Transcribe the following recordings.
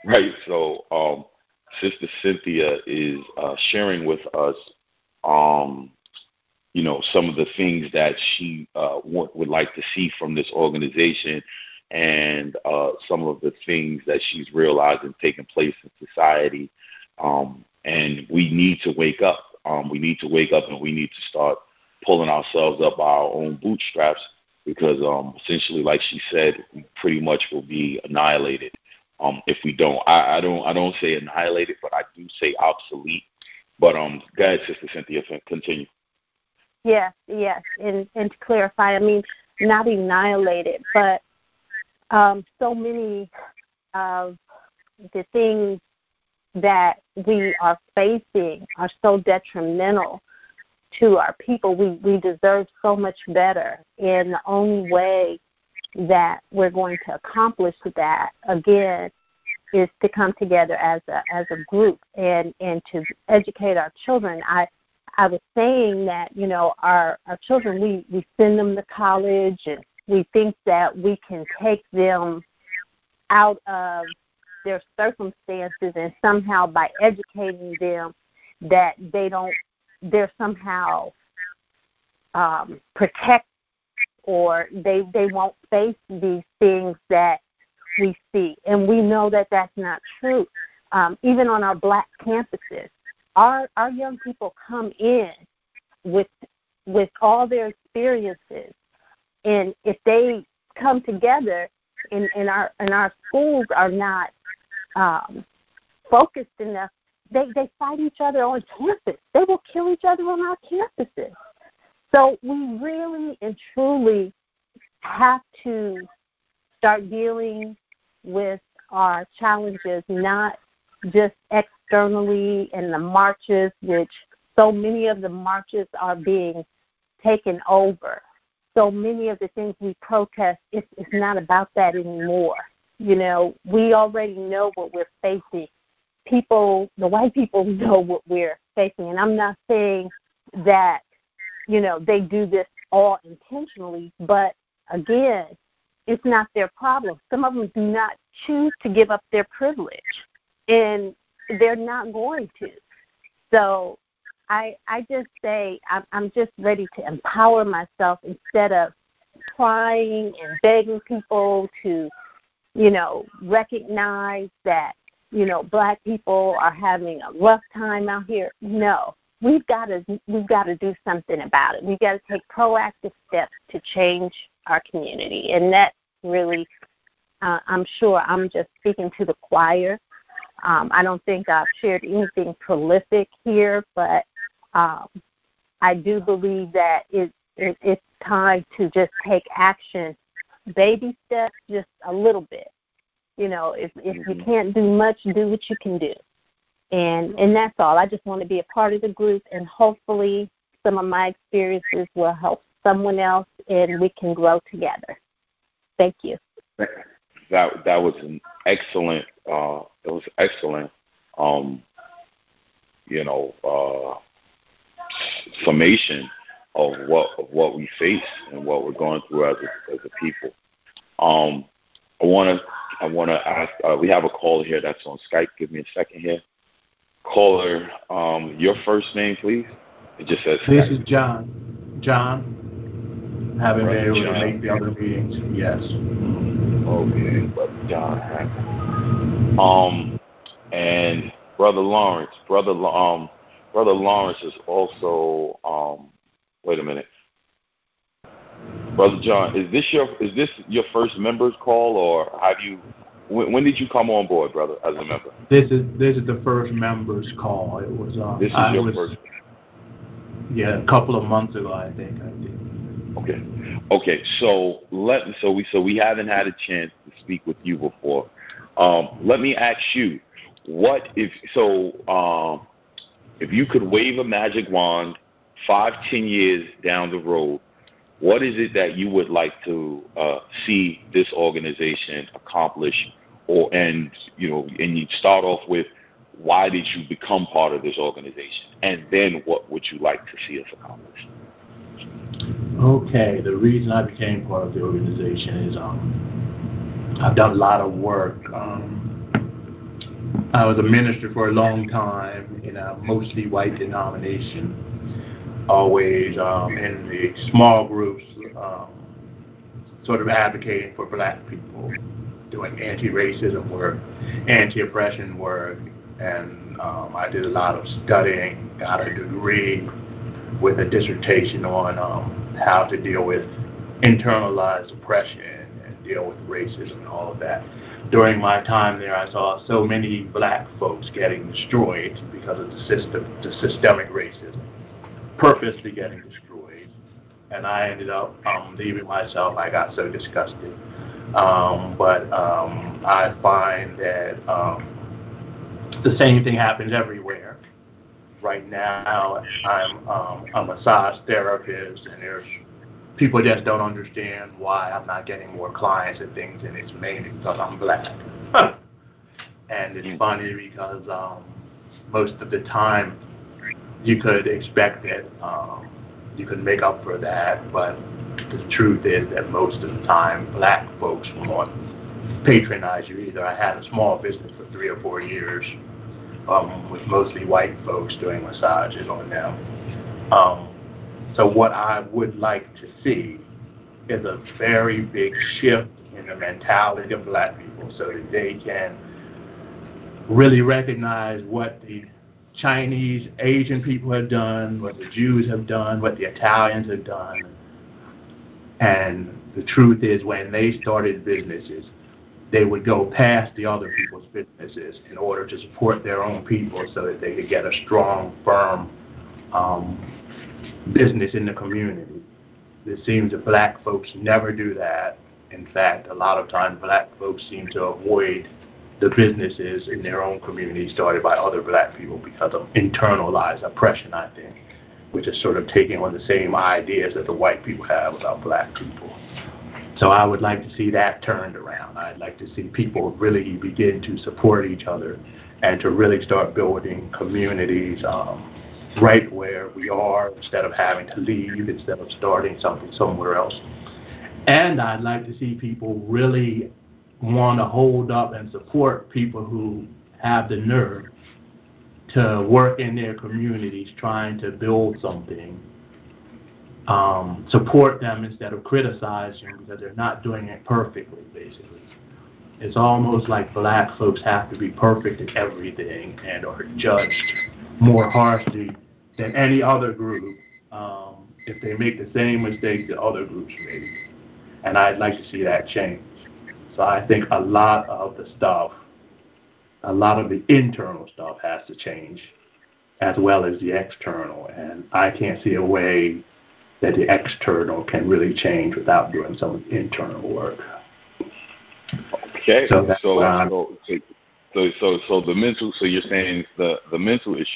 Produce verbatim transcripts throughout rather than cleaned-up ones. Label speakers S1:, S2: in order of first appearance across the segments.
S1: right? So, um, Sister Cynthia is uh, sharing with us, um, you know, some of the things that she uh, want, would like to see from this organization, and uh, some of the things that she's realizing taking place in society. Um, and we need to wake up. Um, we need to wake up, and we need to start pulling ourselves up by our own bootstraps, because um, essentially, like she said, we pretty much will be annihilated um, if we don't. I, I don't. I don't say annihilated, but I do say obsolete. But um, go ahead, Sister Cynthia, continue.
S2: Yes, yes, and and to clarify, I mean not annihilated, but um, so many of the things that we are facing are so detrimental to our people. We we deserve so much better, and the only way that we're going to accomplish that, again, is to come together as a as a group and, and to educate our children. I I was saying that, you know, our, our children, we, we send them to college, and we think that we can take them out of their circumstances, and somehow by educating them that they don't, they're somehow um, protected, or they they won't face these things that we see. And we know that that's not true. Um, even on our black campuses, our our young people come in with with all their experiences, and if they come together, and, and our and our schools are not um, focused enough, they they fight each other on campus. They will kill each other on our campuses. So we really and truly have to start dealing with our challenges, not just externally in the marches, which so many of the marches are being taken over. So many of the things we protest, it's, it's not about that anymore. You know, we already know what we're facing. People, the white people know what we're facing. And I'm not saying that, you know, they do this all intentionally, but again, it's not their problem. Some of them do not choose to give up their privilege, and they're not going to. So I I just say I'm, I'm just ready to empower myself instead of crying and begging people to, you know, recognize that, you know, black people are having a rough time out here. No. We've got to we've got to do something about it. We've got to take proactive steps to change our community, and that's really, uh, I'm sure I'm just speaking to the choir. Um, I don't think I've shared anything prolific here, but um, I do believe that it, it, it's time to just take action, baby steps, just a little bit. You know, if if you can't do much, do what you can do. And and that's all. I just want to be a part of the group, and hopefully some of my experiences will help someone else, and we can grow together. Thank you.
S1: That that was an excellent. Uh, it was excellent. Um, you know, uh, summation of what of what we face and what we're going through as a, as a people. Um, I want to I want to ask. Uh, we have a caller here that's on Skype. Give me a second here. Caller, um, your first name, please. It just says
S3: This
S1: Skype.
S3: is John. John, haven't been able to make the other meetings. Yes.
S1: Okay, Brother John. Um, and Brother Lawrence. Brother um, Brother Lawrence is also. Um, wait a minute. Brother John, is this your is this your first members call, or have you? When, when did you come on board, brother, as a member?
S3: This is this is the first members call. It was. Um,
S1: this is
S3: I
S1: your
S3: was,
S1: first.
S3: Yeah, a couple of months ago, I think I did.
S1: Okay, okay. So let so we so we haven't had a chance to speak with you before. Um, let me ask you, what if so? Um, if you could wave a magic wand, five, ten years down the road, what is it that you would like to uh, see this organization accomplish? Or and you know, and you start off with, why did you become part of this organization, and then what would you like to see us accomplish?
S3: Okay, the reason I became part of the organization is um, I've done a lot of work um, I was a minister for a long time in a mostly white denomination, always um, in the small groups, um, sort of advocating for black people, doing anti-racism work, anti-oppression work, and um, I did a lot of studying, got a degree with a dissertation on um, how to deal with internalized oppression and deal with racism and all of that. During my time there, I saw so many black folks getting destroyed because of the system, the systemic racism, purposely getting destroyed. And I ended up um, leaving myself. I got so disgusted. Um, but um, I find that um, the same thing happens everywhere. Right now, I'm um, a massage therapist, and there's people just don't understand why I'm not getting more clients and things, and it's mainly because I'm black. And it's funny because um, most of the time you could expect that um, you could make up for that, but the truth is that most of the time black folks won't patronize you either. I had a small business for three or four years um, with mostly white folks doing massages on them. Um, so what I would like to see is a very big shift in the mentality of black people so that they can really recognize what the Chinese, Asian people have done, what the Jews have done, what the Italians have done. And the truth is, when they started businesses, they would go past the other people's businesses in order to support their own people so that they could get a strong, firm um, business in the community. It seems that black folks never do that. In fact, a lot of times black folks seem to avoid the businesses in their own community started by other black people because of internalized oppression, I think, which is sort of taking on the same ideas that the white people have about black people. So I would like to see that turned around. I'd like to see people really begin to support each other and to really start building communities um, right where we are instead of having to leave, instead of starting something somewhere else. And I'd like to see people really want to hold up and support people who have the nerve to work in their communities trying to build something. Um, support them instead of criticizing because they're not doing it perfectly, basically. It's almost like black folks have to be perfect in everything and are judged more harshly than any other group um, if they make the same mistakes that other groups make. And I'd like to see that change. So I think a lot of the stuff, a lot of the internal stuff has to change as well as the external. And I can't see a way that the external can really change without doing some of the internal work.
S1: Okay,
S3: so
S1: so so, so so so the mental. So you're saying the the mental issue.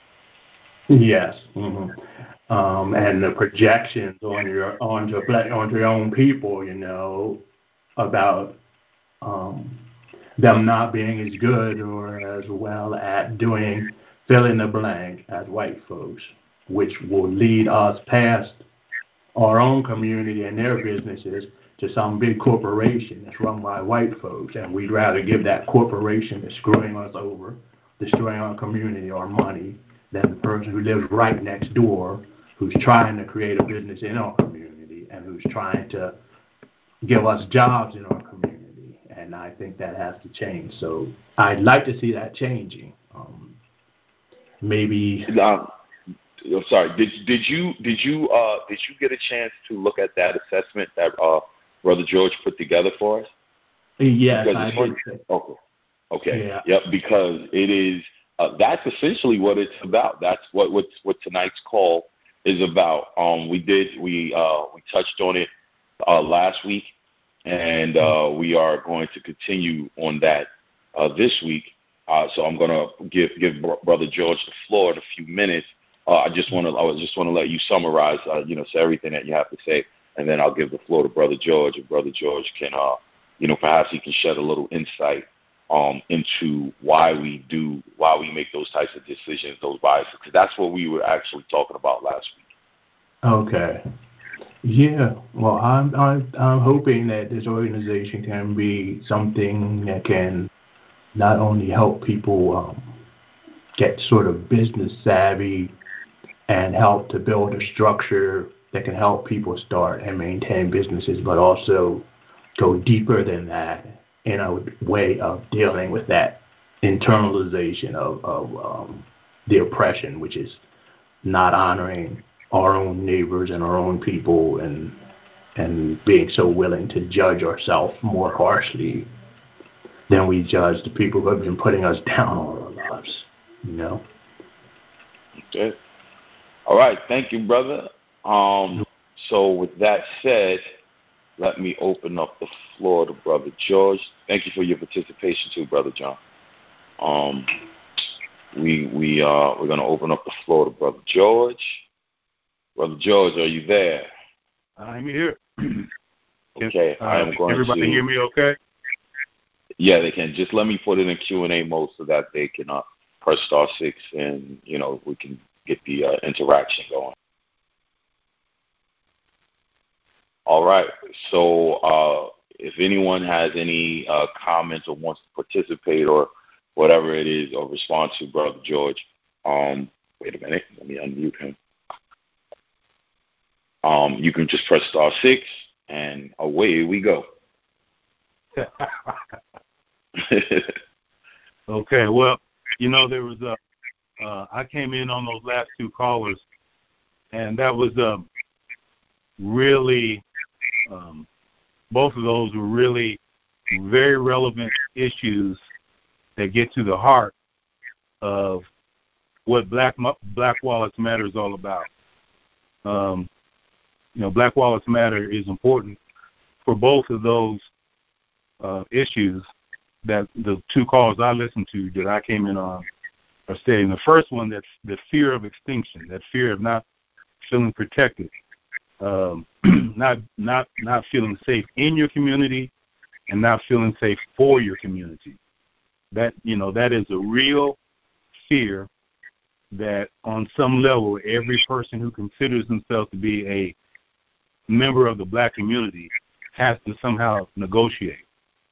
S3: Yes, mm-hmm. um, and the projections on your onto onto your own people, you know, about um, them not being as good or as well at doing fill in the blank as white folks, which will lead us past our own community and their businesses to some big corporation that's run by white folks, and we'd rather give that corporation that's screwing us over, destroying our community, our money, than the person who lives right next door, who's trying to create a business in our community and who's trying to give us jobs in our community. And I think that has to change. So I'd like to see that changing. Um, maybe.
S1: Um, I'm sorry. Did did you did you uh, did you get a chance to look at that assessment that uh, Brother George put together for us?
S3: Yes, I did.
S1: Okay. Okay.
S3: Yeah.
S1: Yep. Because it is. Uh, that's essentially what it's about. That's what what, what tonight's call is about. Um, we did we uh, we touched on it uh, last week, and uh, we are going to continue on that uh, this week. Uh, so I'm going to give give Brother George the floor in a few minutes. Uh, I just want to I just want to let you summarize, uh, you know, say everything that you have to say, and then I'll give the floor to Brother George, and Brother George can, uh, you know, perhaps he can shed a little insight um, into why we do, why we make those types of decisions, those biases, because that's what we were actually talking about last week.
S3: Okay. Yeah. Well, I'm I'm, I'm hoping that this organization can be something that can not only help people um, get sort of business savvy and help to build a structure that can help people start and maintain businesses, but also go deeper than that in a way of dealing with that internalization of, of um, the oppression, which is not honoring our own neighbors and our own people, and and being so willing to judge ourselves more harshly than we judge the people who have been putting us down all our lives, you know?
S1: Okay. All right. Thank you, brother. Um, so with that said, let me open up the floor to Brother George. Thank you for your participation too, Brother John. Um, we we uh we're gonna open up the floor to Brother George. Brother George, are you there?
S4: I'm here.
S1: Okay,
S4: uh,
S1: I am going
S4: everybody
S1: to.
S4: Everybody hear me okay?
S1: Yeah, they can. Just let me put it in Q and A mode so that they can uh, press star six, and you know we can get the uh, interaction going. All right. So uh, if anyone has any uh, comments or wants to participate or whatever it is or respond to Brother George, um, wait a minute. Let me unmute him. Um, you can just press star six, and away we go.
S4: Okay. Well, you know, there was a. Uh, I came in on those last two callers, and that was um, really. Um, both of those were really very relevant issues that get to the heart of what Black Black Wallets Matter is all about. Um, you know, Black Wallets Matter is important for both of those uh, issues that the two calls I listened to that I came in on are stating. The first one, that's the fear of extinction, that fear of not feeling protected, um, not not not feeling safe in your community, and not feeling safe for your community. That you know that is a real fear that on some level every person who considers themselves to be a member of the Black community has to somehow negotiate.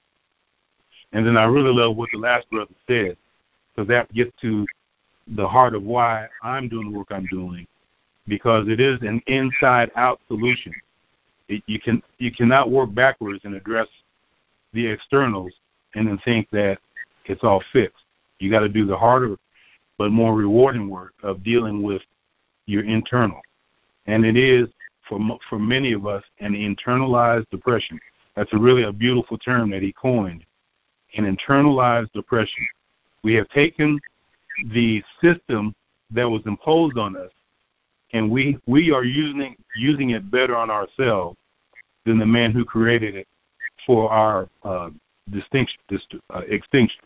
S4: And then I really love what the last brother said, because that gets to the heart of why I'm doing the work I'm doing, because it is an inside-out solution. It, you can you cannot work backwards and address the externals and then think that it's all fixed. You got to do the harder but more rewarding work of dealing with your internal. And it is, for for many of us, an internalized depression. That's a really a beautiful term that he coined, an internalized depression. We have taken the system that was imposed on us, and we, we are using using it better on ourselves than the man who created it for our uh, distinction, dist- uh, extinction.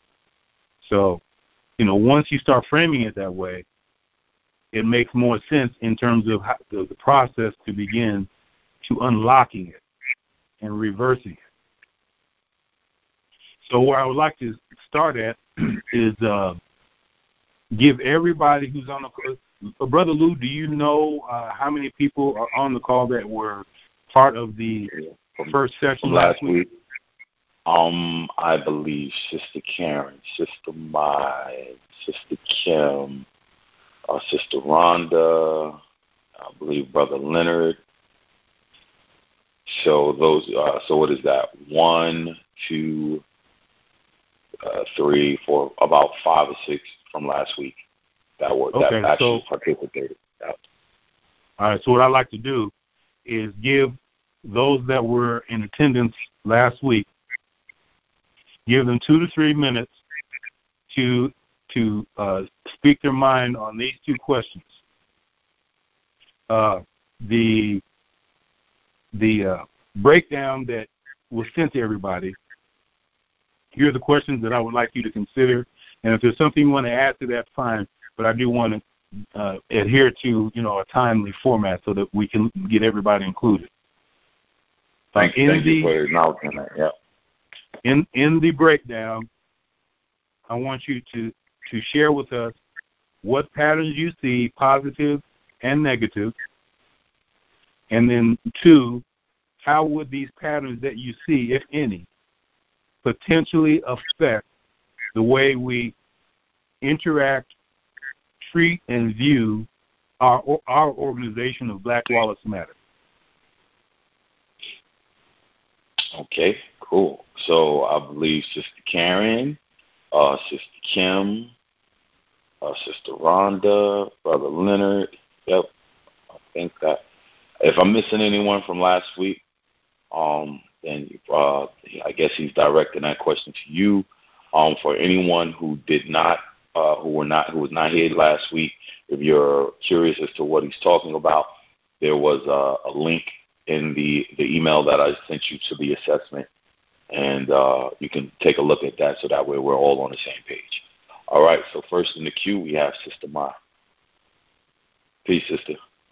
S4: So, you know, once you start framing it that way, it makes more sense in terms of how, the, the process to begin to unlocking it and reversing it. So where I would like to start at is uh, give everybody who's on the uh, Brother Lou, do you know uh, how many people are on the call that were part of the
S1: from,
S4: first session
S1: last
S4: last week?
S1: week? Um, I believe Sister Karen, Sister Mai, Sister Kim, uh, Sister Rhonda, I believe Brother Leonard. So those, uh, so what is that? One, two, uh, three, four, about five or six from last week that were
S4: Okay,
S1: that actually
S4: so,
S1: participated. Yeah.
S4: All right. So what I like to do is give those that were in attendance last week, give them two to three minutes to to uh, speak their mind on these two questions. Uh, the the uh, breakdown that was sent to everybody. Here are the questions that I would like you to consider, and if there's something you want to add to that, fine. But I do want to uh, adhere to you know a timely format so that we can get everybody included.
S1: Thank,
S4: uh, in
S1: thank
S4: the,
S1: you for acknowledging that. Yeah.
S4: In in the breakdown, I want you to, to share with us what patterns you see, positive and negative, and then two, how would these patterns that you see, if any, potentially affect the way we interact, treat, and view our our organization of Black Wallets Matter.
S1: Okay, cool. So I believe Sister Karen, uh, Sister Kim, uh, Sister Rhonda, Brother Leonard. Yep, I think that. If I'm missing anyone from last week, um, then uh, I guess he's directing that question to you. Um, for anyone who did not, uh, who were not, who was not here last week, if you're curious as to what he's talking about, there was a, a link in the, the email that I sent you to the assessment, and uh, you can take a look at that so that way we're all on the same page. All right, so first in the queue we have Sister Ma. Peace, Sister.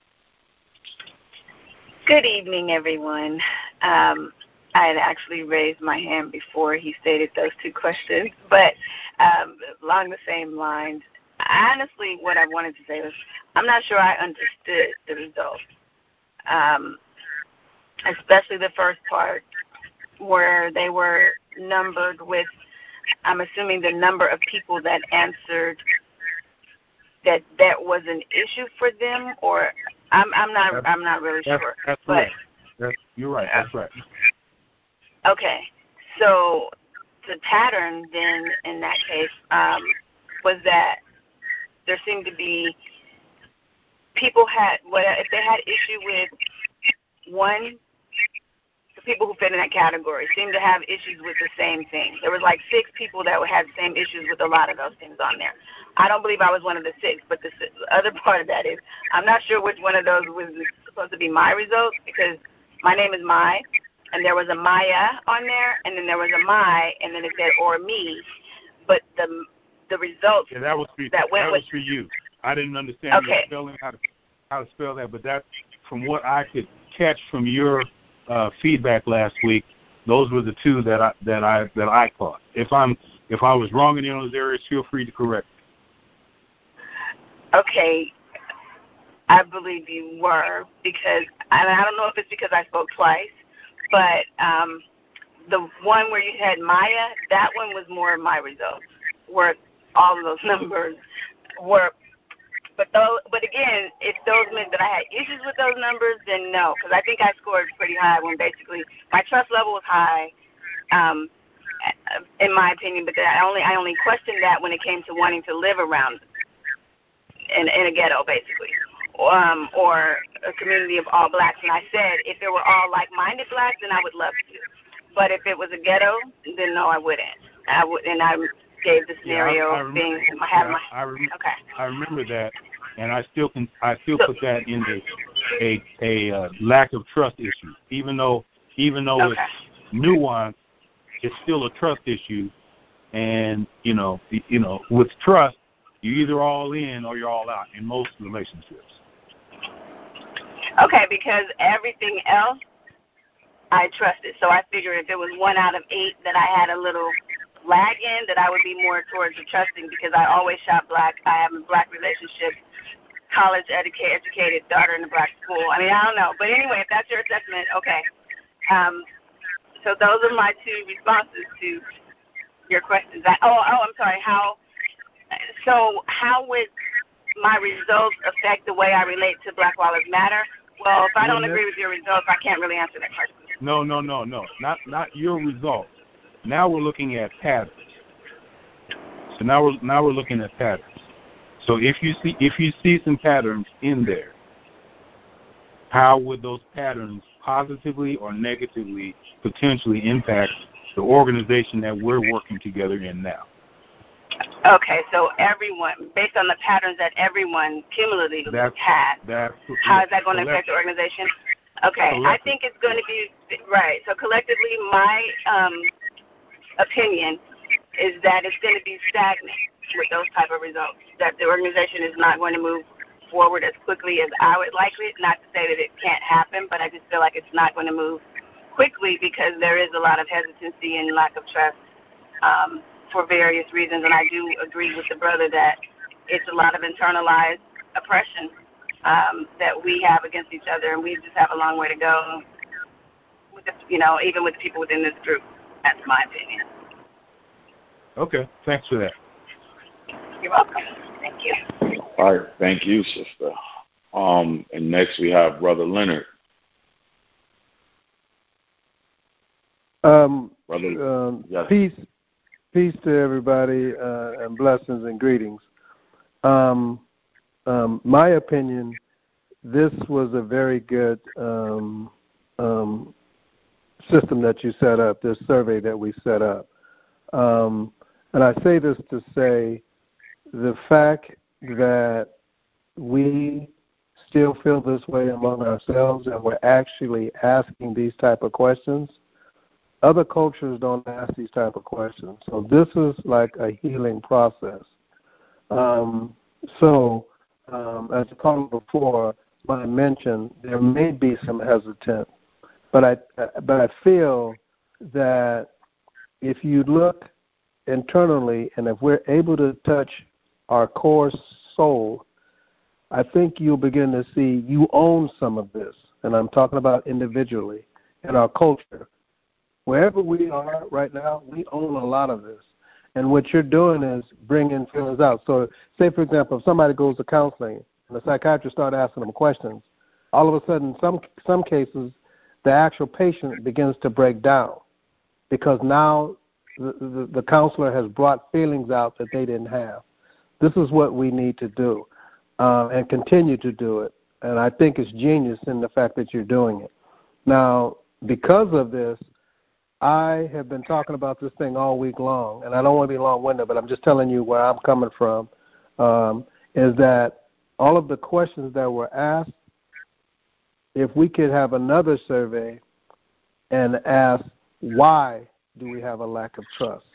S5: Good evening, everyone. Um, I had actually raised my hand before he stated those two questions, but um, along the same lines, honestly, what I wanted to say was I'm not sure I understood the results. Um, especially the first part where they were numbered with, I'm assuming, the number of people that answered that that was an issue for them, or I'm I'm not
S4: that's,
S5: I'm not really
S4: that's,
S5: sure.
S4: That's
S5: but,
S4: right. That's, you're right. That's right.
S5: Okay, so the pattern then in that case um, was that there seemed to be people had what if they had issue with one. People who fit in that category seem to have issues with the same thing. There was like six people that had the same issues with a lot of those things on there. I don't believe I was one of the six, but the other part of that is I'm not sure which one of those was supposed to be my results, because my name is Mai, and there was a Maya on there, and then there was a Mai, and then it said or me, but the the results
S4: yeah, that was for,
S5: that went
S4: that
S5: with,
S4: was for you. I didn't understand
S5: okay.
S4: your spelling, how to how to spell that, but that, from what I could catch from your Uh, feedback last week, those were the two that I that I that I caught. If I'm if I was wrong in any of those areas, feel free to correct me.
S5: Okay, I believe you were, because and I don't know if it's because I spoke twice, but um, the one where you had Maya, that one was more of my results, where all of those numbers were. But those, but again, if those meant that I had issues with those numbers, then no, because I think I scored pretty high when basically my trust level was high, um, in my opinion. But I only I only questioned that when it came to wanting to live around in, in a ghetto, basically, um, or a community of all blacks. And I said if it were all like-minded blacks, then I would love to. But if it was a ghetto, then no, I wouldn't. I would, and I. Gave the scenario
S4: yeah, I, I remember,
S5: being I have
S4: yeah,
S5: my
S4: I remember,
S5: okay.
S4: I remember that, and I still can I still
S5: so,
S4: put that in a a, a uh, lack of trust issue. Even though even though
S5: okay.
S4: it's nuanced, it's still a trust issue. And you know you know with trust, you're either all in or you're all out in most relationships.
S5: Okay, because everything else I trusted, so I figured if it was one out of eight that I had a little lag in, that I would be more towards the trusting, because I always shop black. I have a black relationship, college educated, educated daughter in a black school. I mean, I don't know. But anyway, if that's your assessment, okay. Um, so those are my two responses to your questions. I, oh, oh, I'm sorry. How? So how would my results affect the way I relate to Black Wallets Matter? Well, if I don't agree with your results, I can't really answer that question.
S4: No, no, no, no. Not not your results. Now we're looking at patterns. So now we're now we're looking at patterns. So if you see if you see some patterns in there, how would those patterns positively or negatively potentially impact the organization that we're working together in now?
S5: Okay, so everyone, based on the patterns that everyone cumulatively
S4: that's,
S5: had,
S4: that's,
S5: how is that going to affect the organization? Okay, I think it's going to be, right, so collectively my um, opinion is that it's going to be stagnant with those type of results, that the organization is not going to move forward as quickly as I would like it. Not to say that it can't happen, but I just feel like it's not going to move quickly because there is a lot of hesitancy and lack of trust um, for various reasons. And I do agree with the brother that it's a lot of internalized oppression um, that we have against each other, and we just have a long way to go with the, you know, even with the people within this group. That's my opinion.
S4: Okay, thanks for that.
S5: You're welcome. Thank you.
S1: All right, thank you, sister. Um, and next we have Brother Leonard.
S6: Um,
S1: Brother,
S6: um,
S1: yes.
S6: Peace, peace to everybody, uh, and blessings and greetings. Um, um, my opinion, this was a very good um, um, system that you set up, this survey that we set up. Um, and I say this to say the fact that we still feel this way among ourselves and we're actually asking these type of questions. Other cultures don't ask these type of questions. So this is like a healing process. Um, so um, as I called before, when I mentioned there may be some hesitance, but I but I feel that if you look internally and if we're able to touch our core soul, I think you'll begin to see you own some of this, and I'm talking about individually in our culture. Wherever we are right now, we own a lot of this. And what you're doing is bringing feelings out. So say, for example, if somebody goes to counseling and the psychiatrist starts asking them questions, all of a sudden, some some cases, the actual patient begins to break down because now the, the, the counselor has brought feelings out that they didn't have. This is what we need to do uh, and continue to do it. And I think it's genius in the fact that you're doing it. Now, because of this, I have been talking about this thing all week long, and I don't want to be long-winded, but I'm just telling you where I'm coming from, um, is that all of the questions that were asked, if we could have another survey and ask, why do we have a lack of trust?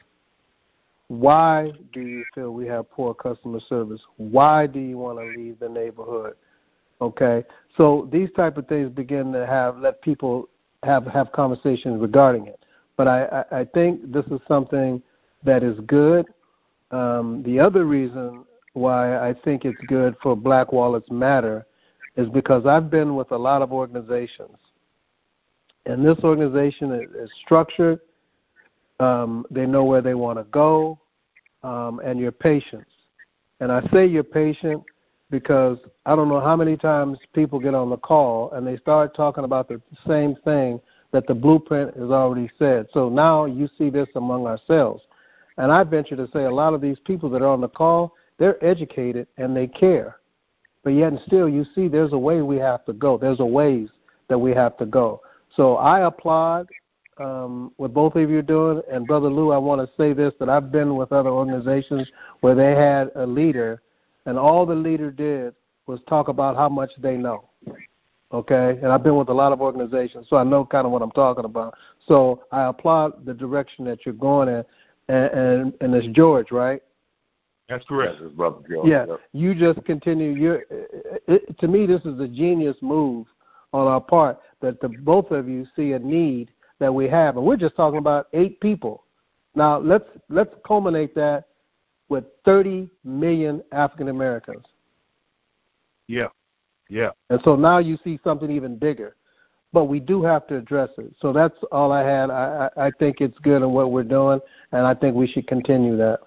S6: Why do you feel we have poor customer service? Why do you want to leave the neighborhood? Okay, so these type of things begin to have, let people have, have conversations regarding it. But I, I think this is something that is good. Um, the other reason why I think it's good for Black Wallets Matter is because I've been with a lot of organizations. And this organization is, is structured. Um, they know where they want to go. Um, and you're patient. And I say you're patient because I don't know how many times people get on the call and they start talking about the same thing that the blueprint has already said. So now you see this among ourselves. And I venture to say a lot of these people that are on the call, they're educated and they care. But yet and still you see there's a way we have to go. There's a ways that we have to go. So I applaud um, what both of you are doing. And Brother Lou, I want to say this, that I've been with other organizations where they had a leader and all the leader did was talk about how much they know. Okay, and I've been with a lot of organizations, so I know kind of what I'm talking about. So I applaud the direction that you're going in, and and, and it's George, right?
S4: That's correct.
S1: Yes, Brother George.
S6: Yeah, you just continue. You're, it, to me, this is a genius move on our part that the both of you see a need that we have, and we're just talking about eight people. Now let's let's culminate that with thirty million African Americans.
S4: Yeah. Yeah.
S6: And so now you see something even bigger. But we do have to address it. So that's all I had. I, I, I think it's good in what we're doing, and I think we should continue that.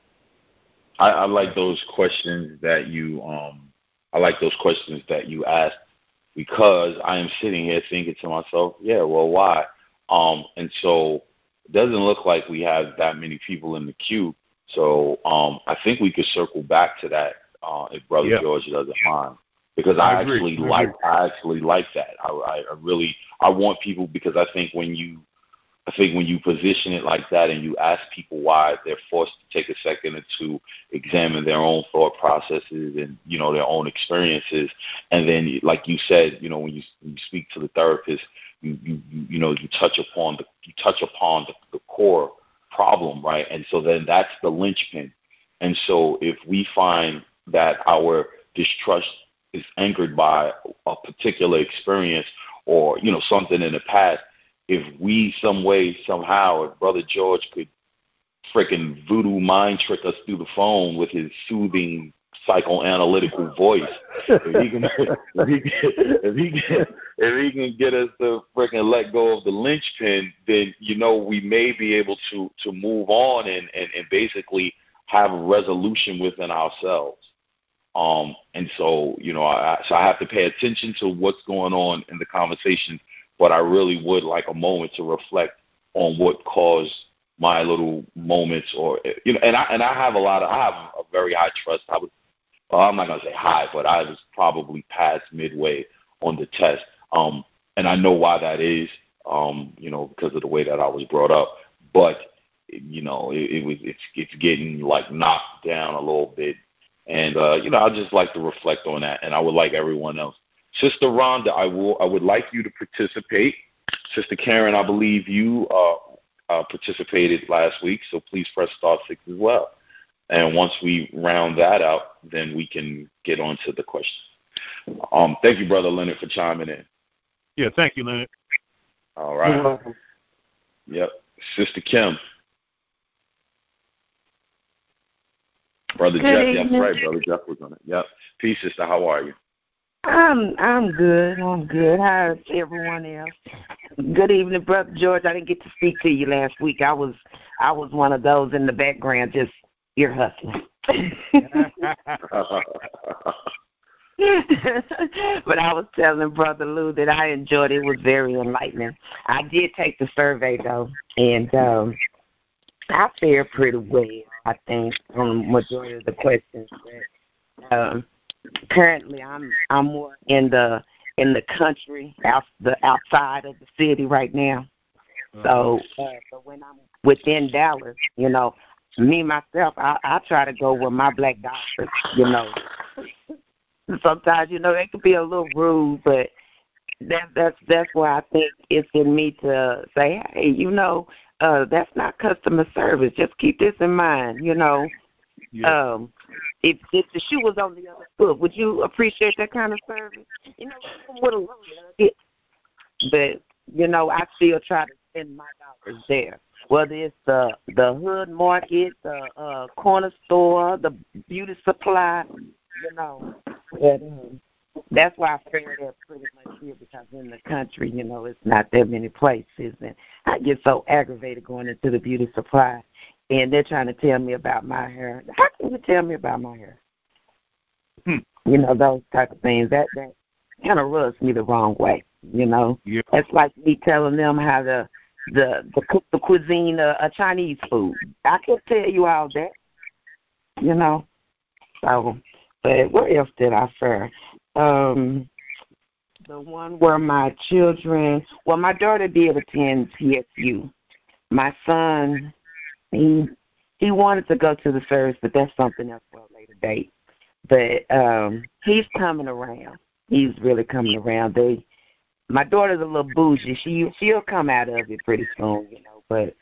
S1: I, I like those questions that you um I like those questions that you asked because I am sitting here thinking to myself, yeah, well, why? Um, and so it doesn't look like we have that many people in the queue. So um, I think we could circle back to that uh, if Brother yeah. George doesn't mind. Because I, I actually I like, agree. I actually like that. I, I really, I want people because I think when you, I think when you position it like that and you ask people why, they're forced to take a second or two, examine their own thought processes and you know their own experiences, and then like you said, you know when you, when you speak to the therapist, you you you know you touch upon the you touch upon the, the core problem, right? And so then that's the linchpin. And so if we find that our distrust is anchored by a particular experience or, you know, something in the past, if we some way, somehow, if Brother George could freaking voodoo mind trick us through the phone with his soothing psychoanalytical voice. If he can, if he can, if he can, if he can get us to freaking let go of the linchpin, then you know we may be able to to move on and and, and basically have a resolution within ourselves. Um, and so you know, I, so I have to pay attention to what's going on in the conversation, but I really would like a moment to reflect on what caused my little moments, or you know, and I and I have a lot of I have a very high trust. I would, well, I'm not gonna say high, but I was probably past midway on the test, um, and I know why that is, um, you know, because of the way that I was brought up. But you know, it, it was it's it's getting like knocked down a little bit, and uh, you know, I just like to reflect on that, and I would like everyone else. Sister Rhonda, I will I would like you to participate. Sister Karen, I believe you uh, uh, participated last week, so please press star six as well. And once we round that out, then we can get on to the question. Um, thank you, Brother Leonard, for chiming in.
S4: Yeah, thank you, Leonard.
S1: All right. You're welcome. Yep. Sister Kim. Brother
S7: Good
S1: Jeff,
S7: evening.
S1: that's right. Brother Jeff was on it. Yep. Peace, sister. How are you?
S7: I'm I'm good. I'm good. How's everyone else? Good evening, Brother George. I didn't get to speak to you last week. I was I was one of those in the background just ear hustling. But I was telling Brother Lou that I enjoyed it. It was very enlightening. I did take the survey though, and um, I fared pretty well, I think, on the majority of the questions. But, um, currently, I'm I'm more in the in the country, out the outside of the city right now. So, uh, but when I'm within Dallas, you know, me myself, I, I try to go with my black doctors. You know, sometimes you know they can be a little rude, but that that's that's why I think it's in me to say, hey, you know, uh, that's not customer service. Just keep this in mind. You know. Yeah. Um, if if the shoe was on the other foot, would you appreciate that kind of service? You know, with a little bit. But you know, I still try to send my dollars there. Whether it's the the hood market, the uh, corner store, the beauty supply, you know. But, um, that's why I figured that pretty much here, because in the country, you know, it's not that many places, and I get so aggravated going into the beauty supply. And they're trying to tell me about my hair. How can you tell me about my hair? Hmm. You know, those type of things. That that kind of rubs me the wrong way, you know. Yeah. It's like me telling them how to the, the cook the cuisine of a Chinese food. I can't tell you all that, you know. So, but where else did I fare? Um, the one where my children, well, my daughter did attend P S U. My son, He he wanted to go to the service, but that's something else for a later date. But um, he's coming around. He's really coming around. They, my daughter's a little bougie. She she'll come out of it pretty soon, you know. But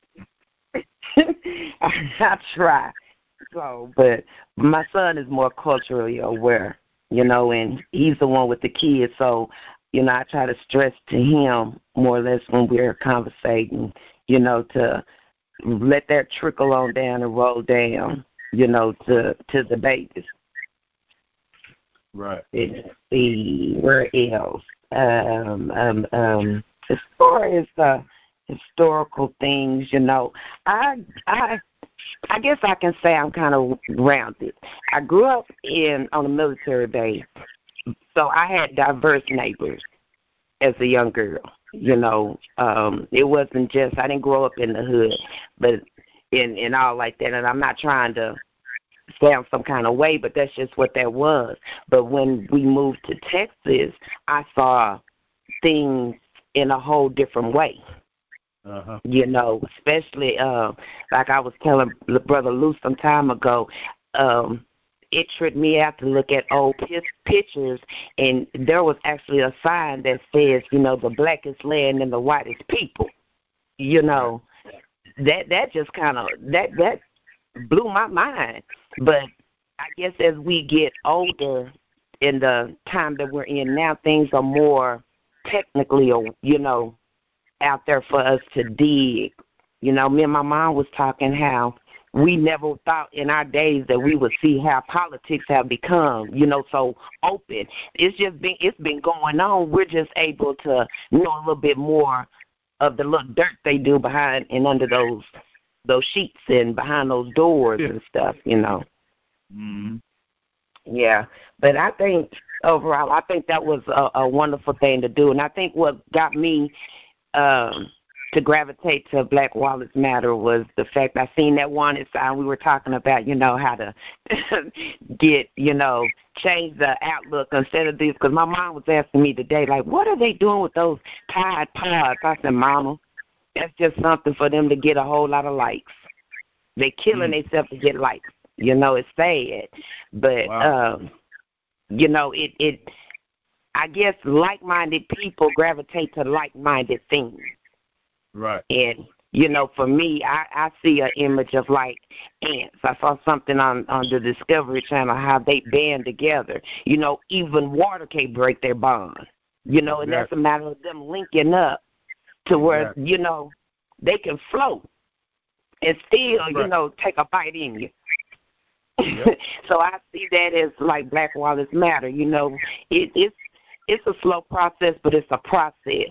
S7: I, I try. So, but my son is more culturally aware, you know, and he's the one with the kids. So, you know, I try to stress to him more or less when we're conversating, you know, to let that trickle on down and roll down, you know, to to the babies.
S4: Right.
S7: Let's see, where else? Um, um, um, as far as uh, historical things, you know, I I I guess I can say I'm kind of rounded. I grew up in on a military base, so I had diverse neighbors as a young girl. You know, um, it wasn't just, I didn't grow up in the hood, but in, in all like that. And I'm not trying to sound some kind of way, but that's just what that was. But when we moved to Texas, I saw things in a whole different way. Uh-huh. You know, especially uh, like I was telling Brother Lou some time ago, um, it tripped me out to look at old p- pictures, and there was actually a sign that says, you know, the blackest land and the whitest people. You know, that that just kind of, that, that blew my mind. But I guess as we get older, in the time that we're in now, things are more technically, you know, out there for us to dig. You know, me and my mom was talking how we never thought in our days that we would see how politics have become, you know, so open. It's just been it's been going on. We're just able to know a little bit more of the little dirt they do behind and under those those sheets and behind those doors yeah. and stuff, you know.
S4: Mm-hmm.
S7: Yeah, but I think overall, I think that was a, a wonderful thing to do, and I think what got me um, to gravitate to Black Wallets Matter was the fact I seen that wanted sign. We were talking about, you know, how to get, you know, change the outlook instead of this, because my mom was asking me today, like, what are they doing with those Tide Pods? I said, Mama, that's just something for them to get a whole lot of likes. They killing mm. themselves to get likes. You know, it's sad, but, wow. um, you know, it, it, I guess like-minded people gravitate to like-minded things.
S4: Right.
S7: And, you know, for me, I, I see an image of, like, ants. I saw something on, on the Discovery Channel, how they band together. You know, even water can't break their bond. You know, exactly. And that's a matter of them linking up to where, exactly. you know, they can float and still, right. you know, take a bite in you. Yep. So I see that as like Black Wallets Matter. You know, it, it's it's a slow process, but it's a process.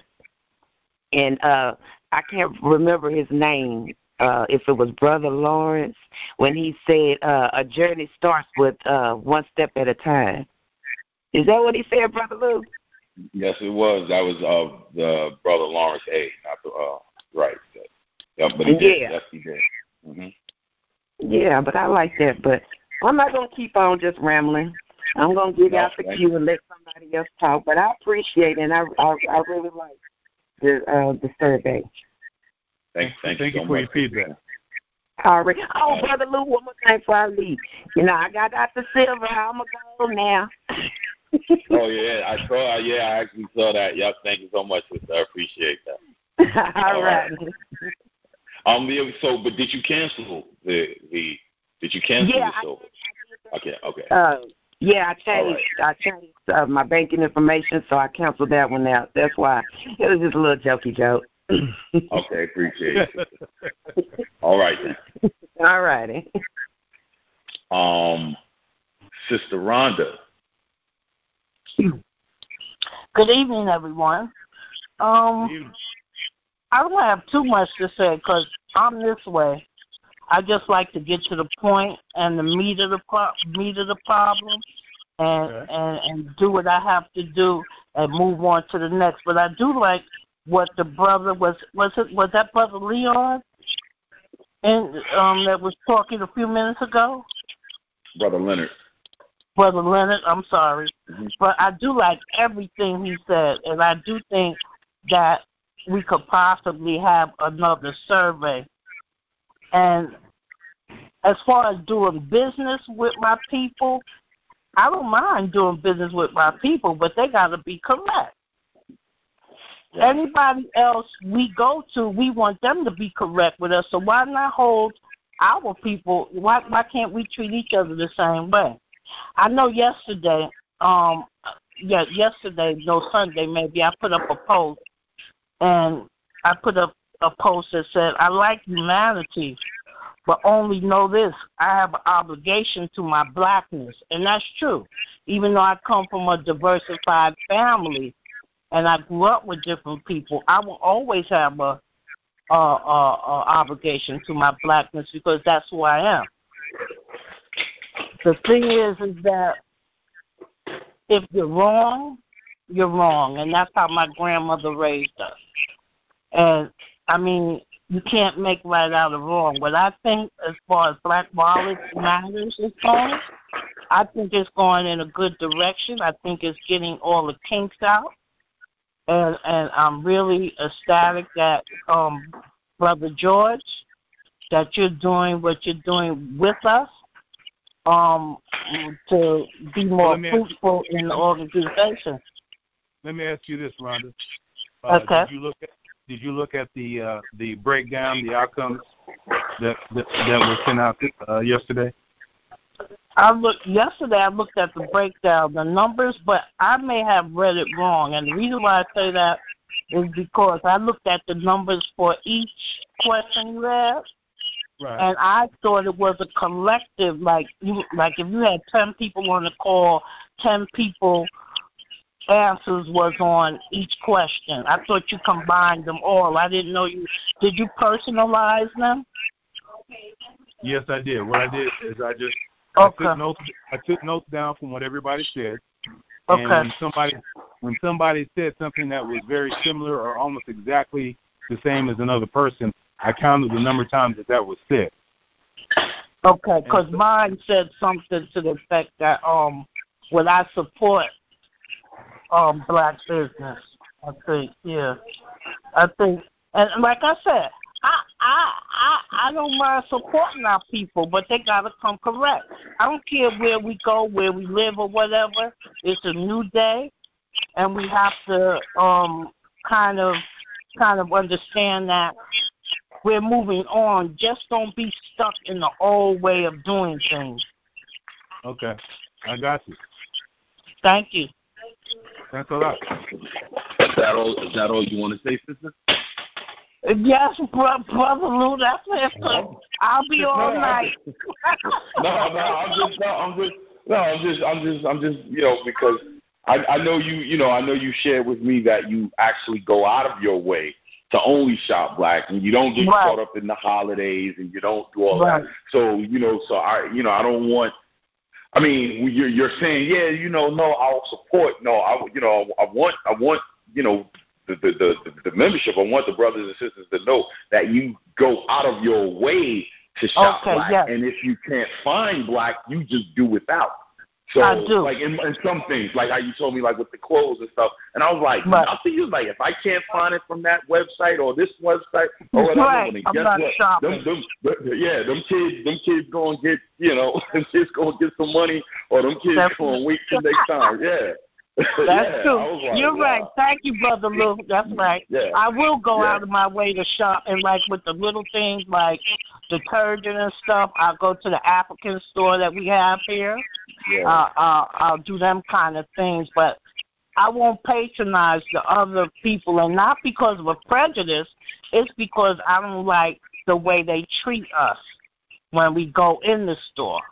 S7: And uh, I can't remember his name. Uh, if it was Brother Lawrence, when he said uh, a journey starts with uh, one step at a time. Is that what he said, Brother Lou?
S1: Yes, it was. That was uh, the Brother Lawrence A. Not the, uh, right. Yeah, but he did.
S7: Yeah.
S1: Yes, he did. Mm-hmm.
S7: Yeah, but I like that. But I'm not going to keep on just rambling. I'm going to give out the cue and let somebody else talk. But I appreciate it, and I I, I really like the uh, the survey.
S1: Thank, thank,
S4: thank
S1: you,
S4: you
S1: so
S4: for
S1: much.
S4: your feedback.
S7: All right. Oh, uh, Brother Lou, one more thing before I leave. You know, I got Doctor Silver. I'm going to go now.
S1: Oh, yeah. I saw Yeah, I actually saw that. Yep. Thank you so much, sister. I appreciate that.
S7: All, All right. right.
S1: Um. So, but did you cancel the the? Did you cancel
S7: yeah,
S1: the silver? Okay. Okay.
S7: Uh, yeah, I changed.
S1: Right.
S7: I changed uh, my banking information, so I canceled that one out. That's why it was just a little jokey joke.
S1: Okay, appreciate it. All right then.
S7: All righty.
S1: Um, Sister Rhonda.
S8: Good evening, everyone. Um. I don't have too much to say because I'm this way. I just like to get to the point and the meat of the pro- meat of the problem, and, okay. and and do what I have to do and move on to the next. But I do like what the brother was was it was that Brother Leon, and um that was talking a few minutes ago.
S1: Brother Leonard.
S8: Brother Leonard, I'm sorry,
S1: mm-hmm.
S8: but I do like everything he said, and I do think that we could possibly have another survey. And as far as doing business with my people, I don't mind doing business with my people, but they got to be correct. Yeah. Anybody else we go to, we want them to be correct with us. So why not hold our people? Why why can't we treat each other the same way? I know yesterday, um, yeah, yesterday, no Sunday maybe, I put up a post. And I put up a post that said, I like humanity, but only know this, I have an obligation to my blackness. And that's true. Even though I come from a diversified family and I grew up with different people, I will always have a, a, a, a obligation to my blackness because that's who I am. The thing is, is that if you're wrong, you're wrong. And that's how my grandmother raised us. And, I mean, you can't make right out of wrong. But I think as far as Black Wallets Matters is going, I think it's going in a good direction. I think it's getting all the kinks out. And and I'm really ecstatic that, um, Brother George, that you're doing what you're doing with us um, to be more
S4: well,
S8: fruitful in the organization.
S4: Let me ask you this, Rhonda. Uh,
S8: okay.
S4: Did you look at Did you look at the uh, the breakdown, the outcomes that that, that was sent out uh, yesterday?
S8: I looked yesterday. I looked at the breakdown, the numbers, but I may have read it wrong. And the reason why I say that is because I looked at the numbers for each question you asked, Right. And I thought it was a collective, like you, like if you had ten people on the call, ten people answers was on each question. I thought you combined them all. I didn't know you. Did you personalize them?
S4: Yes, I did. What I did is I just
S8: okay.
S4: I took notes. I took notes down from what everybody said.
S8: Okay.
S4: And when somebody when somebody said something that was very similar or almost exactly the same as another person, I counted the number of times that that was said.
S8: Okay, because so, mine said something to the effect that um, would I support um black business? I think, yeah, I think, and like I said, I I I I don't mind supporting our people, but they gotta come correct. I don't care where we go, where we live, or whatever. It's a new day, and we have to um kind of kind of understand that we're moving on. Just don't be stuck in the old way of doing things.
S4: Okay, I got you.
S8: Thank you.
S4: That's a lot.
S1: Is that all? Is that all you want to say, sister?
S8: Yes, bro, brother Lou. That's it. I'll be all
S1: no,
S8: night.
S1: no, no, I'm just, no, I'm just, no, I'm just, I'm just, I'm just, you know, because I, I know you, you know, I know you shared with me that you actually go out of your way to only shop black, and you don't get
S8: right.
S1: caught up in the holidays, and you don't do all
S8: right.
S1: that. So, you know, so I, you know, I don't want. I mean, you're you're saying, yeah, you know, no, I'll support. No, I, you know, I want, I want, you know, the the the, the membership. I want the brothers and sisters to know that you go out of your way to shop
S8: okay,
S1: black,
S8: yes.
S1: and if you can't find black, you just do without. So,
S8: I do.
S1: like in, in some things, like how you told me, like with the clothes and stuff, and I was like,
S8: right.
S1: I'll see you like if I can't find it from that website or this website or whatever,
S8: right.
S1: then
S8: I'm
S1: guess
S8: not
S1: what?
S8: shopping.
S1: Them, them, yeah, them kids, them kids go and get, you know, them kids go and get some money, or them kids
S8: That's
S1: go and wait till next time. Yeah.
S8: That's
S1: yeah,
S8: true.
S1: like,
S8: You're
S1: wow.
S8: right. Thank you, Brother Lou. That's right.
S1: Yeah.
S8: I will go
S1: yeah.
S8: out of my way to shop, and like with the little things like detergent and stuff, I'll go to the African store that we have here.
S1: Yeah.
S8: Uh, uh, I'll do them kind of things, but I won't patronize the other people, and not because of a prejudice. It's because I don't like the way they treat us when we go in the store.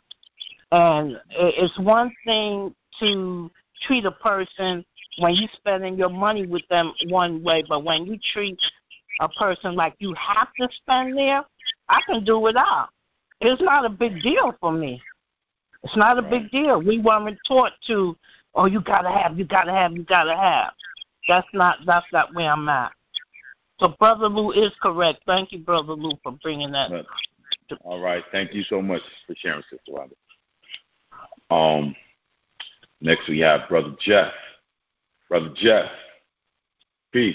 S8: And it's one thing to treat a person when you're spending your money with them one way, but when you treat a person like you have to spend there, I can do without. It's not a big deal for me. It's not a big deal. We weren't taught to, oh, you gotta have, you gotta have, you gotta have. That's not that's not where I'm at. So Brother Lou is correct. Thank you, Brother Lou, for bringing that.
S1: All right. Thank you so much for sharing, Sister Wanda. Um, next we have Brother Jeff. Brother Jeff, peace.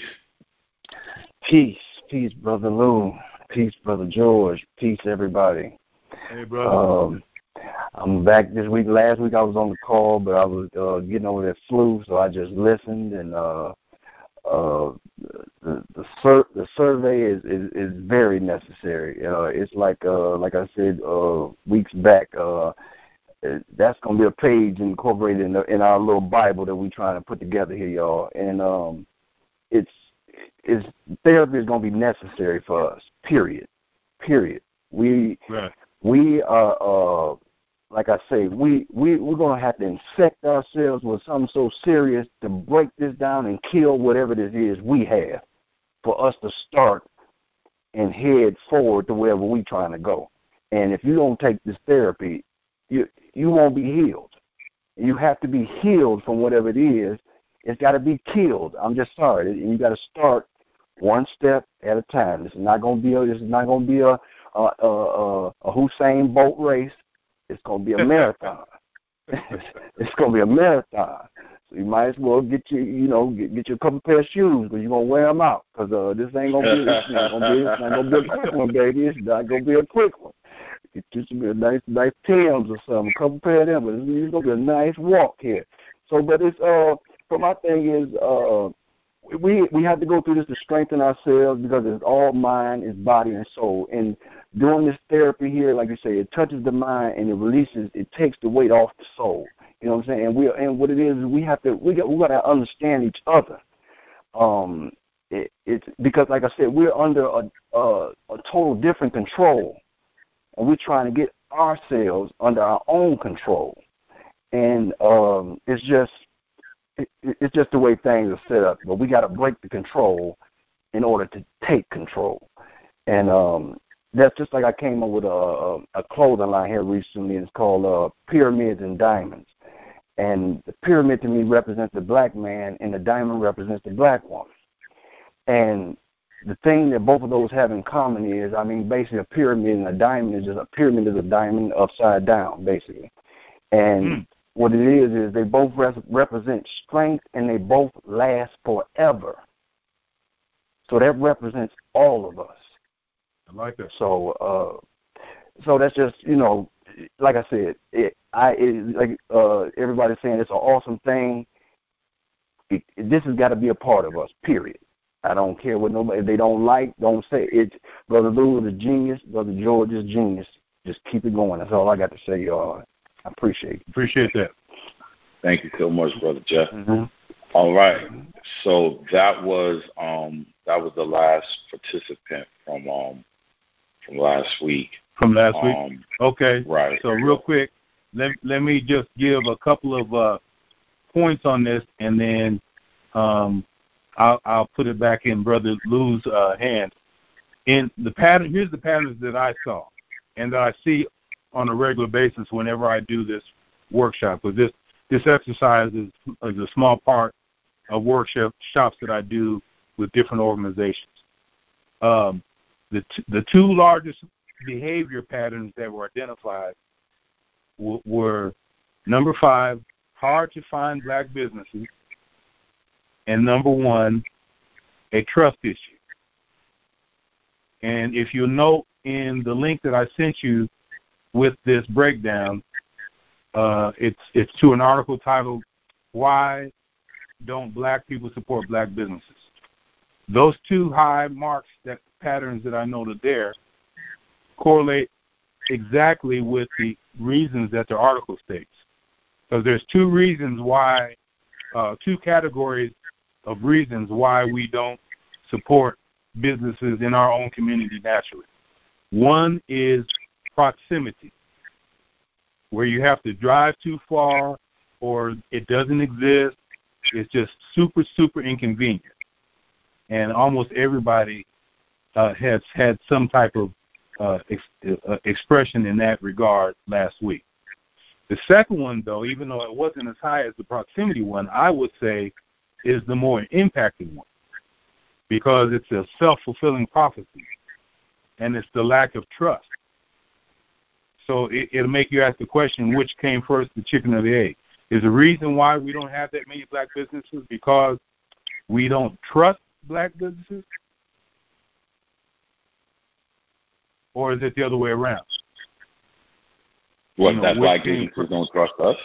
S9: Peace, peace, Brother Lou. Peace, Brother George. Peace, everybody.
S4: Hey, brother.
S9: Um, I'm back this week. Last week I was on the call, but I was uh, getting over that flu, so I just listened. And uh, uh, the the, sur- the survey is, is, is very necessary. Uh, it's like uh, like I said uh, weeks back. Uh, that's gonna be a page incorporated in, the, in our little Bible that we're trying to put together here, y'all. And um, it's it's therapy is gonna be necessary for us. Period. Period. We
S4: right.
S9: we are. Uh, Like I say, we, we, we're going to have to infect ourselves with something so serious to break this down and kill whatever this is we have for us to start and head forward to wherever we're trying to go. And if you don't take this therapy, you you won't be healed. You have to be healed from whatever it is. It's got to be killed. I'm just sorry. And you got to start one step at a time. This is not going to be a, this is not going to be a, a, a, a Hussein Bolt race. It's going to be a marathon. It's going to be a marathon. So you might as well get you, you know, get, get you a couple pair of shoes because you're going to wear them out because uh, this ain't going to be, it's not going to be, it's not going to be a quick one, baby. It's not going to be a quick one. It's just going to be a nice, nice Timbs or something, a couple pair of them, but it's, it's going to be a nice walk here. So, but it's, uh, but my thing is, uh, we we have to go through this to strengthen ourselves because it's all mind, it's body, and soul. And doing this therapy here, like you say, it touches the mind and it releases, it takes the weight off the soul. You know what I'm saying? And we and what it is is we have to we got we got to understand each other. Um, it, it's because like I said, we're under a, a a total different control. and we're trying to get ourselves under our own control. And um, it's just it, it's just the way things are set up. But we got to break the control in order to take control. And um, that's just like I came up with a, a clothing line here recently. It's called uh, Pyramids and Diamonds. And the pyramid to me represents the black man, and the diamond represents the black woman. And the thing that both of those have in common is, I mean, basically a pyramid and a diamond is just a pyramid is a diamond upside down, basically. And mm. what it is is they both res- represent strength, and they both last forever. So that represents all of us.
S4: I like that.
S9: So, uh, so that's just, you know, like I said, it, I it, like uh, everybody's saying it's an awesome thing. It, it, this has got to be a part of us. Period. I don't care what nobody. If they don't like, don't say it. Brother Lou is a genius. Brother George is a genius. Just keep it going. That's all I got to say, y'all. I appreciate it.
S4: Appreciate that.
S1: Thank you so much, Brother Jeff.
S9: Mm-hmm.
S1: All right. So that was um, that was the last participant from um, from last week.
S4: From last
S1: um,
S4: week? Okay.
S1: Right.
S4: So real quick, let, let me just give a couple of uh, points on this, and then um, I'll, I'll put it back in Brother Lou's uh, hands. In the pattern, here's the patterns that I saw and that I see on a regular basis whenever I do this workshop. Because this, this exercise is, is a small part of workshops that I do with different organizations. Um, the, t- the two largest behavior patterns that were identified w- were, number five, hard to find black businesses, and number one, a trust issue. And if you note in the link that I sent you with this breakdown, uh, it's it's to an article titled, "Why Don't Black People Support Black Businesses?" Those two high marks, that patterns that I noted there, correlate exactly with the reasons that the article states. Because there's two reasons why, uh, two categories of reasons why we don't support businesses in our own community naturally. One is proximity, where you have to drive too far or it doesn't exist. It's just super, super inconvenient. And almost everybody uh, has had some type of uh, ex- uh, expression in that regard last week. The second one, though, even though it wasn't as high as the proximity one, I would say is the more impacting one, because it's a self-fulfilling prophecy, and it's the lack of trust. So it, it'll make you ask the question, which came first, the chicken or the egg? Is the reason why we don't have that many black businesses because we don't trust black businesses? Or is it the other way around?
S1: What,
S4: you know,
S1: that black businesses don't trust us?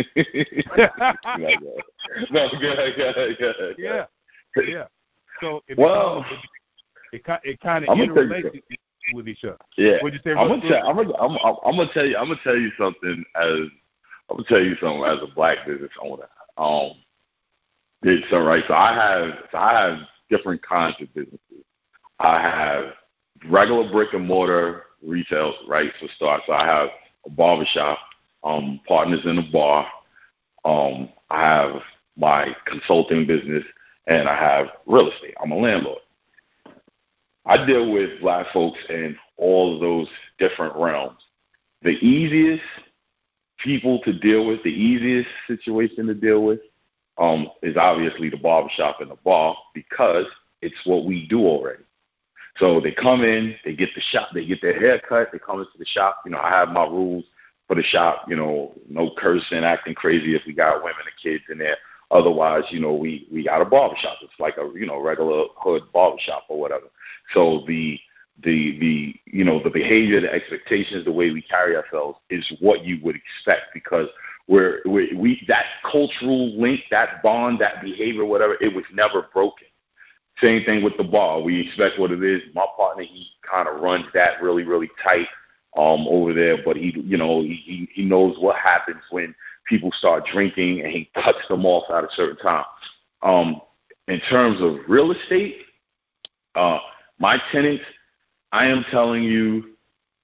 S1: No, good, good, good.
S4: Yeah, yeah. So it,
S1: well,
S4: becomes, it, it, it kind of interrelates with each other.
S1: Yeah,
S4: What'd you say,
S1: I'm gonna tell. I'm gonna. I'm, I'm gonna tell you. I'm gonna tell you something as. I'm gonna tell you something as a black business owner. Um, it's all right. So I have. So I have different kinds of businesses. I have regular brick and mortar retail, right? For start. So I have a barbershop, um, partners in a bar. Um, I have my consulting business, and I have real estate. I'm a landlord. I deal with black folks in all of those different realms. The easiest people to deal with, the easiest situation to deal with, um, is obviously the barbershop and the bar, because it's what we do already. So they come in, they get the shop, they get their hair cut, they come into the shop. You know, I have my rules for the shop, you know, no cursing, acting crazy if we got women and kids in there. Otherwise, you know, we, we got a barbershop. It's like a, you know, regular hood barbershop or whatever. So the, the, the, you know, the behavior, the expectations, the way we carry ourselves is what you would expect, because we're, we, we, that cultural link, that bond, that behavior, whatever, it was never broken. Same thing with the bar. We expect what it is. My partner, he kind of runs that really, really tight um, over there, but he, you know, he, he knows what happens when people start drinking, and he cuts them off at a certain time. Um, in terms of real estate, uh, my tenants, I am telling you,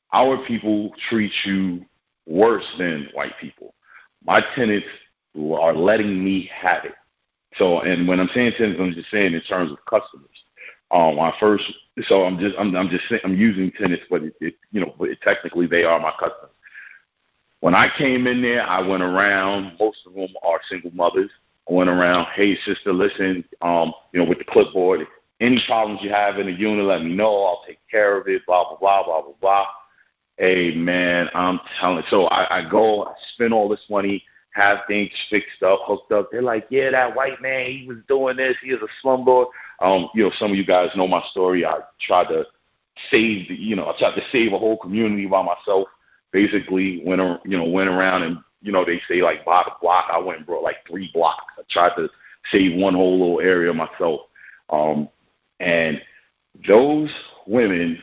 S1: our people treat you worse than white people. My tenants are letting me have it. So, and when I'm saying tenants, I'm just saying in terms of customers. Um, my first, so I'm just, I'm, I'm just saying, I'm using tenants, but it, it you know, but it, technically they are my customers. When I came in there, I went around. Most of them are single mothers. I went around, hey sister, listen, um, you know, with the clipboard. Any problems you have in the unit, let me know. I'll take care of it. Blah blah blah blah blah blah. Hey man, I'm telling. So I, I go, I spend all this money, have things fixed up, hooked up. They're like, yeah, that white man, he was doing this. He is a slumlord. Um, you know, some of you guys know my story. I tried to save, the, you know, I tried to save a whole community by myself. Basically, went, you know, went around and, you know, they say like block a block. I went and brought like three blocks. I tried to save one whole little area myself. Um, and those women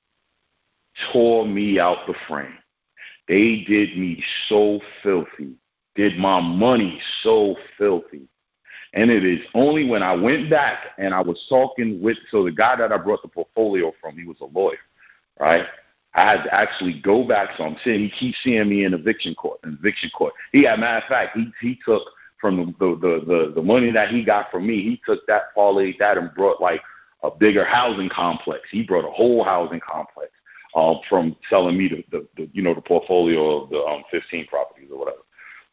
S1: tore me out the frame. They did me so filthy, did my money so filthy. And it is only when I went back and I was talking with, so the guy that I brought the portfolio from, he was a lawyer, right? I had to actually go back. So I'm saying he keeps seeing me in eviction court, in eviction court. He, as a matter of fact, he, he took from the, the, the, the, the money that he got from me, he took that, parlayed that and brought like a bigger housing complex. He brought a whole housing complex um, from selling me the, the, the, you know, the portfolio of the um, fifteen properties or whatever.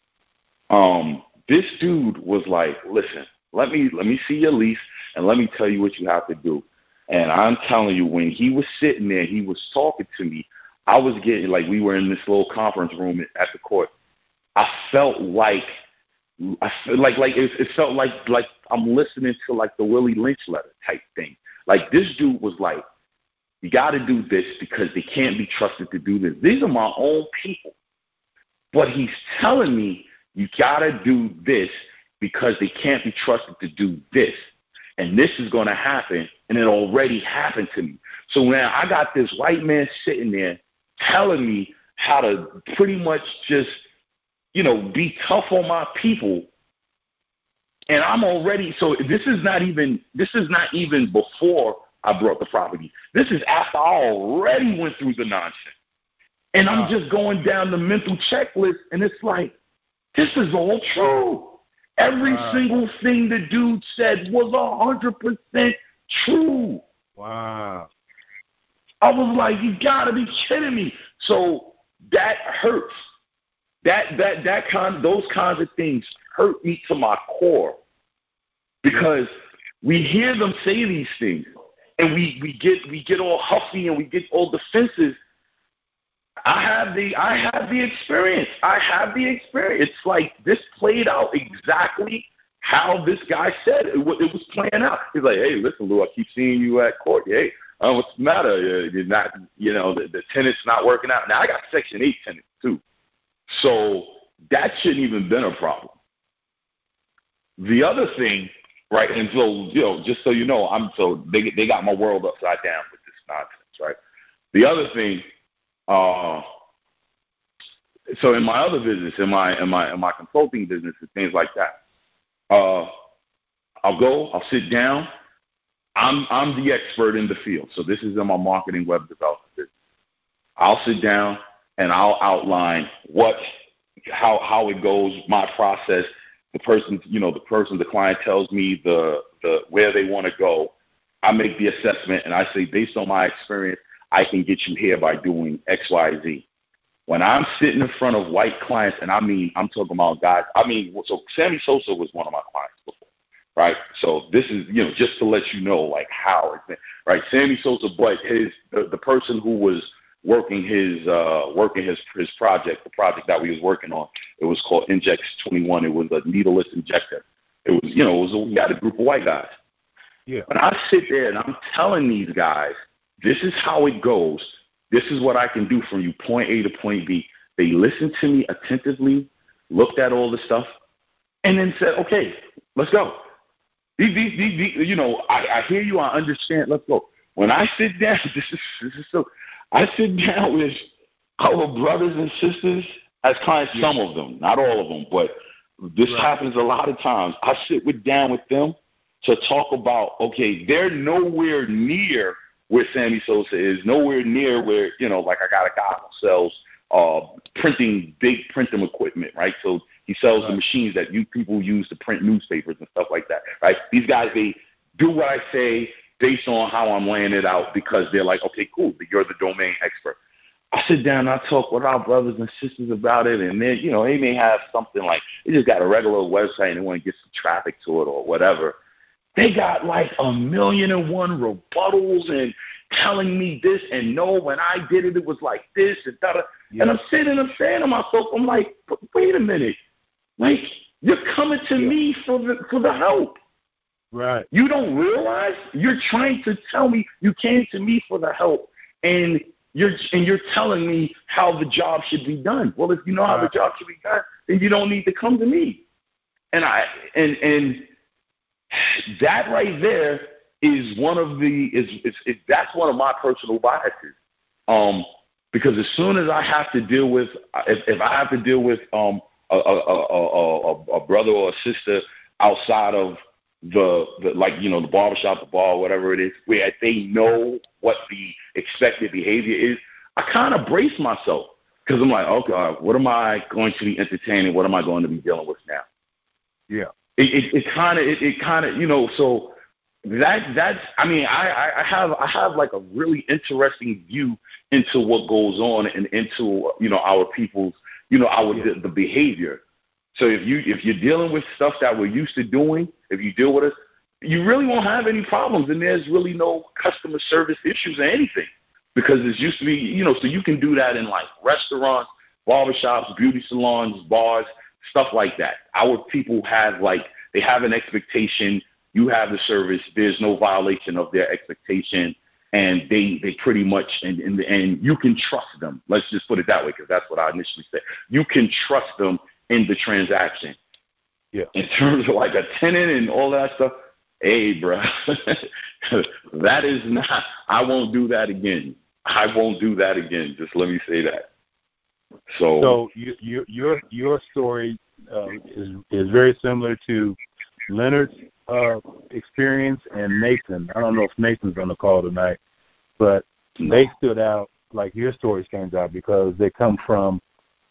S1: Um, This dude was like, listen, let me let me see your lease and let me tell you what you have to do. And I'm telling you, when he was sitting there, he was talking to me. I was getting like we were in this little conference room at the court. I felt like I felt like like it, it felt like like I'm listening to like the Willie Lynch letter type thing. Like this dude was like, you got to do this because they can't be trusted to do this. These are my own people, but he's telling me, you got to do this because they can't be trusted to do this. And this is going to happen, and it already happened to me. So now I got this white man sitting there telling me how to pretty much just, you know, be tough on my people. And I'm already, so this is not even, this is not even before I brought the property. This is after I already went through the nonsense. And I'm just going down the mental checklist, and it's like, this is all true. Every wow. single thing the dude said was one hundred percent true.
S4: Wow.
S1: I was like, you got to be kidding me. So that hurts. That that that kind those kinds of things hurt me to my core because we hear them say these things and we, we get we get all huffy and we get all defensive. I have the I have the experience. I have the experience. It's like this played out exactly how this guy said it, it was playing out. He's like, hey, listen, Lou, I keep seeing you at court. Hey, uh, what's the matter? You're not, you know, the, the tenant's not working out. Now I got Section eight tenants too, so that shouldn't even been a problem. The other thing, right? And so, you know, just so you know, I'm so they they got my world upside down with this nonsense, right? The other thing. Uh, so in my other business, in my in my in my consulting business and things like that, uh, I'll go, I'll sit down. I'm I'm the expert in the field. So this is in my marketing web development business. I'll sit down and I'll outline what how how it goes, my process. The person, you know, the person, the client tells me the the where they want to go. I make the assessment and I say, based on my experience, I can get you here by doing X, Y, Z. When I'm sitting in front of white clients, and I mean, I'm talking about guys, I mean, so Sammy Sosa was one of my clients before, right? So this is, you know, just to let you know, like, how it's been, right? Sammy Sosa, but his, the, the person who was working his, uh, working his, his project, the project that we was working on, it was called Injex twenty-one. It was a needleless injector. It was, you know, it was, a, we got a group of white guys.
S4: Yeah.
S1: When I sit there and I'm telling these guys, this is how it goes. This is what I can do from you, point A to point B. They listened to me attentively, looked at all the stuff, and then said, okay, let's go. These, these, these, these, you know, I, I hear you. I understand. Let's go. When I sit down, this is, this is so, I sit down with our brothers and sisters as clients, some of them, not all of them, but this right. happens a lot of times. I sit with down with them to talk about, okay, they're nowhere near where Sammy Sosa is, nowhere near where, you know, like I got a guy who sells uh, printing, big printing equipment, right? So he sells right. the machines that you people use to print newspapers and stuff like that, right? These guys, they do what I say based on how I'm laying it out because they're like, okay, cool, you're the domain expert. I sit down and I talk with our brothers and sisters about it, and then, you know, they may have something like, they just got a regular website and they want to get some traffic to it or whatever. They got like a million and one rebuttals and telling me this and no, when I did it, it was like this and that. Yeah. And I'm sitting and I'm saying to myself, I'm like, wait a minute. Like, you're coming to yeah. me for the, for the help.
S4: Right.
S1: You don't realize you're trying to tell me you came to me for the help, and you're and you're telling me how the job should be done. Well, if you know how right. the job should be done, then you don't need to come to me. And I and and that right there is one of the is, is, is that's one of my personal biases. Um, because as soon as I have to deal with if, if I have to deal with um a a, a, a, a brother or a sister outside of the, the like, you know, the barbershop, the bar, whatever it is, where they know what the expected behavior is, I kind of brace myself because I'm like, okay, what am I going to be entertaining? What am I going to be dealing with now?
S4: Yeah.
S1: It it kind of it, it kind of you know so that that's I mean I, I have I have like a really interesting view into what goes on and into you know our people's you know our yeah. the, the behavior. So if you if you're dealing with stuff that we're used to doing, if you deal with it, you really won't have any problems, and there's really no customer service issues or anything because it's used to be you know so you can do that in like restaurants, barbershops, beauty salons, bars. Stuff like that. Our people have like they have an expectation. You have the service. There's no violation of their expectation, and they they pretty much and and, and you can trust them. Let's just put it that way because that's what I initially said. You can trust them in the transaction.
S4: Yeah.
S1: In terms of like a tenant and all that stuff, hey, bro, that is not. I won't do that again. I won't do that again. Just let me say that. So,
S4: so you, you, your your story uh, is is very similar to Leonard's uh, experience and Nathan. I don't know if Nathan's on the call tonight, but no. They stood out like your story stands out because they come from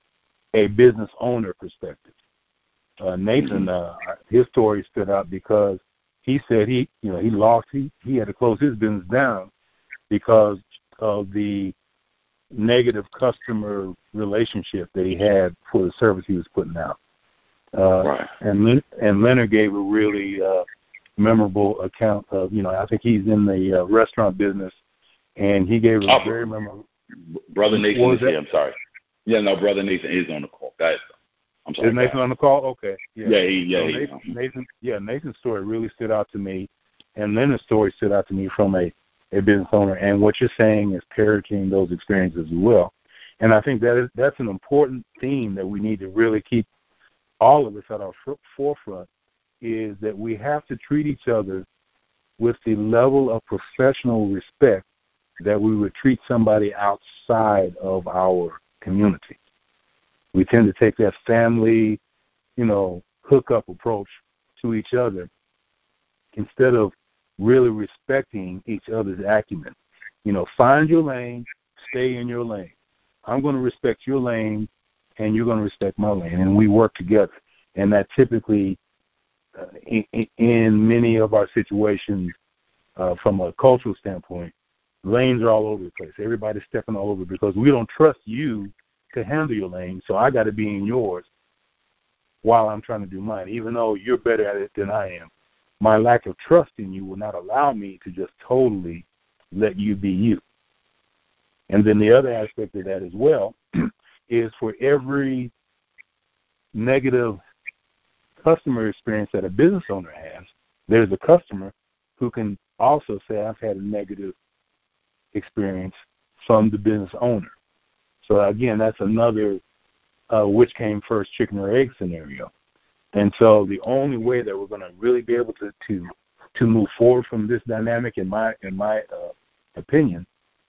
S4: a business owner perspective. Uh, Nathan, mm-hmm. uh, his story stood out because he said he you know he lost he he had to close his business down because of the negative customer relationship that he had for the service he was putting out. Uh,
S1: right.
S4: And and Leonard gave a really uh, memorable account of, you know, I think he's in the uh, restaurant business, and he gave a oh, very memorable.
S1: Brother Nathan is here, I'm sorry. Yeah, no, Brother Nathan is on the call. Guys, I'm sorry.
S4: Is Nathan guys. on the call? Okay. Yeah,
S1: yeah, he, yeah.
S4: So
S1: he,
S4: Nathan, Nathan, yeah, Nathan's story really stood out to me, and Leonard's story stood out to me from a a business owner, and what you're saying is parroting those experiences as well. And I think that is that's an important theme that we need to really keep all of us at our f- forefront, is that we have to treat each other with the level of professional respect that we would treat somebody outside of our community. We tend to take that family, you know, hookup approach to each other instead of really respecting each other's acumen. You know, find your lane, stay in your lane. I'm going to respect your lane, and you're going to respect my lane, and we work together. And that typically, uh, in, in many of our situations, uh, from a cultural standpoint, lanes are all over the place. Everybody's stepping all over because we don't trust you to handle your lane, so I got to be in yours while I'm trying to do mine, even though you're better at it than I am. My lack of trust in you will not allow me to just totally let you be you. And then the other aspect of that as well is for every negative customer experience that a business owner has, there's a customer who can also say, I've had a negative experience from the business owner. So, again, that's another uh, which came first, chicken or egg scenario. And so the only way that we're going to really be able to, to to move forward from this dynamic, in my in my uh, opinion,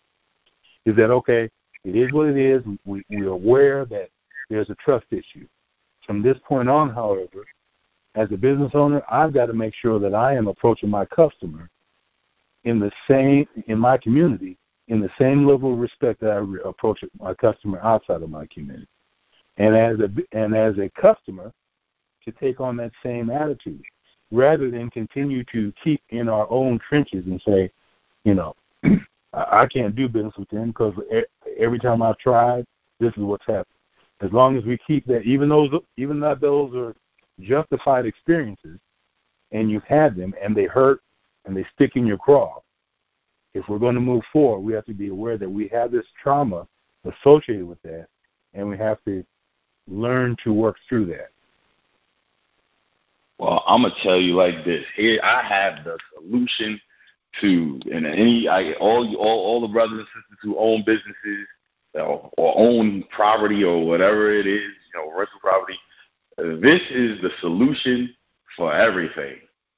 S4: is that, okay, it is what it is. We, we're aware that there's a trust issue. From this point on, however, as a business owner, I've got to make sure that I am approaching my customer in the same, in my community, in the same level of respect that I re- approach my customer outside of my community. And as a, and as a customer, to take on that same attitude, rather than continue to keep in our own trenches and say, you know, I can't do business with them because every time I've tried, this is what's happened. As long as we keep that, even those, even though those are justified experiences, and you've had them, and they hurt, and they stick in your craw, if we're going to move forward, we have to be aware that we have this trauma associated with that, and we have to learn to work through that.
S1: Well, I'm gonna tell you like this. Here, I have the solution to, and any, I, all, all, all the brothers and sisters who own businesses or, or own property or whatever it is, you know, rental property. This is the solution for everything.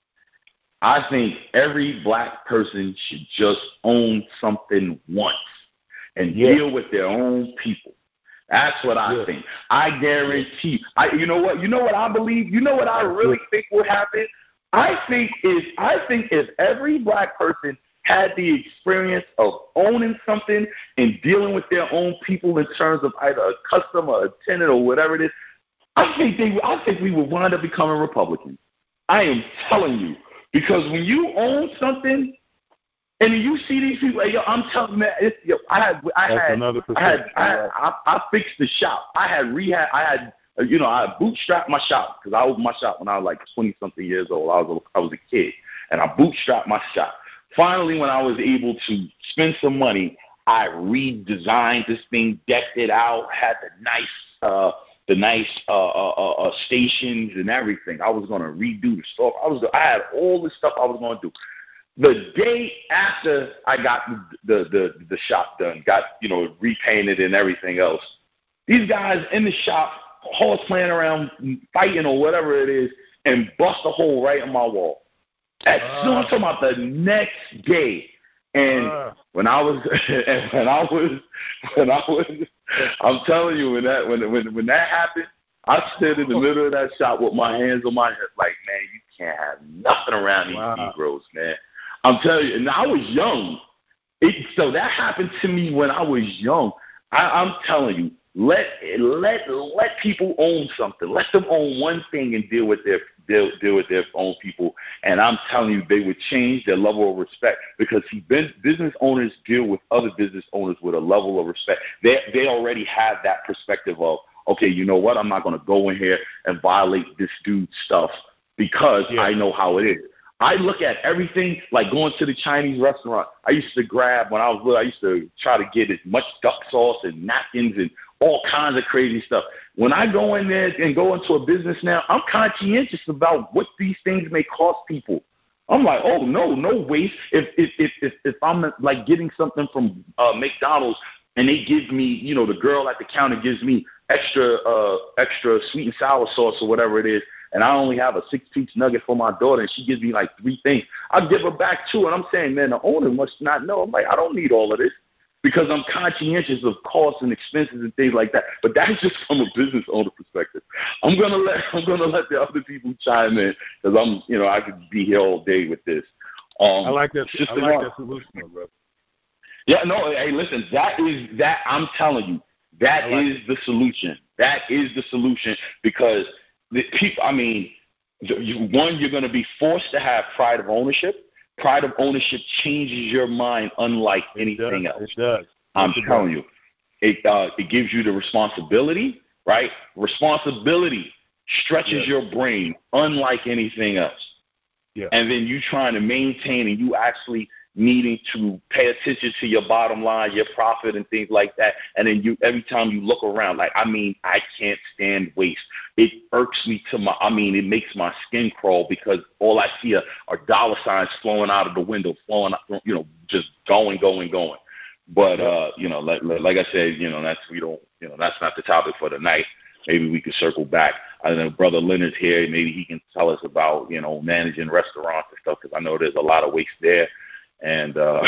S1: I think every black person should just own something once and yeah. deal with their own people. That's what I yeah. think. I guarantee. I, you know what? You know what I believe. You know what I really think will happen. I think if I think if every black person had the experience of owning something and dealing with their own people in terms of either a customer, a tenant, or whatever it is, I think they. I think we would wind up becoming Republicans. I am telling you, because when you own something. And you see these people, yo, I'm telling you, man, it's, yo, I had, I
S4: That's
S1: had,
S4: another
S1: I had, I, had I, I fixed the shop. I had rehab, I had, you know, I bootstrapped my shop because I opened my shop when I was like twenty something years old. I was, a, I was a kid, and I bootstrapped my shop. Finally, when I was able to spend some money, I redesigned this thing, decked it out, had the nice, uh, the nice uh, uh, uh, stations and everything. I was gonna redo the store. I was, I had all this stuff I was gonna do. The day after I got the, the, the shop done, got, you know, repainted and everything else, these guys in the shop, horse playing around, fighting or whatever it is, and bust a hole right in my wall. As uh, soon as I'm about the next day, and uh, when I was, and when I was, when I was, I'm telling you, when that, when, when, when that happened, I stood in the middle of that shop with my hands on my head, like, man, you can't have nothing around these wow. Negroes, man. I'm telling you, and I was young. It, so that happened to me when I was young. I, I'm telling you, let let let people own something. Let them own one thing and deal with their deal, deal with their own people. And I'm telling you, they would change their level of respect because see, business owners deal with other business owners with a level of respect. They they already have that perspective of, okay, you know what? I'm not going to go in here and violate this dude's stuff because yeah. I know how it is. I look at everything like going to the Chinese restaurant. I used to grab, when I was little, I used to try to get as much duck sauce and napkins and all kinds of crazy stuff. When I go in there and go into a business now, I'm conscientious about what these things may cost people. I'm like, oh, no, no waste. If if if if, if I'm like getting something from uh, McDonald's and they give me, you know, the girl at the counter gives me extra uh, extra sweet and sour sauce or whatever it is, and I only have a six-piece nugget for my daughter, and she gives me like three things, I'll give her back two, and I'm saying, man, the owner must not know. I'm like, I don't need all of this because I'm conscientious of costs and expenses and things like that. But that's just from a business owner perspective. I'm gonna let I'm gonna let the other people chime in because I'm, you know, I could be here all day with this. Um,
S4: I like that. I like that solution, brother.
S1: Yeah, no, hey, listen, that is that. I'm telling you, that like is it. the solution. That is the solution because. The people, I mean, you, one, you're going to be forced to have pride of ownership. Pride of ownership changes your mind unlike anything
S4: it
S1: else.
S4: It does.
S1: I'm
S4: it
S1: telling
S4: does.
S1: you. It uh, it gives you the responsibility, right? Responsibility stretches yeah. your brain unlike anything else.
S4: Yeah.
S1: And then you trying to maintain and you actually needing to pay attention to your bottom line, your profit and things like that. And then you, every time you look around, like, I mean, I can't stand waste. It irks me to my, I mean, it makes my skin crawl because all I see are, are dollar signs flowing out of the window, flowing, you know, just going, going, going. But, uh, you know, like, like I said, you know, that's, we don't, you know, that's not the topic for tonight. Maybe we could circle back. I know Brother Leonard's here. Maybe he can tell us about, you know, managing restaurants and stuff because I know there's a lot of waste there. And uh,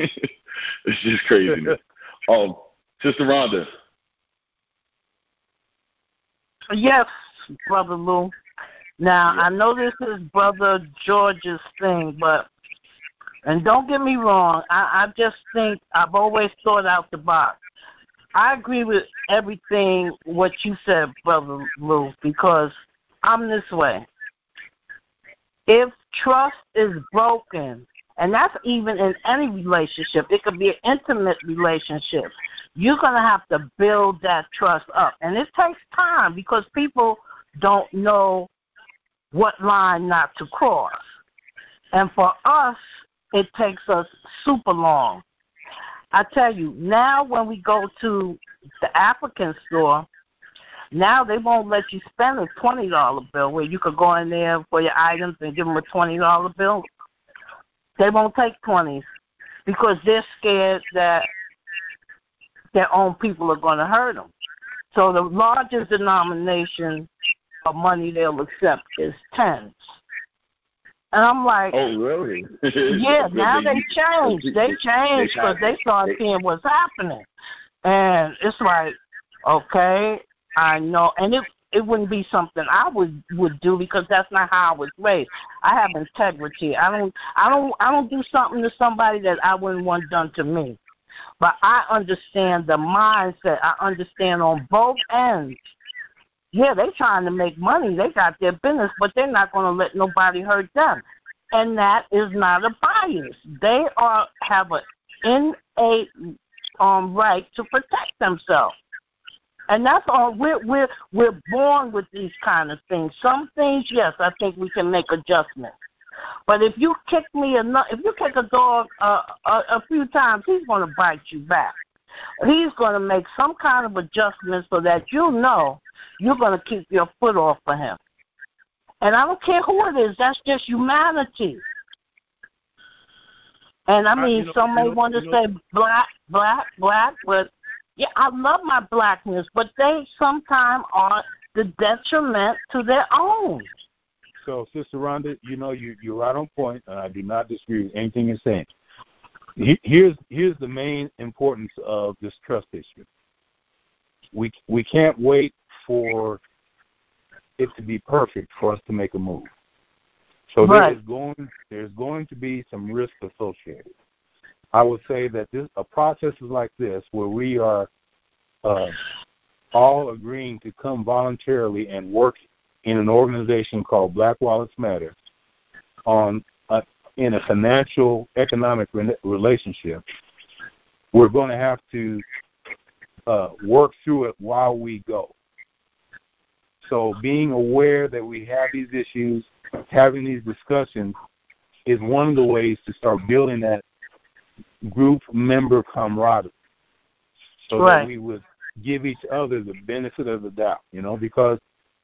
S1: it's just craziness. um, Sister Rhonda.
S8: Yes, Brother Lou. Now, yeah. I know this is Brother George's thing, but And don't get me wrong, I, I just think I've always thought out the box. I agree with everything what you said, Brother Lou, because I'm this way. If trust is broken, and that's even in any relationship, it could be an intimate relationship, you're going to have to build that trust up. And it takes time because people don't know what line not to cross. And for us, it takes us super long. I tell you, now when we go to the African store, now they won't let you spend a twenty dollar bill where you could go in there for your items and give them a twenty dollar bill. They won't take twenties because they're scared that their own people are going to hurt them. So the largest denomination of money they'll accept is tens. And I'm like,
S1: oh, really?
S8: Yeah, now they changed. They changed because they started seeing what's happening. And it's like, okay, I know. And it it wouldn't be something I would, would do because that's not how I was raised. I have integrity. I don't I don't I don't do something to somebody that I wouldn't want done to me. But I understand the mindset. I understand on both ends. Yeah, they trying to make money. They got their business, but they're not going to let nobody hurt them. And that is not a bias. They are have an innate um, right to protect themselves. And that's all. We're, we're, we're born with these kind of things. Some things, yes, I think we can make adjustments. But if you kick me enough, if you kick a dog uh, a, a few times, he's going to bite you back. He's going to make some kind of adjustment so that you know you're going to keep your foot off of him. And I don't care who it is. That's just humanity. And, I mean, uh, you know, some may you know, want to say know. black, black, black, but, yeah, I love my blackness, but they sometimes are the detriment to their own.
S4: So, Sister Rhonda, you know, you, you're right on point, and I do not disagree with anything you're saying. Here's here's the main importance of this trust issue. We we can't wait for it to be perfect for us to make a move. So right. there's going there's going to be some risk associated. I would say that this a process is like this where we are uh, all agreeing to come voluntarily and work in an organization called Black Wallets Matter on a, in a financial economic re- relationship. We're going to have to uh, work through it while we go. So being aware that we have these issues, having these discussions is one of the ways to start building that group member camaraderie so right. that we would give each other the benefit of the doubt, you know, because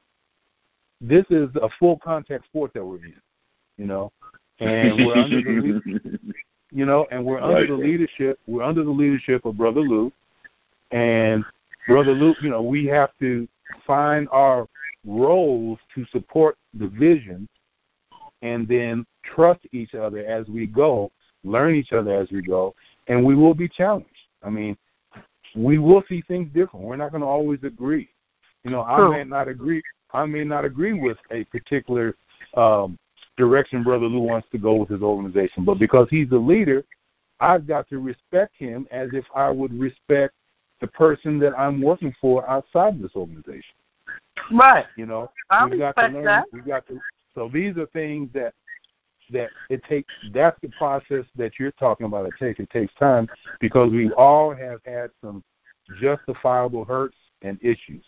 S4: this is a full contact sport that we're in, you know, and we're under the, you know, and we're under right. the leadership, we're under the leadership of Brother Lou, and Brother Lou, you know, we have to find our roles to support the vision and then trust each other as we go, learn each other as we go, and we will be challenged. I mean, we will see things different. We're not going to always agree. You know, I True. may not agree. I may not agree with a particular um, direction Brother Lou wants to go with his organization, but because he's the leader, I've got to respect him as if I would respect the person that I'm working for outside of this organization.
S8: Right.
S4: You know,
S8: I
S4: we've got to learn.
S8: That.
S4: We've got to. So these are things that that it takes. That's the process that you're talking about. It takes. It takes time because we all have had some justifiable hurts and issues,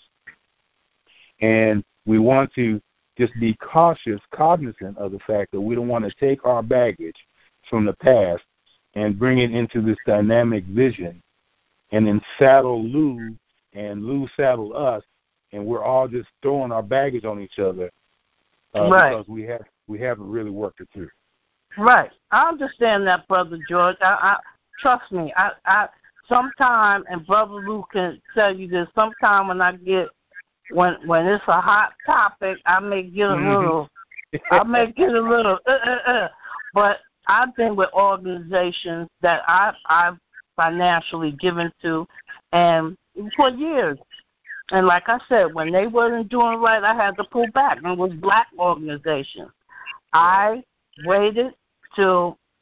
S4: and we want to just be cautious, cognizant of the fact that we don't want to take our baggage from the past and bring it into this dynamic vision, and then saddle Lou and Lou saddle us, and we're all just throwing our baggage on each other uh,
S8: right.
S4: because we have we haven't really worked it through.
S8: Right, I understand that, Brother George. I, I trust me. I, I sometime, and Brother Lou can tell you this. Sometime when I get when when it's a hot topic, I may get a little. I may get a little. Uh, uh, uh. But I've been with organizations that I I've financially given to, and for years. And like I said, when they wasn't doing right, I had to pull back. And it was black organizations. I waited till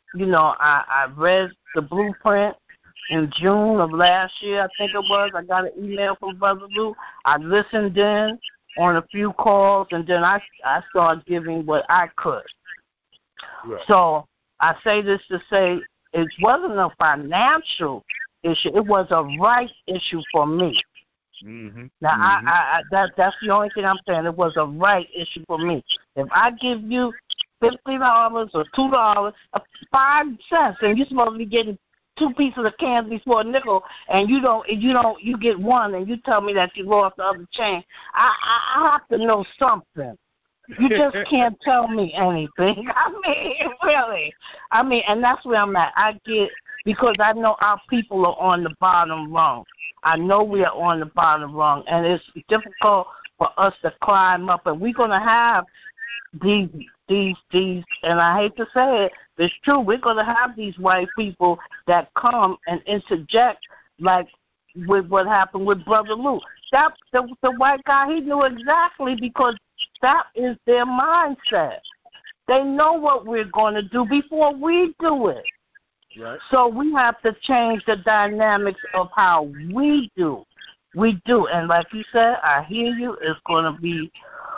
S8: you know, I, I read the blueprint in June of last year, I think it was. I got an email from Brother Lou. I listened in on a few calls, and then I, I started giving what I could. Right. So I say this to say it wasn't a financial issue. It was a right issue for me. Mm-hmm. Now, mm-hmm. I, I, that that's the only thing I'm saying. It was a right issue for me. If I give you fifty dollars or two dollars, five cents, and you're supposed to be getting two pieces of candy for a nickel, and you don't, you don't, you get one, and you tell me that you lost the other chain, I, I, I have to know something. You just can't tell me anything. I mean, really. I mean, and that's where I'm at. I get, because I know our people are on the bottom rung. I know we are on the bottom rung, and it's difficult for us to climb up, and we're going to have these, these, these, and I hate to say it, it's true, we're going to have these white people that come and interject, like with what happened with Brother Lou. That, the, the white guy, he knew exactly, because that is their mindset. They know what we're going to do before we do it. Right. So we have to change the dynamics of how we do. We do. And like you said, I hear you, it's going to be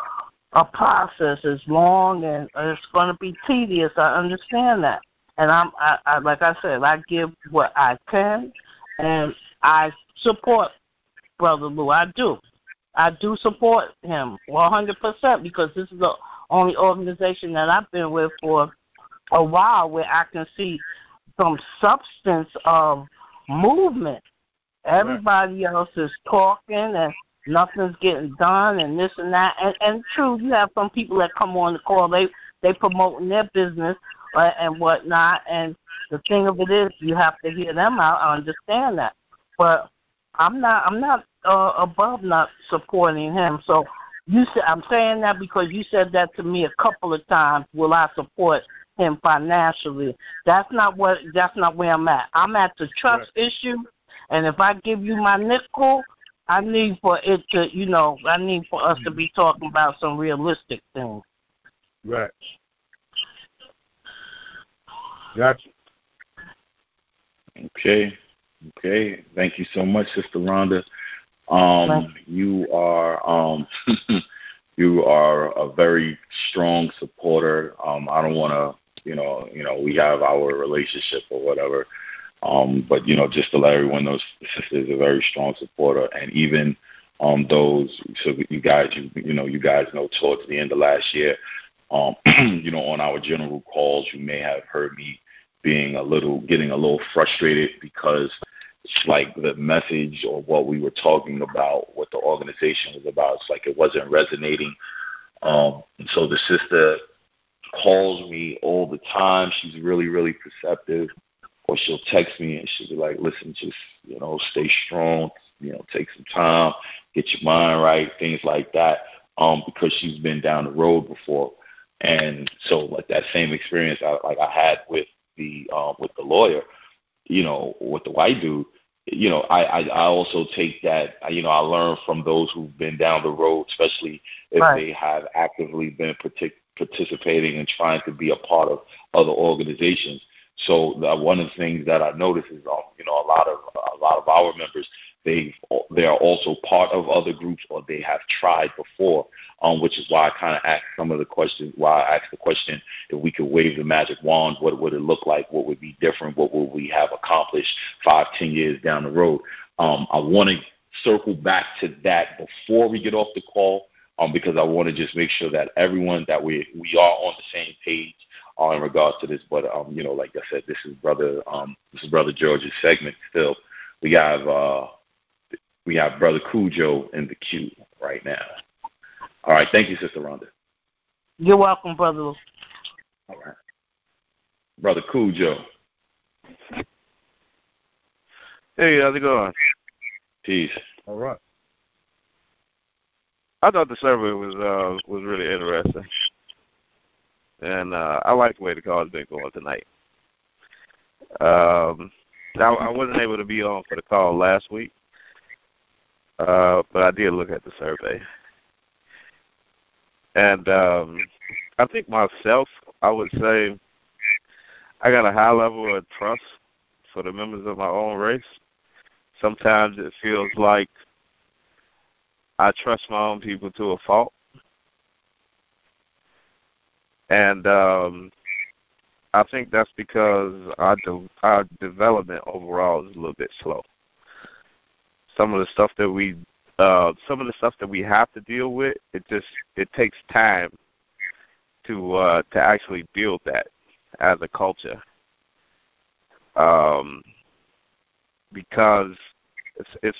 S8: a process. It's long and it's going to be tedious. I understand that. And I'm, I, I, like I said, I give what I can, and I support Brother Lou. I do. I do support him one hundred percent, because this is the only organization that I've been with for a while where I can see some substance of movement. Everybody right. else is talking and nothing's getting done and this and that. And, and true, you have some people that come on the call, they they promoting their business uh, and whatnot. And the thing of it is, you have to hear them out. I understand that, but I'm not. I'm not uh, above not supporting him. So you said, I'm saying that because you said that to me a couple of times. Will I support him financially? That's not what. That's not where I'm at. I'm at the trust right. issue, and if I give you my nickel, I need for it to, you know, I need for us to be talking about some realistic things.
S4: Right. Gotcha.
S1: Okay. Okay. Thank you so much, Sister Rhonda. Um, you are um, you are a very strong supporter. Um, I don't want to, you know, you know, we have our relationship or whatever. Um, but, you know, just to let everyone know, Sister is a very strong supporter. And even um, those, so you guys, you, you know, you guys know towards the end of last year, um, you know, on our general calls, you may have heard me being a little, getting a little frustrated because it's like the message or what we were talking about, what the organization was about, it's like it wasn't resonating. Um, and so the sister calls me all the time. She's really, really perceptive. Or she'll text me and she'll be like, listen, just, you know, stay strong, you know, take some time, get your mind right, things like that, um, because she's been down the road before. And so, like, that same experience I, like I had with the uh, with the lawyer, you know, with the white dude, you know, I, I, I also take that, you know, I learn from those who've been down the road, especially if right. they have actively been partic- participating and trying to be a part of other organizations. So the, one of the things that I notice is, um, you know, a lot of a lot of our members, they they are also part of other groups or they have tried before, um, which is why I kind of asked some of the questions. Why I asked the question, if we could wave the magic wand, what would it look like? What would be different? What would we have accomplished five, ten years down the road? Um, I want to circle back to that before we get off the call, um, because I want to just make sure that everyone that we we are on the same page. Uh, in regards to this, but um, you know, like I said, this is brother, um, this is brother George's segment. Still, we have uh, we have brother Cujo in the queue right now. All right, thank you, Sister Rhonda.
S8: You're welcome, brother.
S1: All right, brother Cujo.
S10: Hey, how's it going?
S1: Peace.
S4: All right.
S10: I thought the survey was uh, was really interesting. And uh, I like the way the call has been going tonight. Um, I, I wasn't able to be on for the call last week, uh, but I did look at the survey. And um, I think myself, I would say I got a high level of trust for the members of my own race. Sometimes it feels like I trust my own people to a fault. And um, I think that's because our, de- our development overall is a little bit slow. Some of the stuff that we, uh, some of the stuff that we have to deal with, it just it takes time to uh, to actually build that as a culture. Um, because it's it's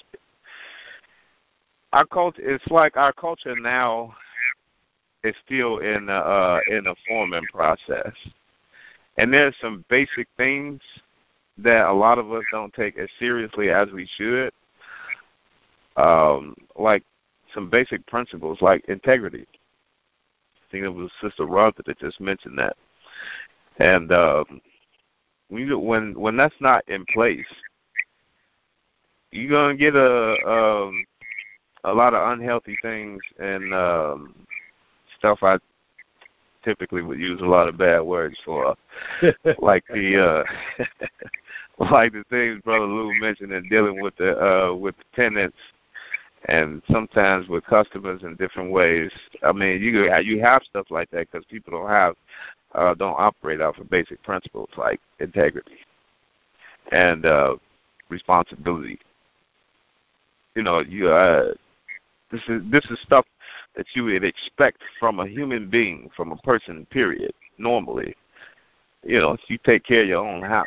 S10: our culture. It's like our culture now is still in a, uh, in a forming process, and there's some basic things that a lot of us don't take as seriously as we should. Um, like some basic principles, like integrity. I think it was Sister Rhonda that just mentioned that, and um, we, when when that's not in place, you're gonna get a um, a lot of unhealthy things and um, stuff. I typically would use a lot of bad words for, like the uh, like the things Brother Lou mentioned in dealing with the uh, with the tenants. And sometimes with customers in different ways. I mean, you you have stuff like that because people don't have uh, don't operate off of basic principles like integrity and uh, responsibility. You know, you uh, this is this is stuff that you would expect from a human being, from a person. Period. Normally, you know, if you take care of your own house,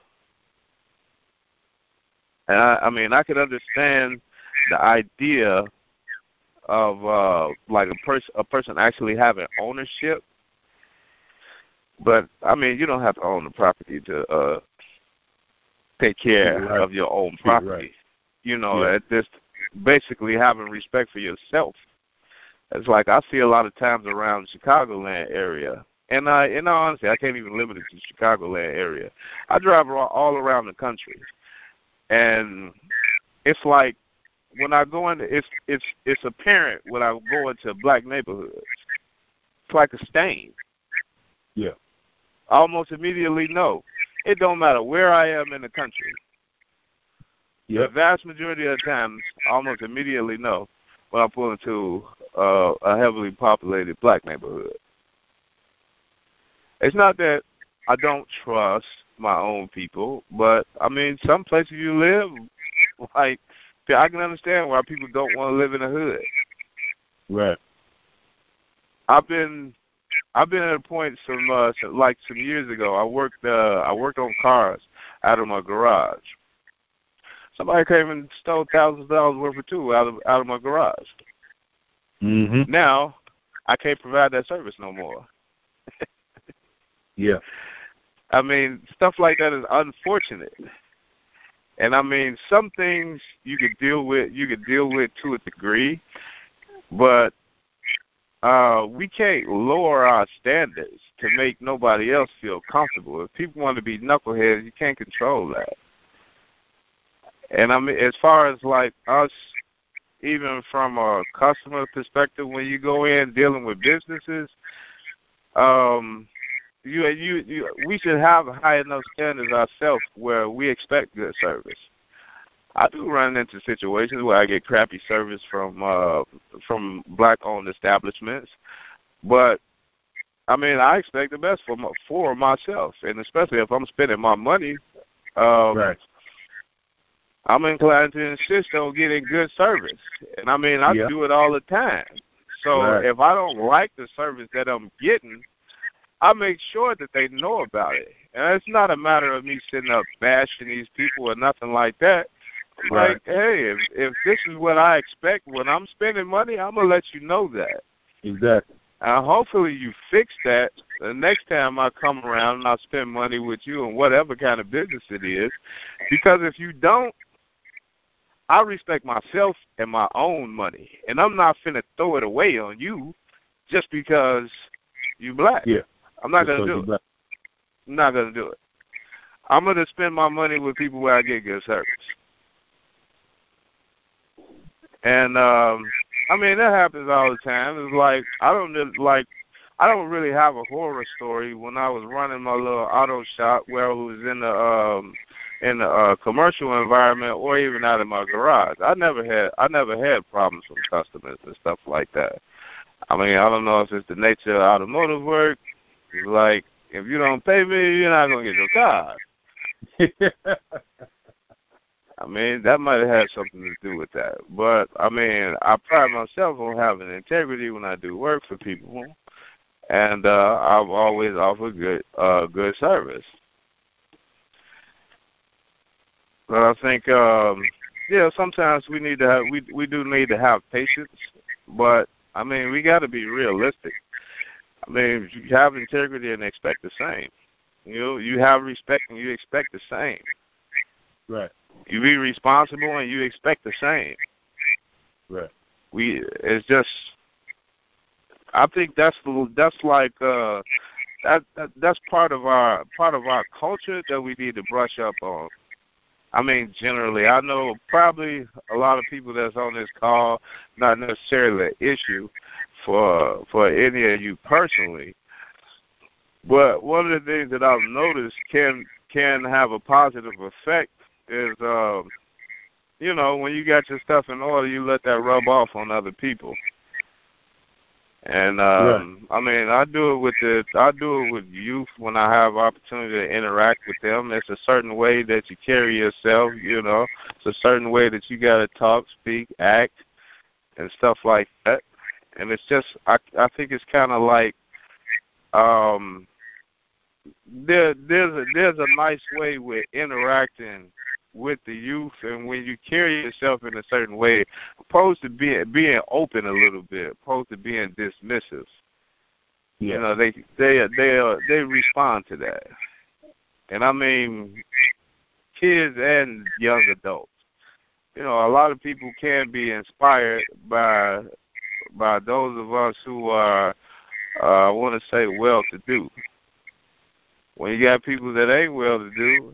S10: and I, I mean, I could understand the idea of uh, like a person a person actually having ownership, but I mean you don't have to own the property to uh, take care right. of your own property. Right. You know, yeah. It's just basically having respect for yourself. It's like I see a lot of times around the Chicagoland area, and I, in all honesty, I can't even limit it to the Chicagoland area. I drive all around the country, and it's like. When I go into, it's it's it's apparent when I go into black neighborhoods. It's like a stain.
S4: Yeah.
S10: I almost immediately know. It don't matter where I am in the country. Yep. The vast majority of the times, I almost immediately know when I pull into uh, a heavily populated black neighborhood. It's not that I don't trust my own people, but I mean, some places you live, like. I can understand why people don't want to live in the hood.
S4: Right.
S10: I've been, I've been at a point some, uh, some like some years ago. I worked, uh, I worked on cars out of my garage. Somebody came and stole thousands of dollars worth of tools out of out of my garage.
S4: Mm-hmm.
S10: Now, I can't provide that service no more.
S4: Yeah.
S10: I mean, stuff like that is unfortunate. And I mean, some things you could deal with, you could deal with to a degree, but uh, we can't lower our standards to make nobody else feel comfortable. If people want to be knuckleheads, you can't control that. And I mean, as far as like us, even from a customer perspective, when you go in dealing with businesses, um, You, you, you, we should have high enough standards ourselves where we expect good service. I do run into situations where I get crappy service from uh, from black-owned establishments, but I mean I expect the best for my, for myself, and especially if I'm spending my money, um,
S4: right.
S10: I'm inclined to insist on getting good service, and I mean I
S4: yeah.
S10: do it all the time. So
S4: right.
S10: if I don't like the service that I'm getting, I make sure that they know about it. And it's not a matter of me sitting up bashing these people or nothing like that.
S4: Right.
S10: Like, hey, if, if this is what I expect when I'm spending money, I'm going to let you know that.
S4: Exactly.
S10: And hopefully you fix that the next time I come around and I spend money with you in whatever kind of business it is. Because if you don't, I respect myself and my own money. And I'm not finna throw it away on you just because you black.
S4: Yeah.
S10: I'm not going to do it. Black. I'm not going to do it. I'm going to spend my money with people where I get good service. And, um, I mean, that happens all the time. It's like, I don't, like, I don't really have a horror story. When I was running my little auto shop, where I was in the um, in the uh, commercial environment, or even out in my garage, I never had I never had problems with customers and stuff like that. I mean, I don't know if it's the nature of automotive work. Like, if you don't pay me, you're not gonna get your car. I mean, that might have had something to do with that. But I mean, I pride myself on having integrity when I do work for people, and uh, I've always offered good uh, good service. But I think, um, yeah, sometimes we need to have we we do need to have patience. But I mean, we got to be realistic. I mean, you have integrity and expect the same. You know, you have respect and you expect the same.
S4: Right.
S10: You be responsible and you expect the same.
S4: Right.
S10: We it's just I think that's that's like uh, that, that that's part of our part of our culture that we need to brush up on. I mean, generally, I know probably a lot of people that's on this call, not necessarily an issue for for any of you personally, but one of the things that I've noticed can can have a positive effect is, um, you know, when you got your stuff in order, you let that rub off on other people. And um, right. I mean, I do it with the I do it with youth when I have opportunity to interact with them. It's a certain way that you carry yourself, you know. It's a certain way that you got to talk, speak, act, and stuff like that. And it's just, I I think it's kind of like, um, there there's a there's a nice way with interacting with the youth, and when you carry yourself in a certain way, opposed to being being open a little bit, opposed to being dismissive. Yeah. You know, they they they uh, they respond to that, and I mean, kids and young adults. You know, a lot of people can be inspired by by those of us who are, uh, I want to say, well-to-do. When you got people that ain't well-to-do,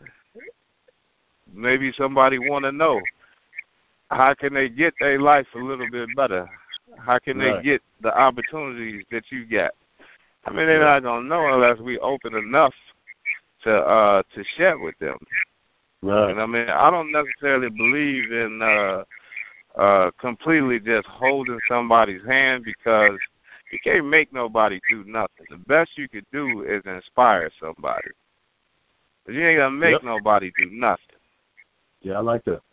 S10: maybe somebody want to know, how can they get their life a little bit better? How can right. they get the opportunities that you got? I mean, they're right. not going to know unless we open enough to uh, to share with them. Right. And I mean, I don't necessarily believe in uh, uh, completely just holding somebody's hand, because you can't make nobody do nothing. The best you could do is inspire somebody. But you ain't going to make yep. nobody do nothing.
S4: Yeah, I like that.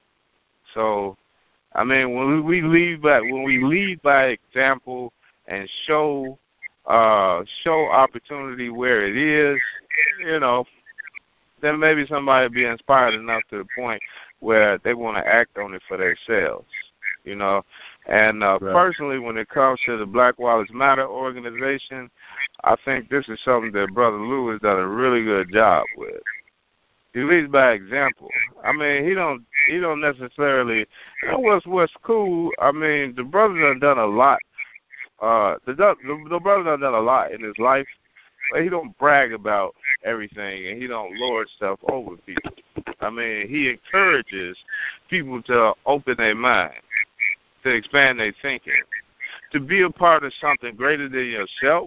S10: So, I mean, when we lead by when we lead by example and show uh, show opportunity where it is, you know, then maybe somebody will be inspired enough to the point where they want to act on it for themselves, you know. And uh, right. personally, when it comes to the Black Wallets Matter organization, I think this is something that Brother Lou has done a really good job with. He leads by example. I mean, he don't he don't necessarily. You know what's what's cool? I mean, the brother done done a lot. Uh, the the, the brother done done a lot in his life, but he don't brag about everything, and he don't lord stuff over people. I mean, he encourages people to open their mind, to expand their thinking, to be a part of something greater than yourself,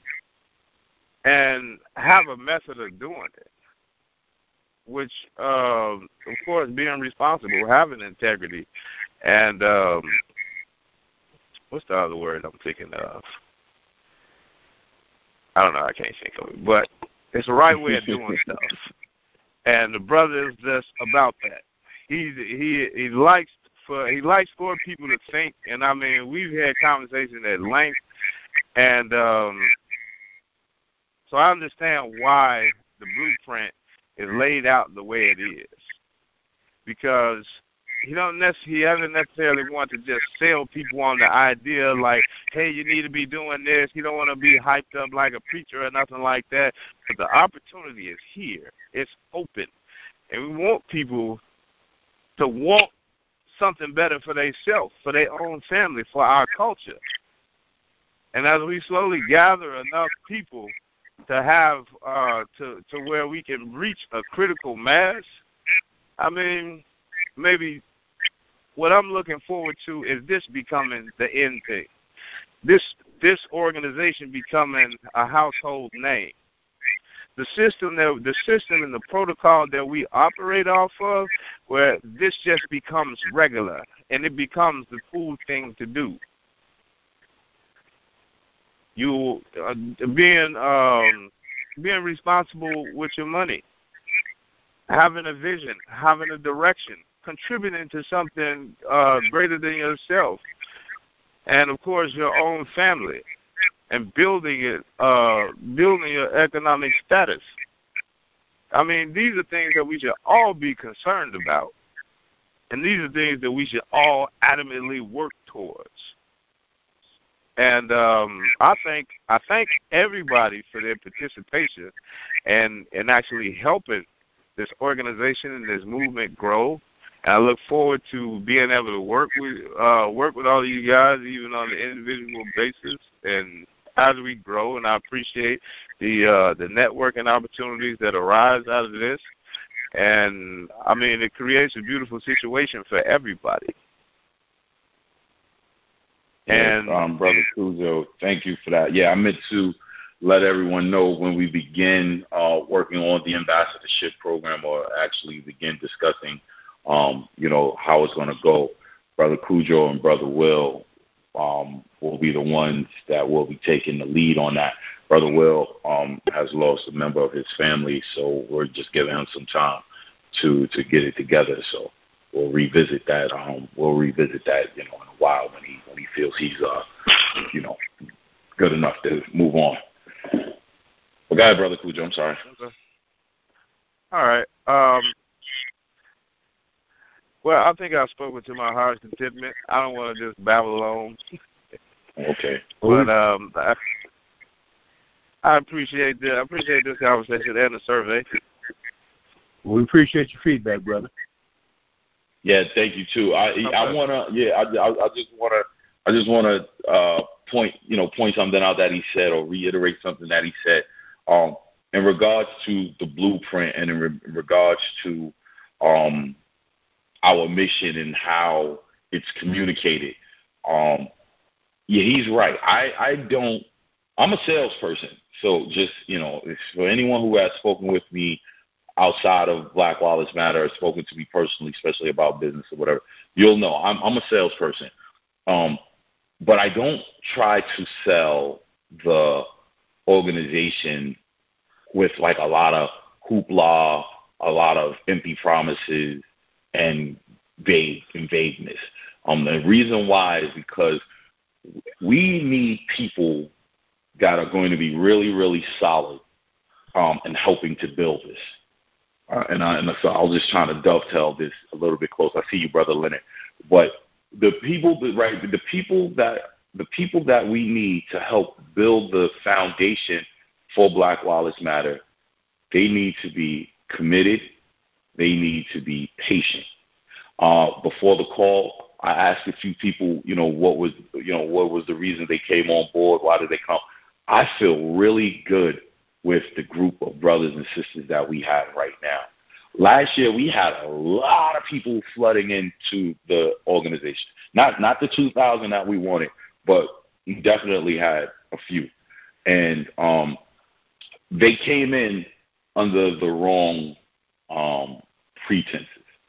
S10: and have a method of doing it. Which, um, of course, being responsible, having integrity, and um, what's the other word I'm thinking of? I don't know. I can't think of it. But it's the right way of doing stuff. And the brother is just about that. He he he likes for he likes for people to think. And I mean, we've had conversations at length, and um, so I understand why the blueprint is laid out the way it is, because he don't necessarily, he doesn't necessarily want to just sell people on the idea like, hey, you need to be doing this. He don't want to be hyped up like a preacher or nothing like that. But the opportunity is here. It's open, and we want people to want something better for themselves, for their own family, for our culture. And as we slowly gather enough people to have uh, to to where we can reach a critical mass, I mean, maybe what I'm looking forward to is this becoming the end thing. This this organization becoming a household name. The system that the system and the protocol that we operate off of, where this just becomes regular and it becomes the cool thing to do. You uh, being um, being responsible with your money, having a vision, having a direction, contributing to something uh, greater than yourself, and of course your own family, and building it, uh, building your economic status. I mean, these are things that we should all be concerned about, and these are things that we should all adamantly work towards. And um, I think I thank everybody for their participation and and actually helping this organization and this movement grow. And I look forward to being able to work with uh, work with all of you guys, even on an individual basis, and as we grow. And I appreciate the uh, the networking opportunities that arise out of this. And I mean, it creates a beautiful situation for everybody.
S1: And yes, um, Brother Cujo, thank you for that. Yeah, I meant to let everyone know when we begin uh, working on the ambassadorship program, or actually begin discussing, um, you know, how it's going to go. Brother Cujo and Brother Will um, will be the ones that will be taking the lead on that. Brother Will um, has lost a member of his family, so we're just giving him some time to to get it together. So we'll revisit that. Um, we'll revisit that, you know, in a while when he when he feels he's uh, you know, good enough to move on. But go ahead, Brother Cujo. I'm sorry.
S10: Okay. All right. Um, well, I think I've spoken to my heart's contentment. I don't want to just babble on.
S1: Okay.
S10: But um, I, I appreciate the I appreciate this conversation and the survey.
S4: Well, we appreciate your feedback, brother.
S1: Yeah, thank you too. I okay. I wanna yeah I, I, I just wanna I just wanna uh, point you know point something out that he said, or reiterate something that he said um, in regards to the blueprint, and in, re- in regards to um, our mission and how it's communicated. Um, yeah, he's right. I, I don't. I'm a salesperson, so just you know, if, for anyone who has spoken with me outside of Black Lives Matter, or spoken to me personally, especially about business or whatever, you'll know I'm, I'm a salesperson. Um, but I don't try to sell the organization with like a lot of hoopla, a lot of empty promises, and vague and vagueness. Um, the reason why is because we need people that are going to be really, really solid um, in helping to build this. Uh, and, I, and so I was just trying to dovetail this a little bit close. I see you, Brother Leonard. But the people, that, right? The people that the people that we need to help build the foundation for Black Lives Matter, they need to be committed. They need to be patient. Uh, before the call, I asked a few people, you know, what was, you know, what was the reason they came on board? Why did they come? I feel really good with the group of brothers and sisters that we have right now. Last year, we had a lot of people flooding into the organization. Not not the two thousand that we wanted, but we definitely had a few. And um, they came in under the wrong um, pretenses.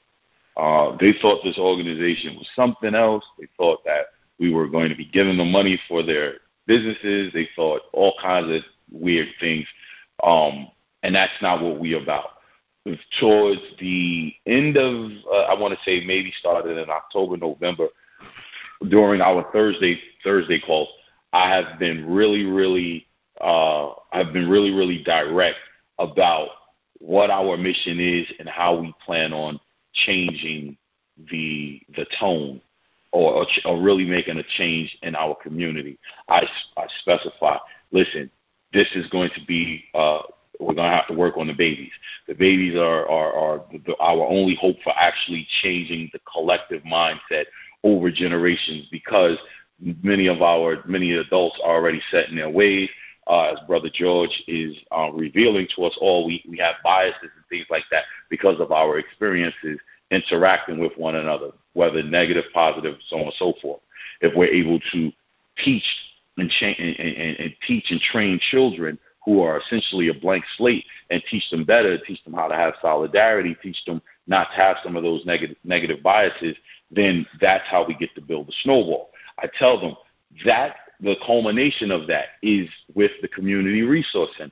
S1: Uh, they thought this organization was something else. They thought that we were going to be giving them money for their businesses. They thought all kinds of weird things. Um, and that's not what we're about. Towards the end of, uh, I want to say maybe started in October, November, during our Thursday Thursday calls, I have been really, really, uh, I've been really, really direct about what our mission is and how we plan on changing the the tone, or, or really making a change in our community. I, I specify, listen, this is going to be, uh, we're going to have to work on the babies. The babies are, are, are the, our only hope for actually changing the collective mindset over generations, because many of our, many adults are already set in their ways. Uh, as Brother George is uh, revealing to us all, we, we have biases and things like that because of our experiences interacting with one another, whether negative, positive, so on and so forth. If we're able to teach and, cha- and, and, and teach and train children who are essentially a blank slate and teach them better, teach them how to have solidarity, teach them not to have some of those negative negative biases, then that's how we get to build a snowball. I tell them that the culmination of that is with the Community Resource Center.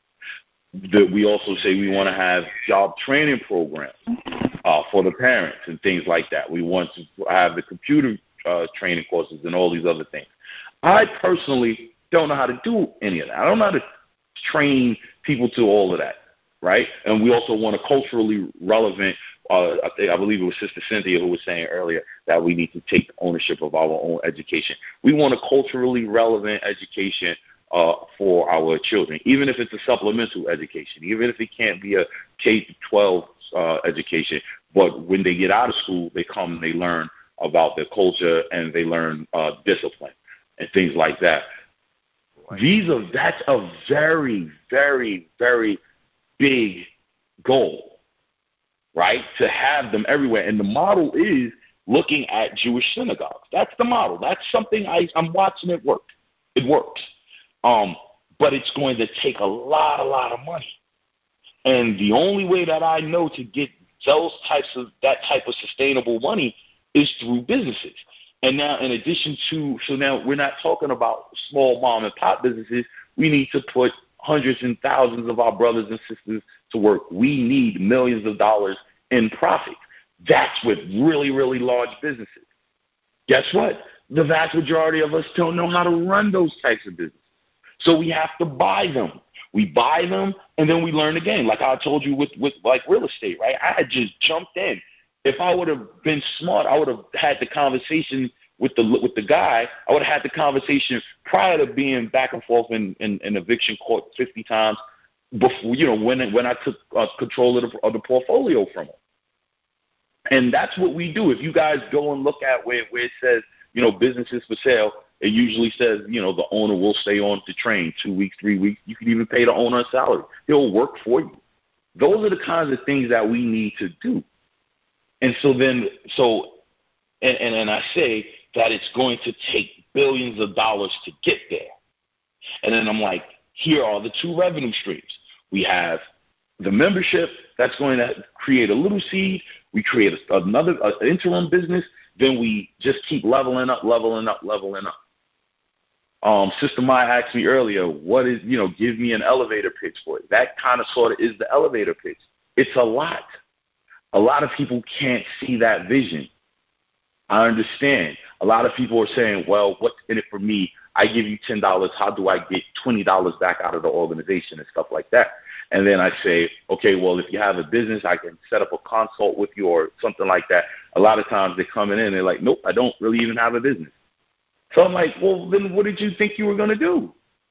S1: The, we also say we want to have job training programs uh, for the parents and things like that. We want to have the computer uh, training courses and all these other things. I personally don't know how to do any of that. I don't know how to train people to all of that, right? And we also want a culturally relevant, uh, I, think, I believe it was Sister Cynthia who was saying earlier that we need to take ownership of our own education. We want a culturally relevant education uh, for our children, even if it's a supplemental education, even if it can't be a K through twelve uh, education. But when they get out of school, they come and they learn about their culture and they learn uh, discipline and things like that. These are that's a very, very, very big goal, right? To have them everywhere. And the model is looking at Jewish synagogues. That's the model. That's something I, I'm watching it work. It works. Um, but it's going to take a lot, a lot of money. And the only way that I know to get those types of that type of sustainable money is through businesses. And now, in addition to, so now we're not talking about small mom and pop businesses. We need to put hundreds and thousands of our brothers and sisters to work. We need millions of dollars in profit. That's with really, really large businesses. Guess what? The vast majority of us don't know how to run those types of businesses. So we have to buy them. We buy them, and then we learn the game. Like I told you with, with like real estate, right? I had just jumped in. If I would have been smart, I would have had the conversation with the with the guy. I would have had the conversation prior to being back and forth in, in, in eviction court fifty times before, you know, when when I took uh, control of the, of the portfolio from him. And that's what we do. If you guys go and look at where, where it says, you know, businesses for sale, it usually says, you know, the owner will stay on to train two weeks, three weeks. You can even pay the owner a salary. He'll work for you. Those are the kinds of things that we need to do. And so then, so, and, and, and I say that it's going to take billions of dollars to get there. And then I'm like, here are the two revenue streams. We have the membership that's going to create a little seed. We create a, another a, an interim business. Then we just keep leveling up, leveling up, leveling up. Um, Sister Maya asked me earlier, what is, you know, give me an elevator pitch for it. That kind of sort of is the elevator pitch. It's a lot. A lot of people can't see that vision. I understand. A lot of people are saying, well, what's in it for me? I give you ten dollars. How do I get twenty dollars back out of the organization and stuff like that? And then I say, okay, well, if you have a business, I can set up a consult with you or something like that. A lot of times they're coming in and they're like, nope, I don't really even have a business. So I'm like, well, then what did you think you were going to do?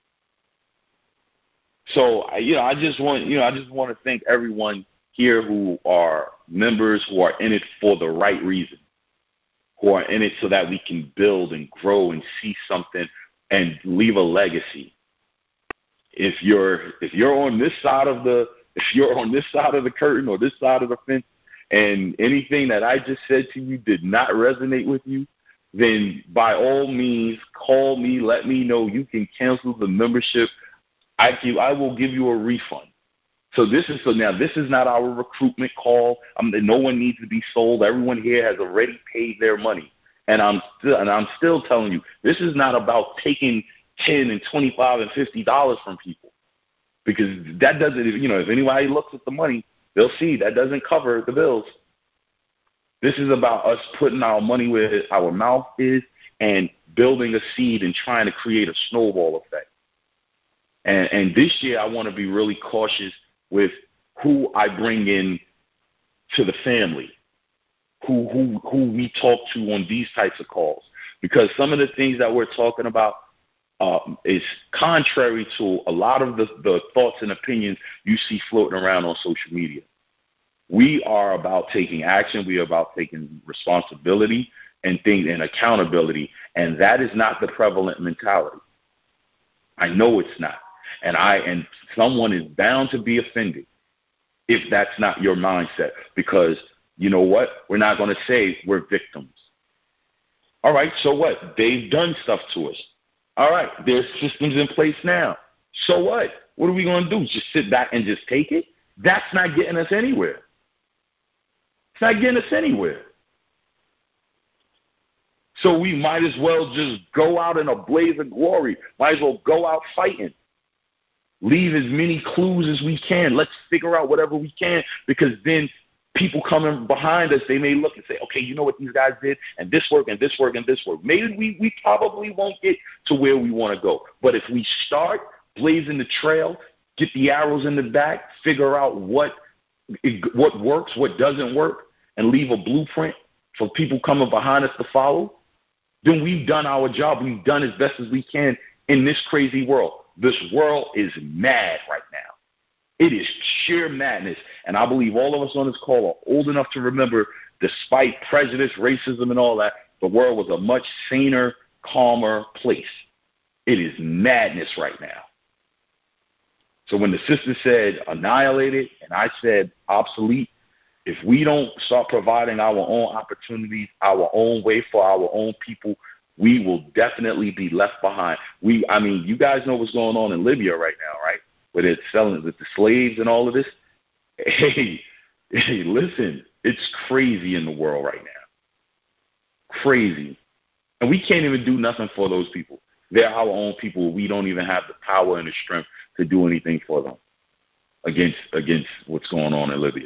S1: So, you know, I just want, you know, I just want to thank everyone here who are members, who are in it for the right reason, who are in it so that we can build and grow and see something and leave a legacy. If you're if you're on this side of the if you're on this side of the curtain or this side of the fence, and anything that I just said to you did not resonate with you, then by all means call me. Let me know. You can cancel the membership. I give, I will give you a refund. So this is so now this is not our recruitment call. Um, no one needs to be sold. Everyone here has already paid their money, and I'm still and I'm still telling you, this is not about taking ten and twenty-five and fifty dollars from people, because that doesn't. You know, if anybody looks at the money, they'll see that doesn't cover the bills. This is about us putting our money where our mouth is and building a seed and trying to create a snowball effect. And, and this year, I want to be really cautious with who I bring in to the family, who who who we talk to on these types of calls, because some of the things that we're talking about uh, is contrary to a lot of the, the thoughts and opinions you see floating around on social media. We are about taking action. We are about taking responsibility and things and accountability, and that is not the prevalent mentality. I know it's not. And I and someone is bound to be offended if that's not your mindset, because you know what? We're not going to say we're victims. All right, so what? They've done stuff to us. All right, there's systems in place now. So what? What are we going to do? Just sit back and just take it? That's not getting us anywhere. It's not getting us anywhere. So we might as well just go out in a blaze of glory. Might as well go out fighting. Leave as many clues as we can. Let's figure out whatever we can, because then people coming behind us, they may look and say, okay, you know what these guys did, and this work, and this work, and this work. Maybe we, we probably won't get to where we want to go. But if we start blazing the trail, get the arrows in the back, figure out what what works, what doesn't work, and leave a blueprint for people coming behind us to follow, then we've done our job. We've done as best as we can in this crazy world. This world is mad right now. It is sheer madness. And I believe all of us on this call are old enough to remember, despite prejudice, racism, and all that, the world was a much saner, calmer place. It is madness right now. So when the sister said annihilated and I said obsolete, if we don't start providing our own opportunities, our own way for our own people, we will definitely be left behind. We, I mean, you guys know what's going on in Libya right now, right? Where they're selling with the slaves and all of this. Hey, hey, listen, it's crazy in the world right now. Crazy. And we can't even do nothing for those people. They're our own people. We don't even have the power and the strength to do anything for them against against what's going on in Libya.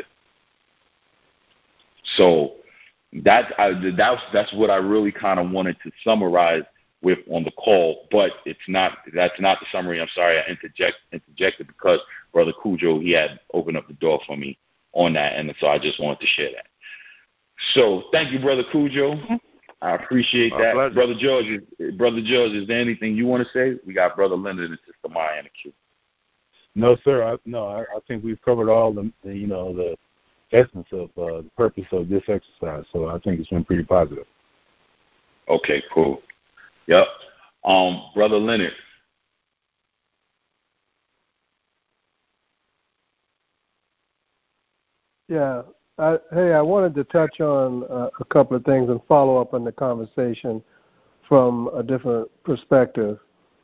S1: So that I, that's that's what I really kind of wanted to summarize with on the call, but it's not. That's not the summary. I'm sorry, I interject interjected because Brother Cujo, he had opened up the door for me on that, and so I just wanted to share that. So thank you, Brother Cujo. I appreciate
S10: My
S1: that,
S10: pleasure.
S1: Brother George. Is, Brother George, is there anything you want to say? We got Brother Leonard and Sister Maya in the queue.
S4: No, sir. I, no, I, I think we've covered all the, the you know, the essence of uh, the purpose of this exercise. So I think it's been pretty positive.
S1: Okay, cool. Yep. Um, Brother Leonard.
S6: Yeah. I, hey, I wanted to touch on uh, a couple of things and follow up on the conversation from a different perspective.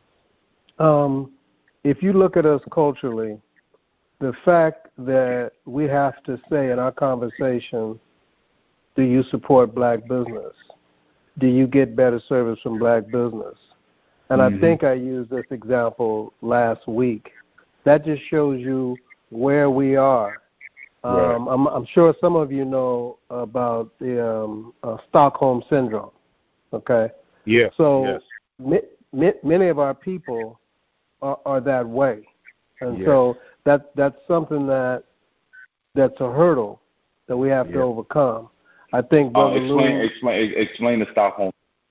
S6: Um, if you look at us culturally, the fact that we have to say in our conversation, do you support black business? Do you get better service from black business? And mm-hmm. I think I used this example last week. That just shows you where we are. Right. Um, I'm, I'm sure some of you know about the um, uh, Stockholm Syndrome, okay?
S4: Yeah.
S6: So
S4: yes.
S6: mi- mi- many of our people are, are that way. And
S4: yes.
S6: so that that's something that that's a hurdle that we have
S4: yeah.
S6: to overcome. I think Brother
S1: uh, explain,
S6: Lou,
S1: explain, explain the Stockholm.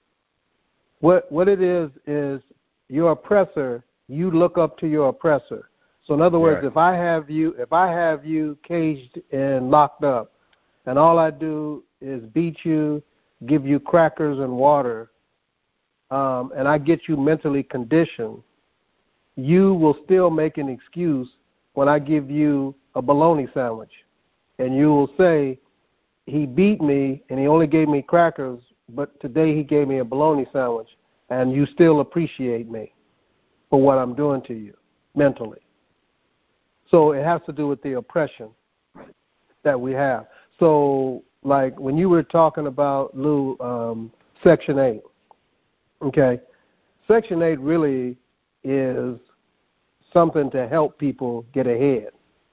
S6: What what it is is your oppressor. You look up to your oppressor. So in other words,
S4: right.
S6: if I have you, if I have you caged and locked up, and all I do is beat you, give you crackers and water, um, and I get you mentally conditioned, you will still make an excuse when I give you a bologna sandwich, and you will say, he beat me and he only gave me crackers, but today he gave me a bologna sandwich, and you still appreciate me for what I'm doing to you mentally. So it has to do with the oppression that we have. So, like when you were talking about, Lou, um, Section eight, okay, Section eight really is something to help people get ahead.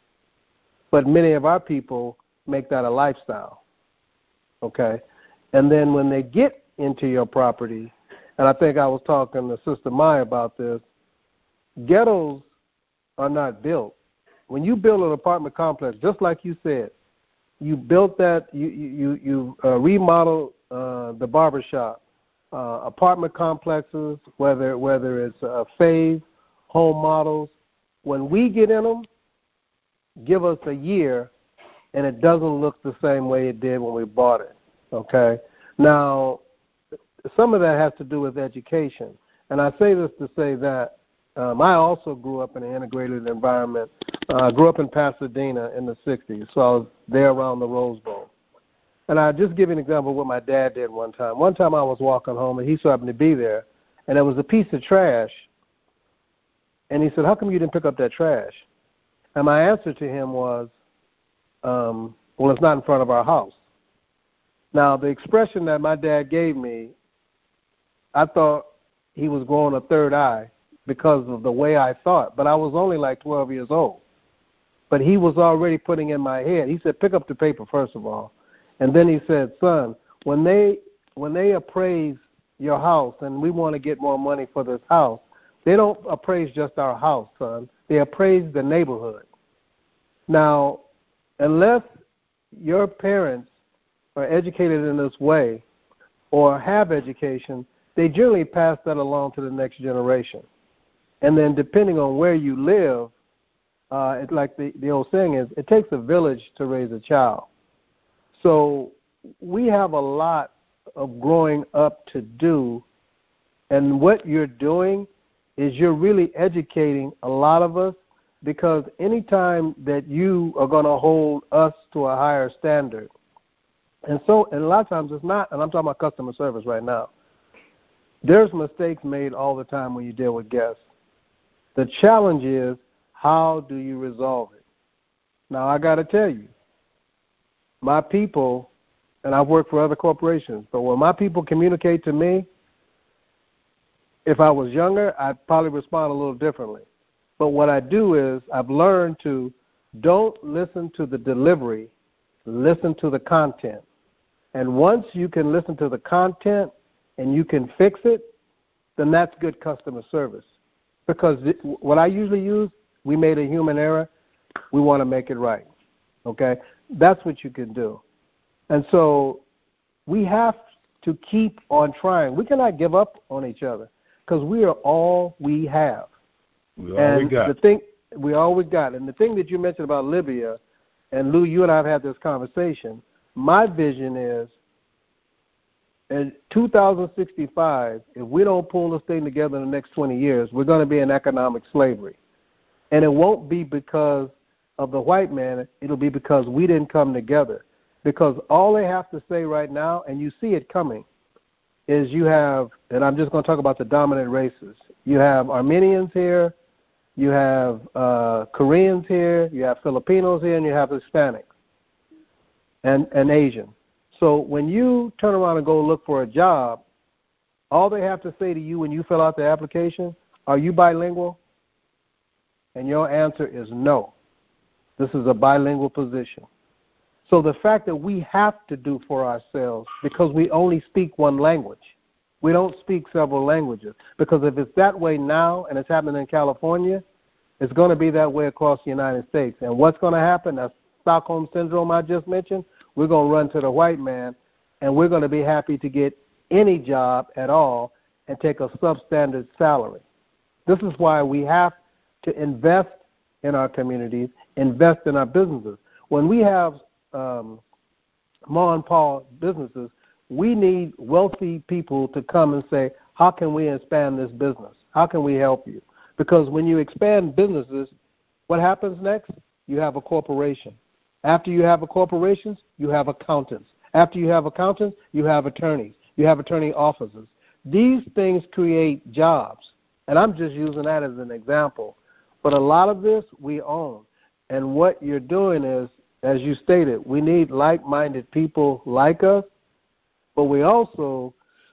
S6: But many of our people make that a lifestyle, okay? And then when they get into your property, and I think I was talking to Sister Maya about this, ghettos are not built. When you build an apartment complex, just like you said, you built that, you you you uh, remodeled uh, the barbershop, uh, apartment complexes, whether whether it's uh, fave, home models. When we get in them, give us a year, and it doesn't look the same way it did when we bought it. Okay. Now, some of that has to do with education, and I say this to say that um, I also grew up in an integrated environment. I uh, grew up in Pasadena in the sixties, so I was there around the Rose Bowl. And I'll just give you an example of what my dad did one time. One time I was walking home, and he so happened to be there, and there was a piece of trash. And he said, how come you didn't pick up that trash? And my answer to him was, um, well, it's not in front of our house. Now, the expression that my dad gave me, I thought he was growing a third eye because of the way I thought, but I was only like twelve years old. But he was already putting in my head. He said, pick up the paper, first of all. And then he said, son, when they when they appraise your house and we want to get more money for this house, they don't appraise just our house, son. They appraise the neighborhood. Now, unless your parents are educated in this way or have education, they generally pass that along to the next generation. And then depending on where you live, uh, it's like the, the old saying is, it takes a village to raise a child. So we have a lot of growing up to do, and what you're doing is you're really educating a lot of us, because anytime that you are going to hold us to a higher standard, and so and a lot of times it's not, and I'm talking about customer service right now, there's mistakes made all the time when you deal with guests. The challenge is, how do you resolve it? Now, I got to tell you, my people, and I've worked for other corporations, but when my people communicate to me, if I was younger, I'd probably respond a little differently. But what I do is I've learned to don't listen to the delivery, listen to the content. And once you can listen to the content and you can fix it, then that's good customer service. Because what I usually use, we made a human error, we want to make it right. Okay? That's what you can do. And so we have to keep on trying. We cannot give up on each other because we are all we have.
S4: We all
S6: and
S4: we got.
S6: The thing, we all we got. And the thing that you mentioned about Libya, and Lou, you and I have had this conversation, my vision is in two thousand sixty-five, if we don't pull this thing together in the next twenty years, we're going to be in economic slavery. And it won't be because of the white man. It'll be because we didn't come together. Because all they have to say right now, and you see it coming, is you have, and I'm just going to talk about the dominant races. You have Armenians here, you have uh, Koreans here, you have Filipinos here, and you have Hispanics and, and Asian. So when you turn around and go look for a job, all they have to say to you when you fill out the application, are you bilingual? And your answer is no. This is a bilingual position. So the fact that we have to do for ourselves, because we only speak one language. We don't speak several languages. Because if it's that way now and it's happening in California, it's going to be that way across the United States. And what's going to happen, that Stockholm Syndrome I just mentioned, we're going to run to the white man, and we're going to be happy to get any job at all and take a substandard salary. This is why we have to invest in our communities, invest in our businesses. When we have um, ma and pa businesses, we need wealthy people to come and say, how can we expand this business? How can we help you? Because when you expand businesses, what happens next? You have a corporation. After you have a corporation, you have accountants. After you have accountants, you have attorneys. You have attorney offices. These things create jobs. And I'm just using that as an example. But a lot of this we own. And what you're doing is, as you stated, we need like-minded people like us, but we also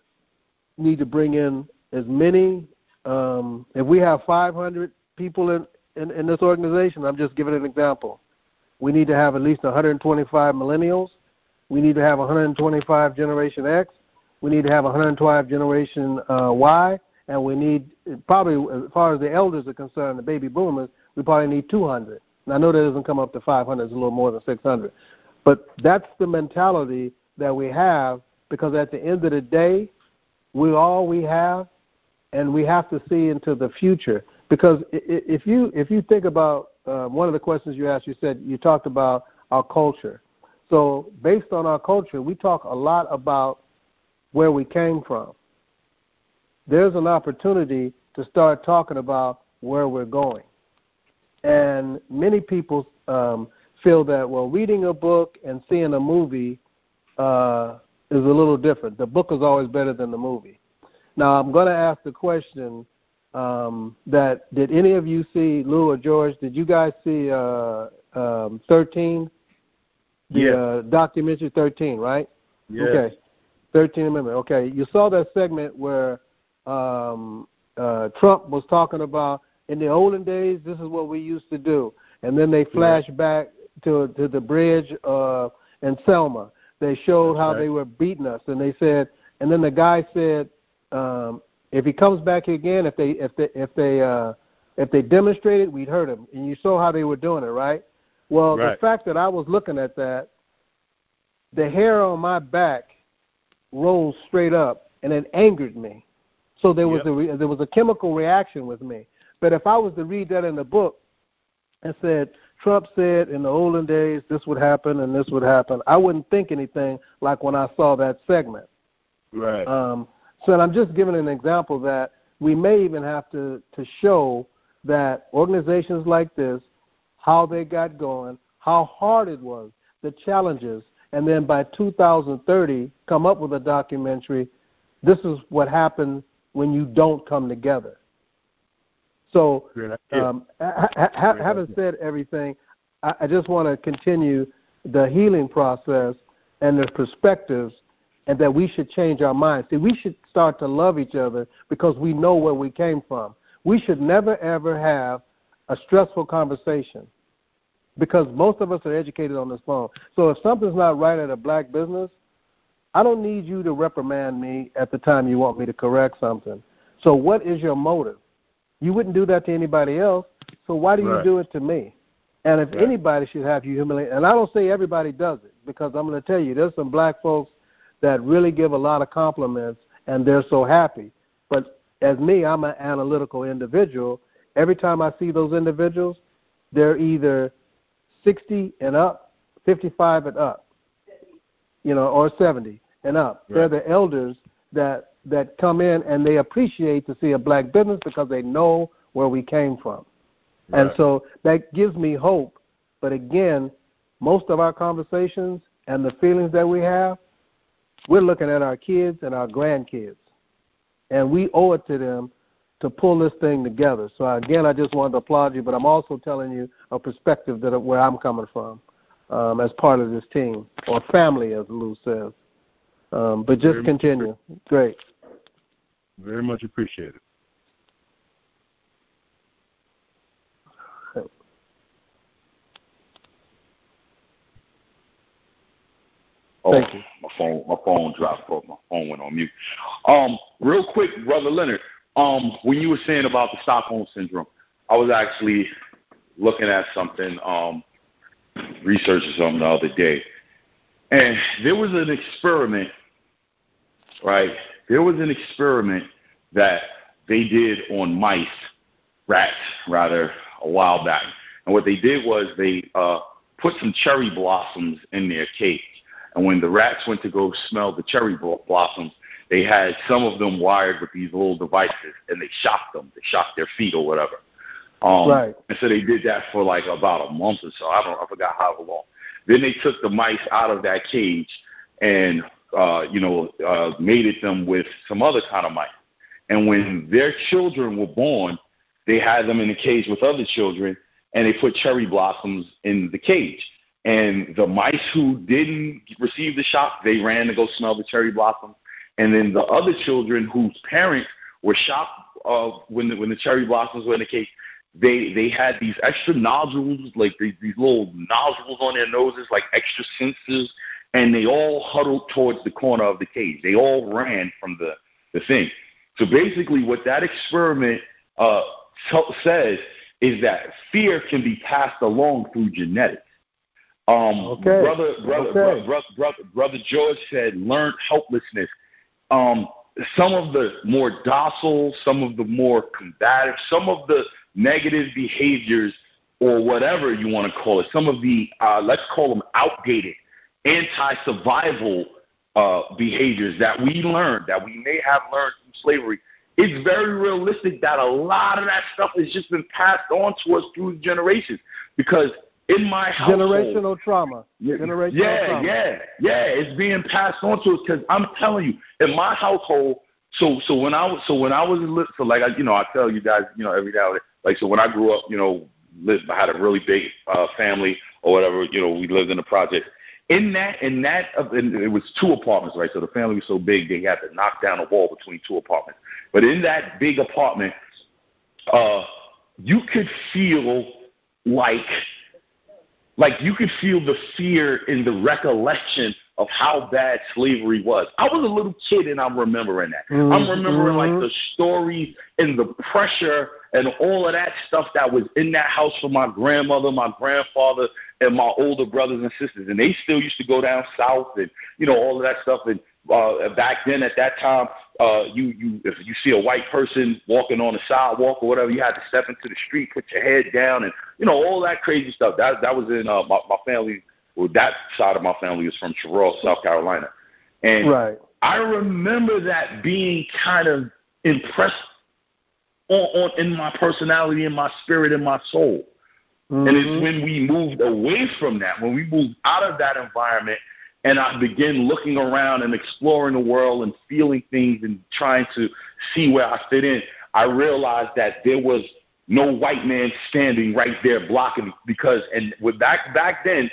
S6: need to bring in as many, um, if we have five hundred people in, in, in this organization, I'm just giving an example, we need to have at least one hundred twenty-five millennials, we need to have one hundred twenty-five Generation X, we need to have one hundred twenty-five Generation uh, Y, and we need, probably as far as the elders are concerned, the baby boomers, we probably need two hundred. And I know that doesn't come up to five hundred, it's a little more than six hundred. But that's the mentality that we have, because at the end of the day, we're all we have, and we have to see into the future. Because if you if you think about uh, one of the questions you asked, you said you talked about our culture. So based on our culture, we talk a lot about where we came from. There's an opportunity to start talking about where we're going. And many people um, feel that, well, reading a book and seeing a movie uh, is a little different. The book is always better than the movie. Now, I'm going to ask the question um, that did any of you see, Lou or George, did you guys see uh, um, thirteen? The
S4: yeah.
S6: uh, documentary thirteen, right?
S4: Yeah.
S6: Okay. thirteenth Amendment. Okay. You saw that segment where um, uh, Trump was talking about in the olden days, this is what we used to do. And then they flashed yeah. back to to the bridge uh, in Selma. They showed That's how right. they were beating us. And they said, and then the guy said, um, if he comes back again, if they if they if they uh, if they demonstrated, we'd hurt him. And you saw how they were doing it, right? Well, right. the fact that I was looking at that, the hair on my back rose straight up, and it angered me. So there was yep. a re- there was a chemical reaction with me. But if I was to read that in the book and said, Trump said in the olden days this would happen and this would happen, I wouldn't think anything like when I saw that segment.
S4: Right.
S6: Um, so I'm just giving an example that we may even have to, to show that organizations like this, how they got going, how hard it was, the challenges, and then by two thousand thirty come up with a documentary, this is what happens when you don't come together. So um, ha- ha- having said everything, I, I just want to continue the healing process and the perspectives, and that we should change our minds. See, we should start to love each other because we know where we came from. We should never, ever have a stressful conversation because most of us are educated on this phone. So if something's not right at a black business, I don't need you to reprimand me at the time you want me to correct something. So what is your motive? You wouldn't do that to anybody else, so why do right. you do it to me? And if right. anybody should have you humiliate, and I don't say everybody does it, because I'm going to tell you, there's some black folks that really give a lot of compliments, and they're so happy. But as me, I'm an analytical individual. Every time I see those individuals, they're either sixty and up, fifty-five and up, you know, or seventy and up. Right. They're the elders that that come in and they appreciate to see a black business because they know where we came from. Right. And so that gives me hope. But again, most of our conversations and the feelings that we have, we're looking at our kids and our grandkids. And we owe it to them to pull this thing together. So again, I just wanted to applaud you, but I'm also telling you a perspective that where I'm coming from um, as part of this team, or family, as Lou says. Um, but just Very continue. Great.
S4: Very much appreciated.
S1: Oh, Thank you. My phone, my phone dropped off. My phone went on mute. Um, real quick, Brother Leonard, um, when you were saying about the Stockholm Syndrome, I was actually looking at something, um, researching something the other day. And there was an experiment, right? There was an experiment that they did on mice, rats, rather, a while back. And what they did was they uh, put some cherry blossoms in their cage. And when the rats went to go smell the cherry blossoms, they had some of them wired with these little devices, and they shocked them. They shocked their feet or whatever. Um, right. And so they did that for like about a month or so. I don't. I forgot how long. Then they took the mice out of that cage and, uh, you know, uh, mated them with some other kind of mice. And when their children were born, they had them in a cage with other children, and they put cherry blossoms in the cage. And the mice who didn't receive the shock, they ran to go smell the cherry blossoms. And then the other children whose parents were shocked uh, when the, when the cherry blossoms were in the cage, they they had these extra nodules, like these, these little nodules on their noses, like extra sensors, and they all huddled towards the corner of the cage. They all ran from the, the thing. So basically what that experiment uh, t- says is that fear can be passed along through genetics. Um, okay. Brother, brother, okay. brother, brother, brother George said, learned helplessness. Um, some of the more docile, some of the more combative, some of the negative behaviors, or whatever you want to call it, some of the, uh, let's call them outdated, anti-survival uh, behaviors that we learned, that we may have learned from slavery, it's very realistic that a lot of that stuff has just been passed on to us through generations. Because in my household,
S6: generational trauma. Generational
S1: yeah,
S6: trauma.
S1: yeah, yeah. It's being passed on to us because I'm telling you, in my household, so so when I was so when I was li- so like I, you know I tell you guys you know every day like so when I grew up you know lived, I had a really big uh, family or whatever you know we lived in a project. In that, in that, uh, in, it was two apartments, right? So the family was so big they had to knock down a wall between two apartments. But in that big apartment, uh, you could feel like, like you could feel the fear in the recollection of how bad slavery was. I was a little kid and I'm remembering that. Mm-hmm. I'm remembering like the stories and the pressure and all of that stuff that was in that house for my grandmother, my grandfather, and my older brothers and sisters. And they still used to go down south and, you know, all of that stuff. And uh, back then at that time, uh, you, you if you see a white person walking on the sidewalk or whatever, you had to step into the street, put your head down, and, you know, all that crazy stuff. That that was in uh, my, my family. Well, that side of my family is from Cheraw, South Carolina. And
S6: right.
S1: I remember that being kind of impressed on, on in my personality, in my spirit, in my soul. Mm-hmm. And it's when we moved away from that, when we moved out of that environment, and I began looking around and exploring the world and feeling things and trying to see where I fit in, I realized that there was no white man standing right there blocking me because, and with back back then,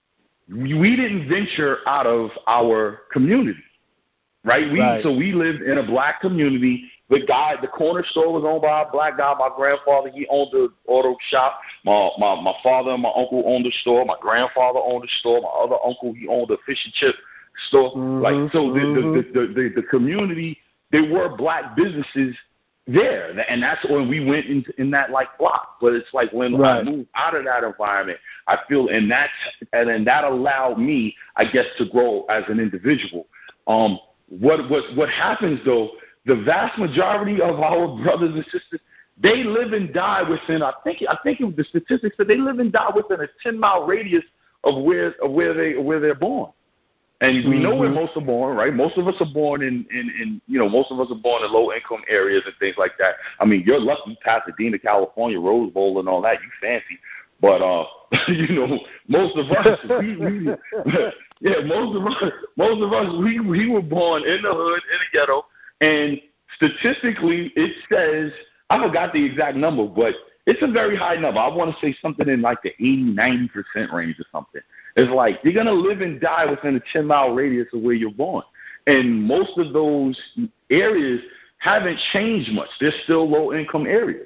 S1: we didn't venture out of our community, right? We
S6: right.
S1: So we lived in a black community. The guy, the corner store was owned by a black guy. My grandfather, he owned the auto shop. My my my father and my uncle owned the store. My grandfather owned the store. My other uncle, he owned a fish and chip store.
S6: Mm-hmm.
S1: Like so,
S6: mm-hmm.
S1: the, the, the the the community, there were black businesses there, and that's when we went into in that like block. But it's like when
S6: right.
S1: I moved out of that environment, I feel, and that and then that allowed me, I guess, to grow as an individual. Um, what what what happens though? The vast majority of our brothers and sisters, they live and die within. I think I think it was the statistics that they live and die within a ten mile radius of where of where they where they're born. And we mm-hmm. know where most are born, right? Most of us are born in, in, in, you know, most of us are born in low-income areas and things like that. I mean, you're lucky, Pasadena, California, Rose Bowl and all that. You fancy. But, uh, you know, most of us, we, we yeah, most of us, most of us, we, we were born in the hood, in the ghetto. And statistically, it says, I forgot the exact number, but it's a very high number. I want to say something in like the eighty, ninety percent range or something. It's like you're going to live and die within a ten mile radius of where you're born. And most of those areas haven't changed much. They're still low-income areas.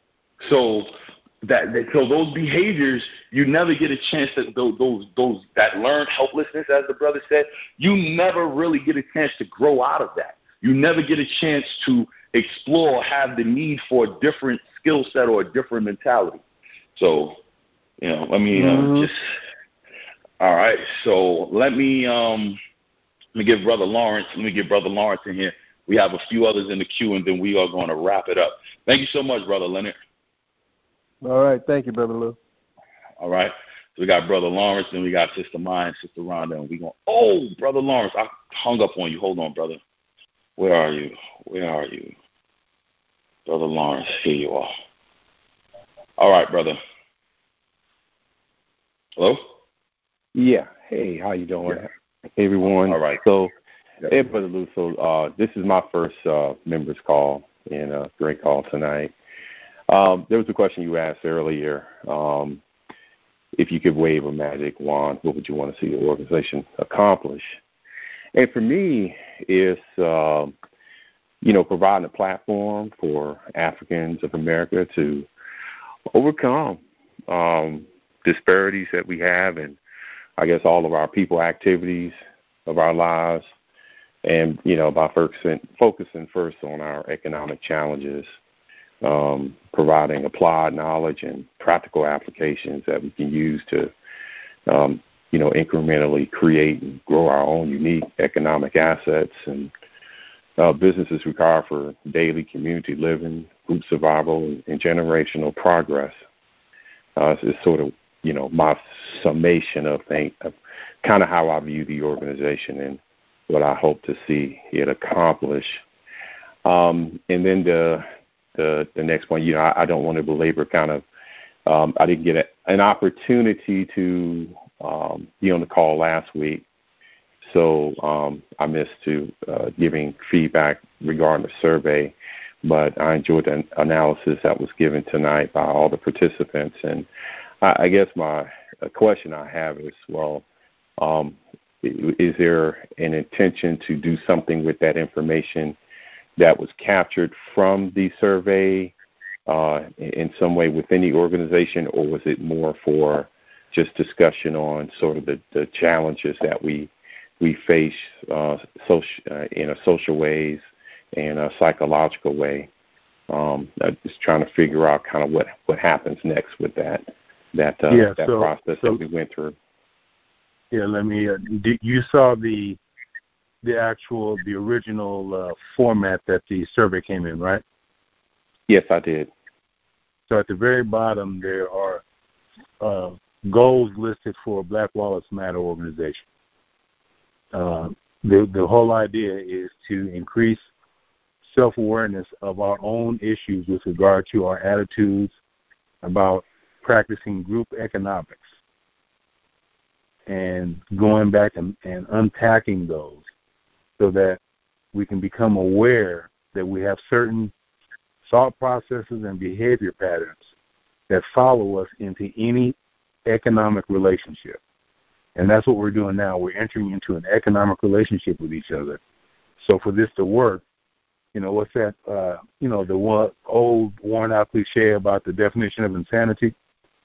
S1: So that, that so those behaviors, you never get a chance to, those, those, those that learned helplessness, as the brother said, you never really get a chance to grow out of that. You never get a chance to explore, have the need for a different skill set or a different mentality. So, you know, I mean, mm-hmm. uh, just... All right, so let me um, let me give Brother Lawrence. Let me get Brother Lawrence in here. We have a few others in the queue, and then we are going to wrap it up. Thank you so much, Brother Leonard.
S6: All right, thank you, Brother Lou.
S1: All right, so we got Brother Lawrence, and we got Sister Maya and Sister Rhonda, and we going. Oh, Brother Lawrence, I hung up on you. Hold on, brother. Where are you? Where are you, Brother Lawrence? Here you are. All right, brother. Hello.
S11: Yeah. Hey, how you doing? Yeah. Hey, everyone.
S1: All right.
S11: So,
S1: yep.
S11: Hey, Brother Lou, so uh, this is my first uh, members call, and a great call tonight. Um, there was a question you asked earlier. Um, if you could wave a magic wand, what would you want to see the organization accomplish? And for me, it's, uh, you know, providing a platform for Africans of America to overcome um, disparities that we have and I guess all of our people activities of our lives, and, you know, by focusing, focusing first on our economic challenges, um, providing applied knowledge and practical applications that we can use to, um, you know, incrementally create and grow our own unique economic assets and uh, businesses required for daily community living, group survival, and, and generational progress. Uh, it's sort of you know, my summation of, think, of kind of how I view the organization and what I hope to see it accomplish. Um, and then the, the the next point, you know, I, I don't want to belabor kind of, um, I didn't get a, an opportunity to um, be on the call last week. so um, I missed to uh, giving feedback regarding the survey, but I enjoyed the analysis that was given tonight by all the participants. And I, I guess my question I have is, well, um, is there an intention to do something with that information that was captured from the survey uh, in some way within the organization, or was it more for just discussion on sort of the, the challenges that we we face uh, social, uh, in a social ways and a psychological way? Um, I'm just trying to figure out kind of what, what happens next with that that uh,
S4: yeah,
S11: that
S4: so,
S11: process
S4: so,
S11: that we went through.
S4: Yeah, let me. Uh, did, you saw the the actual the original uh, format that the survey came in, right?
S11: Yes, I did.
S4: So at the very bottom there are uh, goals listed for Black Wallets Matter organization. Uh, the the whole idea is to increase self-awareness of our own issues with regard to our attitudes about practicing group economics and going back and, and unpacking those so that we can become aware that we have certain thought processes and behavior patterns that follow us into any economic relationship. And that's what we're doing now. We're entering into an economic relationship with each other. So for this to work, you know, what's that, uh, you know, the one old worn-out cliche about the definition of insanity?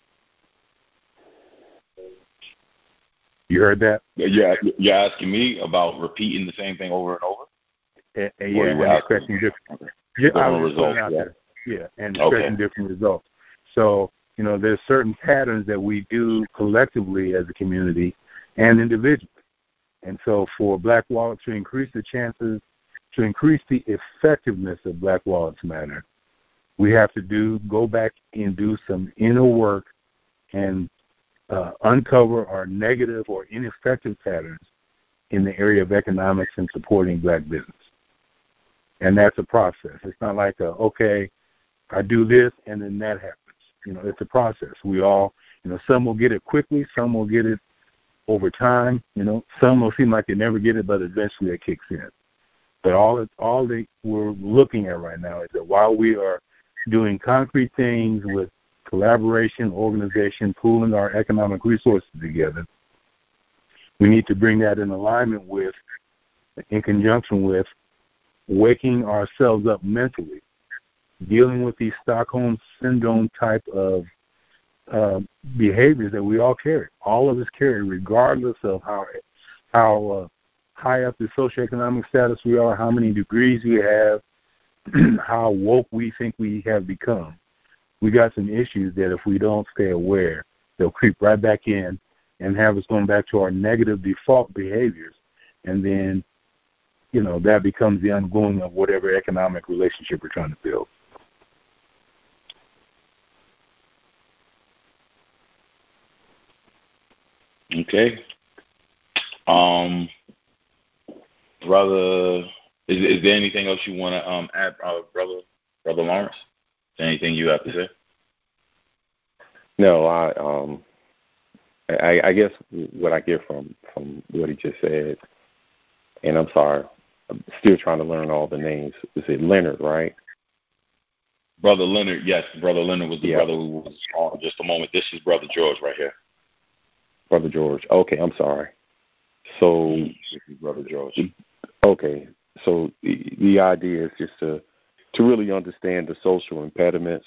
S4: You heard that?
S1: Yeah, you're asking me about repeating the same thing over and over?
S4: And, and yeah, and expecting different, okay. yeah,
S1: different results.
S4: Yeah.
S1: There.
S4: yeah, and expecting okay. different results. So, you know, there's certain patterns that we do collectively as a community and individually. And so for Black Wallets to increase the chances, to increase the effectiveness of Black Wallets Matter, we have to do go back and do some inner work and uh, uncover our negative or ineffective patterns in the area of economics and supporting Black business. And that's a process. It's not like, a, okay, I do this and then that happens. You know, it's a process. We all, you know, some will get it quickly, some will get it over time. You know, some will seem like they never get it, but eventually it kicks in. But all it, all that we're looking at right now is that while we are doing concrete things with collaboration, organization, pooling our economic resources together, we need to bring that in alignment with, in conjunction with, waking ourselves up mentally, dealing with these Stockholm Syndrome type of uh, behaviors that we all carry. All of us carry, regardless of how how uh, high up the socioeconomic status we are, how many degrees we have, how woke we think we have become. We got some issues that if we don't stay aware, they'll creep right back in and have us going back to our negative default behaviors. And then, you know, that becomes the undoing of whatever economic relationship we're trying to build.
S1: Okay. Um, brother, is, is there anything else you want to um, add, uh, brother, brother Lawrence? Is there anything you have to say?
S11: No, I um, I, I guess what I get from, from what he just said, and I'm sorry, I'm still trying to learn all the names. Is it Leonard, right?
S1: Brother Leonard, yes. Brother Leonard was the
S11: yeah.
S1: brother who was on just a moment. This is Brother George right here.
S11: Brother George. Okay, I'm sorry. So,
S1: this is Brother George.
S11: Okay, so the, the idea is just to to really understand the social impediments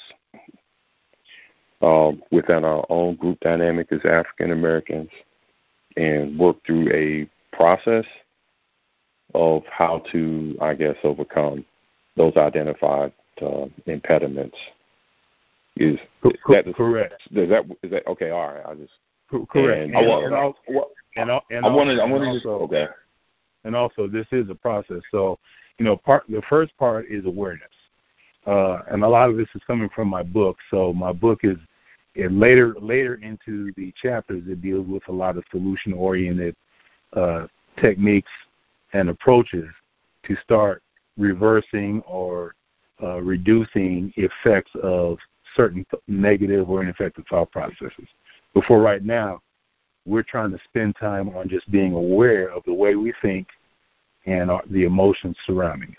S11: um, within our own group dynamic as African Americans and work through a process of how to, I guess, overcome those identified uh, impediments. Is
S4: correct?
S11: That,
S4: correct.
S11: Is that is that okay? All right, I just
S4: correct.
S11: And,
S4: and,
S11: and,
S4: and, also, and, and
S1: I wanted, I wanted
S4: also,
S1: to, okay.
S4: And also, this is a process. So, you know, part the first part is awareness, uh, and a lot of this is coming from my book. So, my book is it later later into the chapters. It deals with a lot of solution-oriented uh, techniques and approaches to start reversing or uh, reducing effects of certain negative or ineffective thought processes. But for right now, we're trying to spend time on just being aware of the way we think and our, the emotions surrounding it.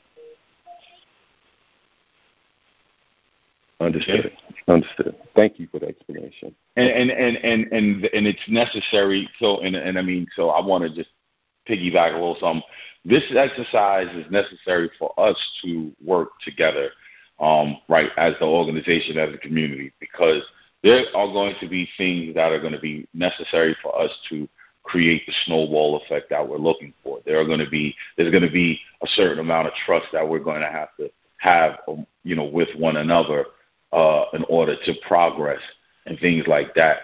S11: Understood. Understood. Thank you for the explanation.
S1: And and and and and, and it's necessary. So and and I mean, so I want to just piggyback a little something. This exercise is necessary for us to work together, um, right, as the organization, as a community, because there are going to be things that are going to be necessary for us to create the snowball effect that we're looking for. There are going to be there's going to be a certain amount of trust that we're going to have to have, um, you know, with one another uh, in order to progress and things like that.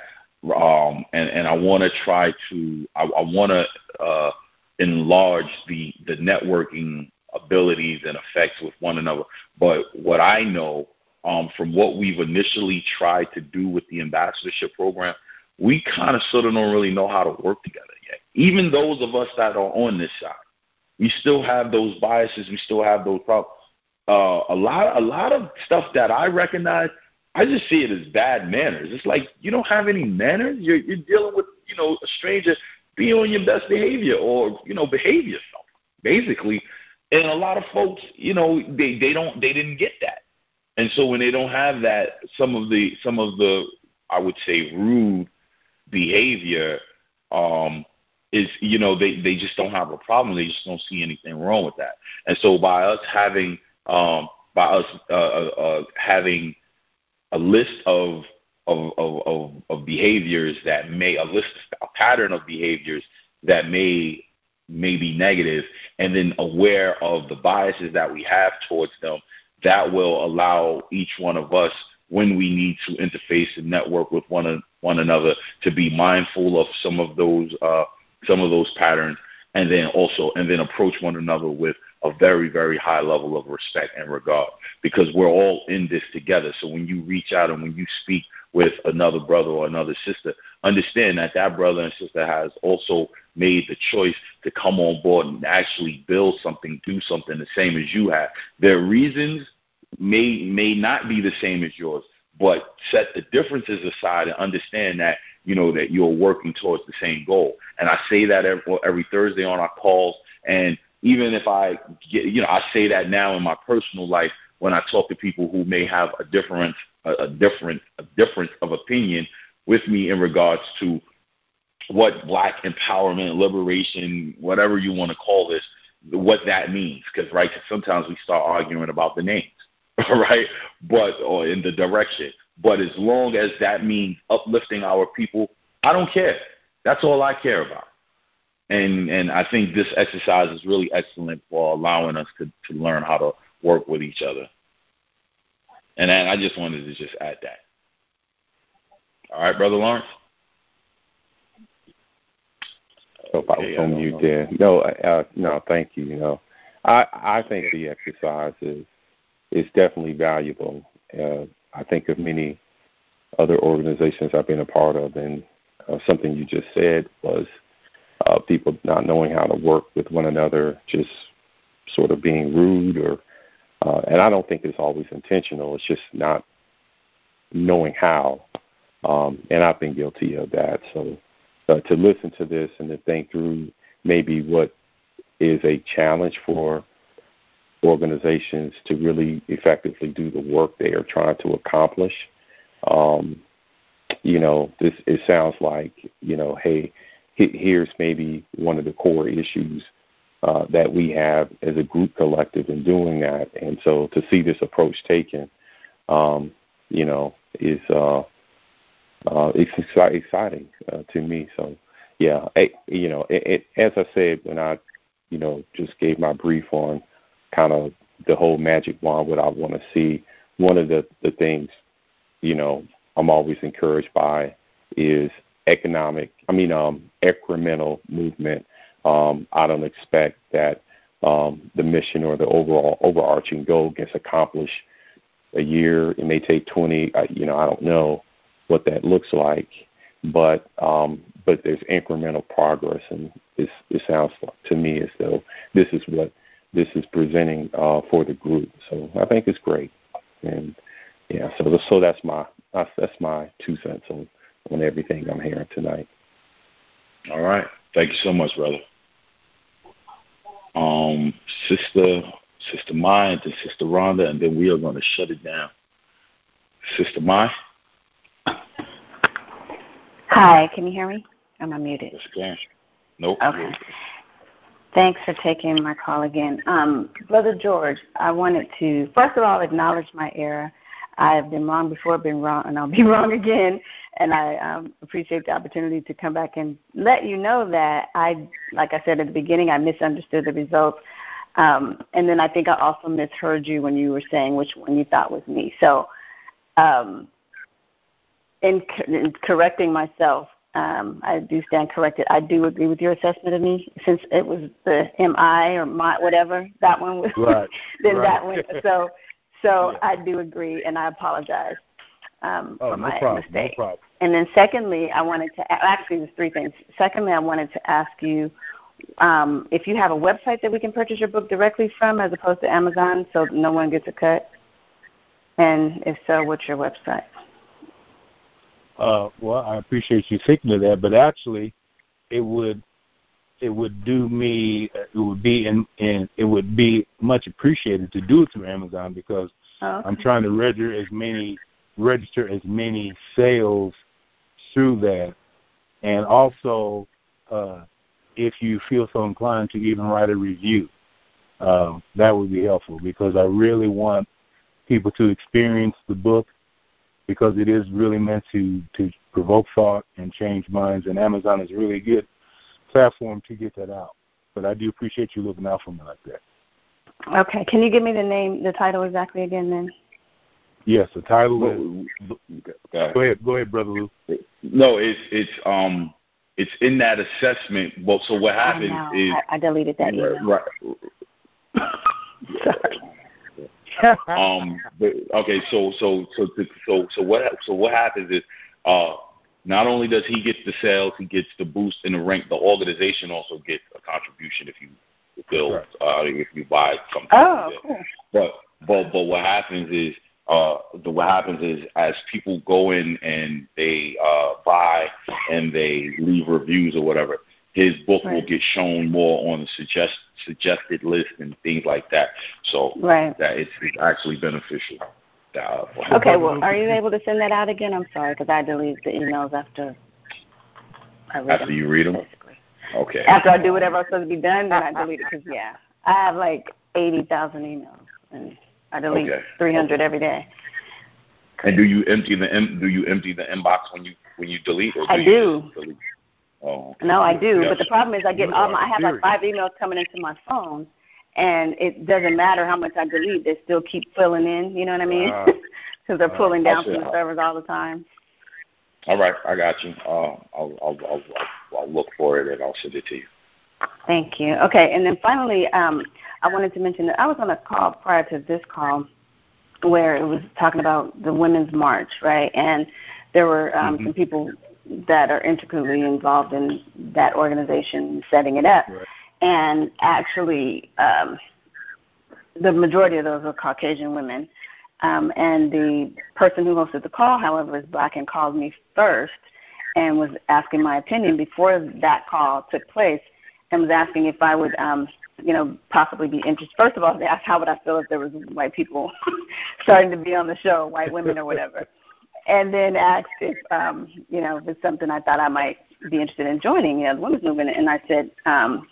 S1: Um, and and I want to try to I, I want to uh, enlarge the the networking abilities and effects with one another. But what I know um, from what we've initially tried to do with the ambassadorship program, we kind of sort of don't really know how to work together yet. Even those of us that are on this side, we still have those biases. We still have those problems. Uh, a lot, a lot of stuff that I recognize, I just see it as bad manners. It's like you don't have any manners. You're, you're dealing with, you know, a stranger. Be on your best behavior, or you know, behave yourself, basically. And a lot of folks, you know, they, they don't, they didn't get that. And so when they don't have that, some of the, some of the, I would say, rude behavior um, is, you know, they, they just don't have a problem. They just don't see anything wrong with that. And so by us having, um, by us uh, uh, having a list of of, of of of behaviors that may, a list, a pattern of behaviors that may may be negative, and then aware of the biases that we have towards them, that will allow each one of us, when we need to interface and network with one one another, to be mindful of some of those uh, some of those patterns, and then also and then approach one another with a very, very high level of respect and regard, because we're all in this together. So when you reach out and when you speak with another brother or another sister, understand that that brother and sister has also made the choice to come on board and actually build something, do something the same as you have. Their reasons may may not be the same as yours, but set the differences aside and understand that, you know, that you're working towards the same goal. And I say that every, every Thursday on our calls. And even if I get, you know, I say that now in my personal life when I talk to people who may have a different, a, a different, a difference of opinion with me in regards to what Black empowerment, liberation, whatever you want to call this, what that means. Because, right, cause sometimes we start arguing about the names, right, but or in the direction. But as long as that means uplifting our people, I don't care. That's all I care about. And and I think this exercise is really excellent for allowing us to, to learn how to work with each other. And then I just wanted to just add that. All right, Brother Lawrence?
S11: Oh, I was on mute there. No, uh, no, thank you. You know, I, I think the exercise is, is definitely valuable. Uh, I think of many other organizations I've been a part of, and uh, something you just said was uh, people not knowing how to work with one another, just sort of being rude, or uh, and I don't think it's always intentional. It's just not knowing how, um, and I've been guilty of that. So uh, to listen to this and to think through maybe what is a challenge for organizations to really effectively do the work they are trying to accomplish. Um, you know, this it sounds like, you know, hey, here's maybe one of the core issues uh, that we have as a group collective in doing that. And so to see this approach taken, um, you know, is uh, uh, it's exciting uh, to me. So, yeah, it, you know, it, it, as I said, when I, you know, just gave my brief on kind of the whole magic wand, what I want to see, one of the, the things, you know, I'm always encouraged by is economic, I mean, um, incremental movement. Um, I don't expect that um, the mission or the overall overarching goal gets accomplished a year. It may take twenty, uh, you know, I don't know what that looks like, but um, but there's incremental progress, and it's, it sounds to me as though this is what this is presenting uh, for the group. So I think it's great, and yeah, so so that's my that's my two cents on on everything I'm hearing tonight.
S1: All right. Thank you so much, brother. Um, Sister Sister Mai and then Sister Rhonda, and then we are going to shut it down. Sister Mai?
S12: Hi, can you hear me? Am I muted?
S1: Yes, you can. Nope.
S12: Okay. Thanks for taking my call again. Um, Brother George, I wanted to, first of all, acknowledge my error. I have been wrong before, been wrong, and I'll be wrong again. And I um, appreciate the opportunity to come back and let you know that I, like I said at the beginning, I misunderstood the results. Um, and then I think I also misheard you when you were saying which one you thought was me. So um, in, in correcting myself, um, I do stand corrected. I do agree with your assessment of me, since it was the M I or my whatever, that one was,
S4: right.
S12: then
S4: right.
S12: that one. So, so
S4: yeah.
S12: I do agree, and I apologize um,
S4: oh,
S12: for
S4: no
S12: my
S4: problem,
S12: mistake.
S4: No problem.
S12: And then secondly, I wanted to, actually there's three things. Secondly, I wanted to ask you um, if you have a website that we can purchase your book directly from as opposed to Amazon so no one gets a cut. And if so, what's your website?
S4: Uh, well, I appreciate you thinking of that, but actually, it would it would do me it would be in, in it would be much appreciated to do it through Amazon because
S12: oh, okay.
S4: I'm trying to register as many register as many sales through that, and also uh, if you feel so inclined to even write a review, uh, that would be helpful because I really want people to experience the book. Because it is really meant to, to provoke thought and change minds, and Amazon is a really good platform to get that out. But I do appreciate you looking out for me like that.
S12: Okay. Can you give me the name, the title exactly again then?
S4: Yes, the title is. Go ahead, go ahead, Brother Lou.
S1: No, it's it's um it's in that assessment. Well, so what happens
S12: I
S1: is
S12: I, I deleted that email.
S1: Right.
S12: Sorry.
S1: um. But, okay. So so so so so what so what happens is uh not only does he get the sales, he gets the boost in the rank. The organization also gets a contribution if you build right. uh if you buy something.
S12: Oh, cool.
S1: But but but what happens is uh the what happens is as people go in and they uh buy and they leave reviews or whatever, his book right. will get shown more on the suggest suggested list and things like that. So
S12: right.
S1: that it's, it's actually beneficial. Uh,
S12: okay, well, are you able to send that out again? I'm sorry, because I delete the emails after I read
S1: After
S12: them,
S1: you read them?
S12: Basically.
S1: Okay.
S12: After I do whatever I'm supposed to be done, then I delete it because, yeah, I have like eighty thousand emails, and I delete
S1: okay.
S12: three hundred
S1: okay.
S12: every day.
S1: And do you empty the do you empty the inbox when you when you delete? Or do
S12: I
S1: you
S12: do.
S1: Just delete? Oh, okay.
S12: No, I do.
S1: Yes.
S12: But the problem is I get all my, I have like five emails coming into my phone, and it doesn't matter how much I delete. They still keep filling in. You know what I mean? Because uh, they're pulling down from the servers all the time.
S1: All right, I got you. Uh, I'll, I'll I'll I'll look for it and I'll send it to you.
S12: Thank you. Okay, and then finally, um, I wanted to mention that I was on a call prior to this call where it was talking about the Women's March, right? And there were um, mm-hmm. some people that are intricately involved in that organization setting it up.
S4: Right.
S12: And actually, um, the majority of those are Caucasian women. Um, and the person who hosted the call, however, is black and called me first and was asking my opinion before that call took place and was asking if I would, um, you know, possibly be interested. First of all, they asked how would I feel if there was white people starting to be on the show, white women or whatever. And then asked if, um, you know, if it's something I thought I might be interested in joining, you know, the women's movement. And I said, um,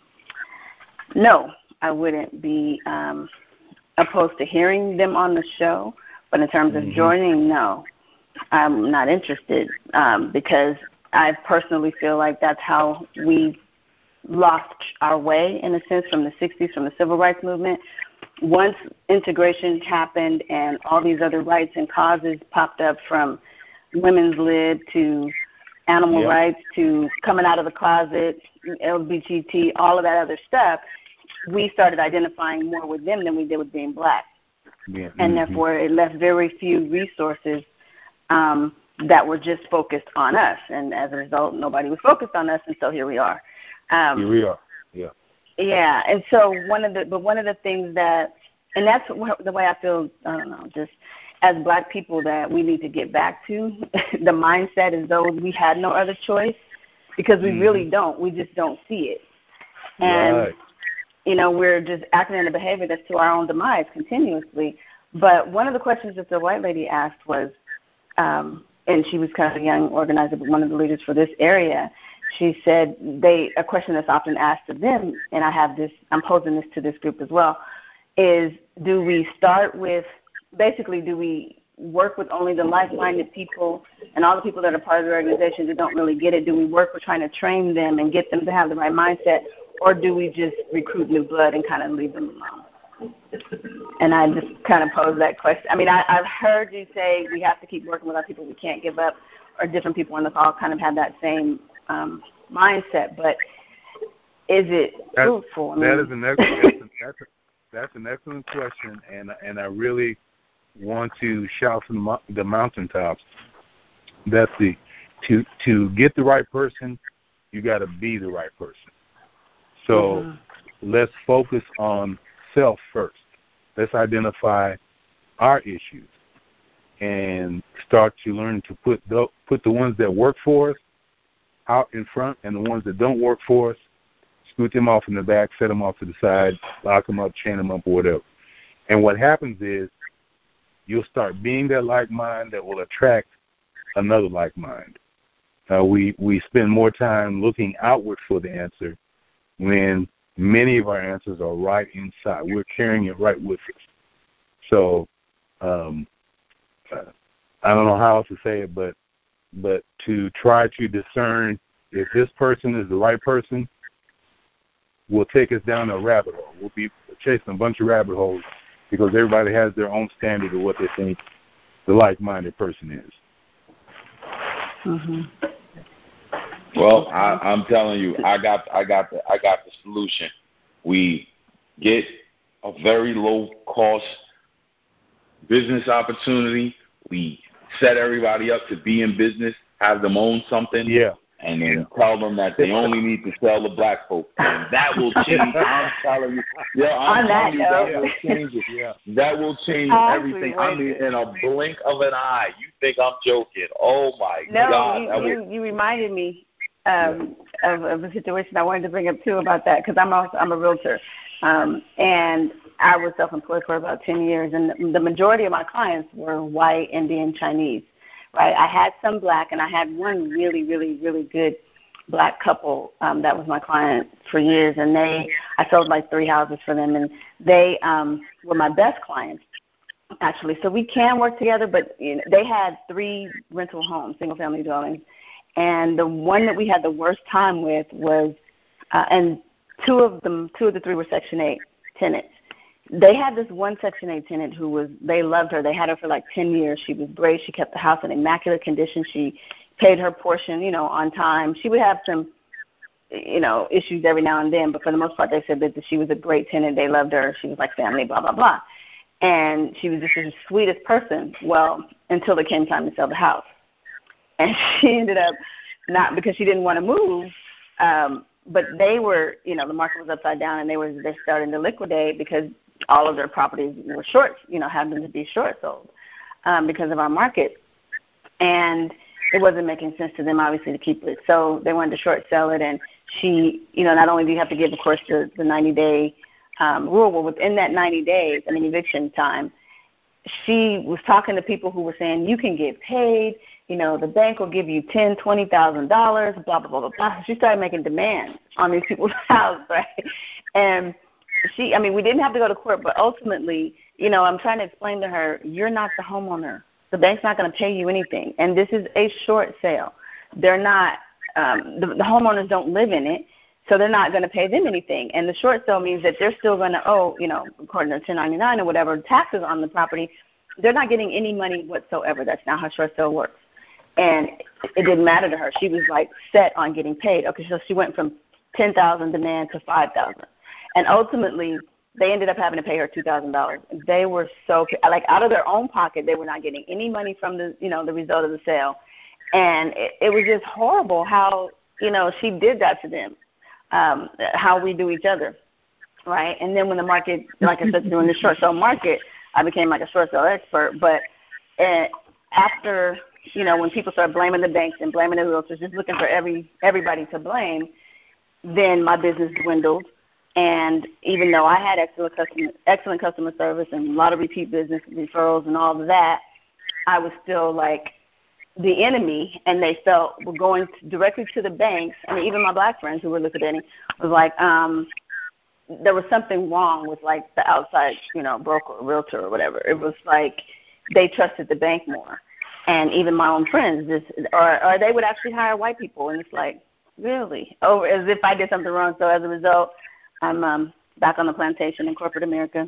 S12: no, I wouldn't be um, opposed to hearing them on the show. But in terms
S4: mm-hmm.
S12: of joining, no, I'm not interested um, because I personally feel like that's how we lost our way, in a sense, from the sixties, from the civil rights movement. Once integration happened and all these other rights and causes popped up, from women's lib to animal
S4: yep.
S12: rights to coming out of the closet, L G B T, all of that other stuff, we started identifying more with them than we did with being black.
S4: Yeah.
S12: And
S4: mm-hmm.
S12: therefore it left very few resources um, that were just focused on us. And as a result, nobody was focused on us, and so here we are. Um,
S4: here we are, yeah.
S12: Yeah, and so one of the, but one of the things that, and that's the way I feel, I don't know, just as black people that we need to get back to, the mindset as though we had no other choice, because we
S4: mm-hmm.
S12: really don't. We just don't see it. And,
S4: right.
S12: you know, we're just acting in a behavior that's to our own demise continuously. But one of the questions that the white lady asked was, um, and she was kind of a young organizer, but one of the leaders for this area, she said they a question that's often asked of them, and I have this, I'm posing this to this group as well, is do we start with, basically, do we work with only the like-minded people and all the people that are part of the organization that don't really get it? Do we work with trying to train them and get them to have the right mindset, or do we just recruit new blood and kind of leave them alone? And I just kind of pose that question. I mean, I, I've heard you say we have to keep working with our people, we can't give up, or different people on the call kind of have that same um, mindset, but is it
S4: that,
S12: fruitful? I mean,
S4: that is an excellent, that's, a, that's, a, that's an excellent question, and and I really want to shout from the, the mountaintops that the to to get the right person, you got to be the right person. So mm-hmm. let's focus on self first. Let's identify our issues and start to learn to put the, put the ones that work for us out in front, and the ones that don't work for us, scoot them off in the back, set them off to the side, lock them up, chain them up, or whatever. And what happens is you'll start being that like mind that will attract another like mind. Uh, we, we spend more time looking outward for the answer when many of our answers are right inside. We're carrying it right with us. So um, uh, I don't know how else to say it, but but to try to discern if this person is the right person will take us down a rabbit hole. We'll be chasing a bunch of rabbit holes because everybody has their own standard of what they think the like-minded person is.
S12: Mm-hmm.
S1: Well, I, I'm telling you, I got, I got the, I got the solution. We get a very low-cost business opportunity. We set everybody up to be in business, have them own something,
S4: yeah,
S1: and then
S4: yeah.
S1: tell them that they only need to sell to black folks. And that will change. I'm telling you, yeah, I'm telling you, that
S12: note.
S1: will change it.
S4: Yeah.
S1: That will change everything. I mean, in a blink of an eye. You think I'm joking? Oh my
S12: no,
S1: God!
S12: No,
S1: that
S12: you,
S1: will...
S12: you you reminded me um, yeah. of, of a situation I wanted to bring up too about that, because I'm also I'm a realtor, um, and I was self-employed for about ten years, and the majority of my clients were white, Indian, Chinese, right? I had some black, and I had one really, really, really good black couple um, that was my client for years, and they, I sold like three houses for them, and they um, were my best clients, actually. So we can work together, but you know, they had three rental homes, single-family dwellings, and the one that we had the worst time with was, uh, and two of them, two of the three were Section eight tenants. They had this one Section eight tenant who was, they loved her. They had her for like ten years. She was great. She kept the house in immaculate condition. She paid her portion, you know, on time. She would have some, you know, issues every now and then, but for the most part, they said that she was a great tenant. They loved her. She was like family, blah, blah, blah. And she was just the sweetest person, well, until it came time to sell the house. And she ended up not, because she didn't want to move, um, but they were, you know, the market was upside down, and they were they're starting to liquidate because all of their properties were short, you know, happened to be short sold um, because of our market. And it wasn't making sense to them, obviously, to keep it. So they wanted to short sell it. And she, you know, not only do you have to give, of course, the, the ninety-day um, rule, but within that ninety days, I mean, eviction time, she was talking to people who were saying, you can get paid, you know, the bank will give you ten thousand dollars, twenty thousand dollars, blah, blah, blah, blah, blah. She started making demands on these people's houses, right? And she, I mean, we didn't have to go to court, but ultimately, you know, I'm trying to explain to her, you're not the homeowner. The bank's not going to pay you anything. And this is a short sale. They're not, um, the, the homeowners don't live in it, so they're not going to pay them anything. And the short sale means that they're still going to owe, you know, according to ten ninety-nine or whatever, taxes on the property. They're not getting any money whatsoever. That's not how short sale works. And it didn't matter to her. She was, like, set on getting paid. Okay, so she went from ten thousand dollars demand to five thousand dollars. And ultimately, they ended up having to pay her two thousand dollars. They were so, like, out of their own pocket, they were not getting any money from the, you know, the result of the sale. And it, it was just horrible how, you know, she did that to them, um, how we do each other, right? And then when the market, like I said, during the short sale market, I became like a short sale expert. But uh, after you know, when people start blaming the banks and blaming the realtors, just looking for every everybody to blame, then my business dwindled. And even though I had excellent customer, excellent customer service and a lot of repeat business referrals and all of that, I was still like the enemy, and they felt were going to, directly to the banks. I mean, even my black friends who were liquidating was like, um, there was something wrong with like the outside, you know, broker, or realtor or whatever. It was like they trusted the bank more. And even my own friends, just, or, or they would actually hire white people, and it's like, really? Oh, as if I did something wrong. So as a result, I'm um, back on the plantation in corporate America,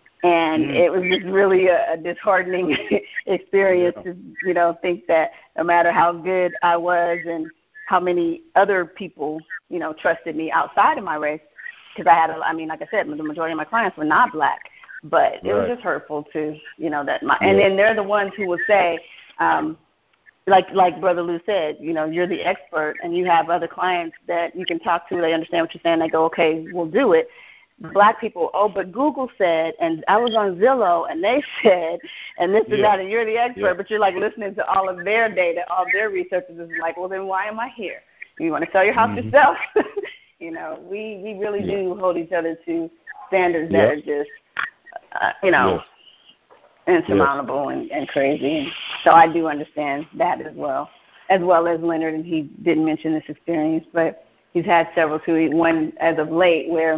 S12: and mm. it was just really a, a disheartening experience yeah. to, you know, think that no matter how good I was and how many other people, you know, trusted me outside of my race, because I had, a, I mean, like I said, the majority of my clients were not black, but right. it was just hurtful to, you know, that my, yeah. and then they're the ones who will say, um, like like Brother Lou said, you know, you're the expert, and you have other clients that you can talk to. They understand what you're saying. They go, okay, we'll do it. Black people, oh, but Google said, and I was on Zillow, and they said, and this yeah. is that, and you're the expert, yeah. but you're like listening to all of their data, all their researchers is like, well, then why am I here? You want to sell your house mm-hmm. yourself? You know, we, we really yeah. do hold each other to standards yeah. that are just, uh, you know, yeah. insurmountable yes. and, and crazy. And so I do understand that as well, as well as Leonard, and he didn't mention this experience, but he's had several too. One as of late where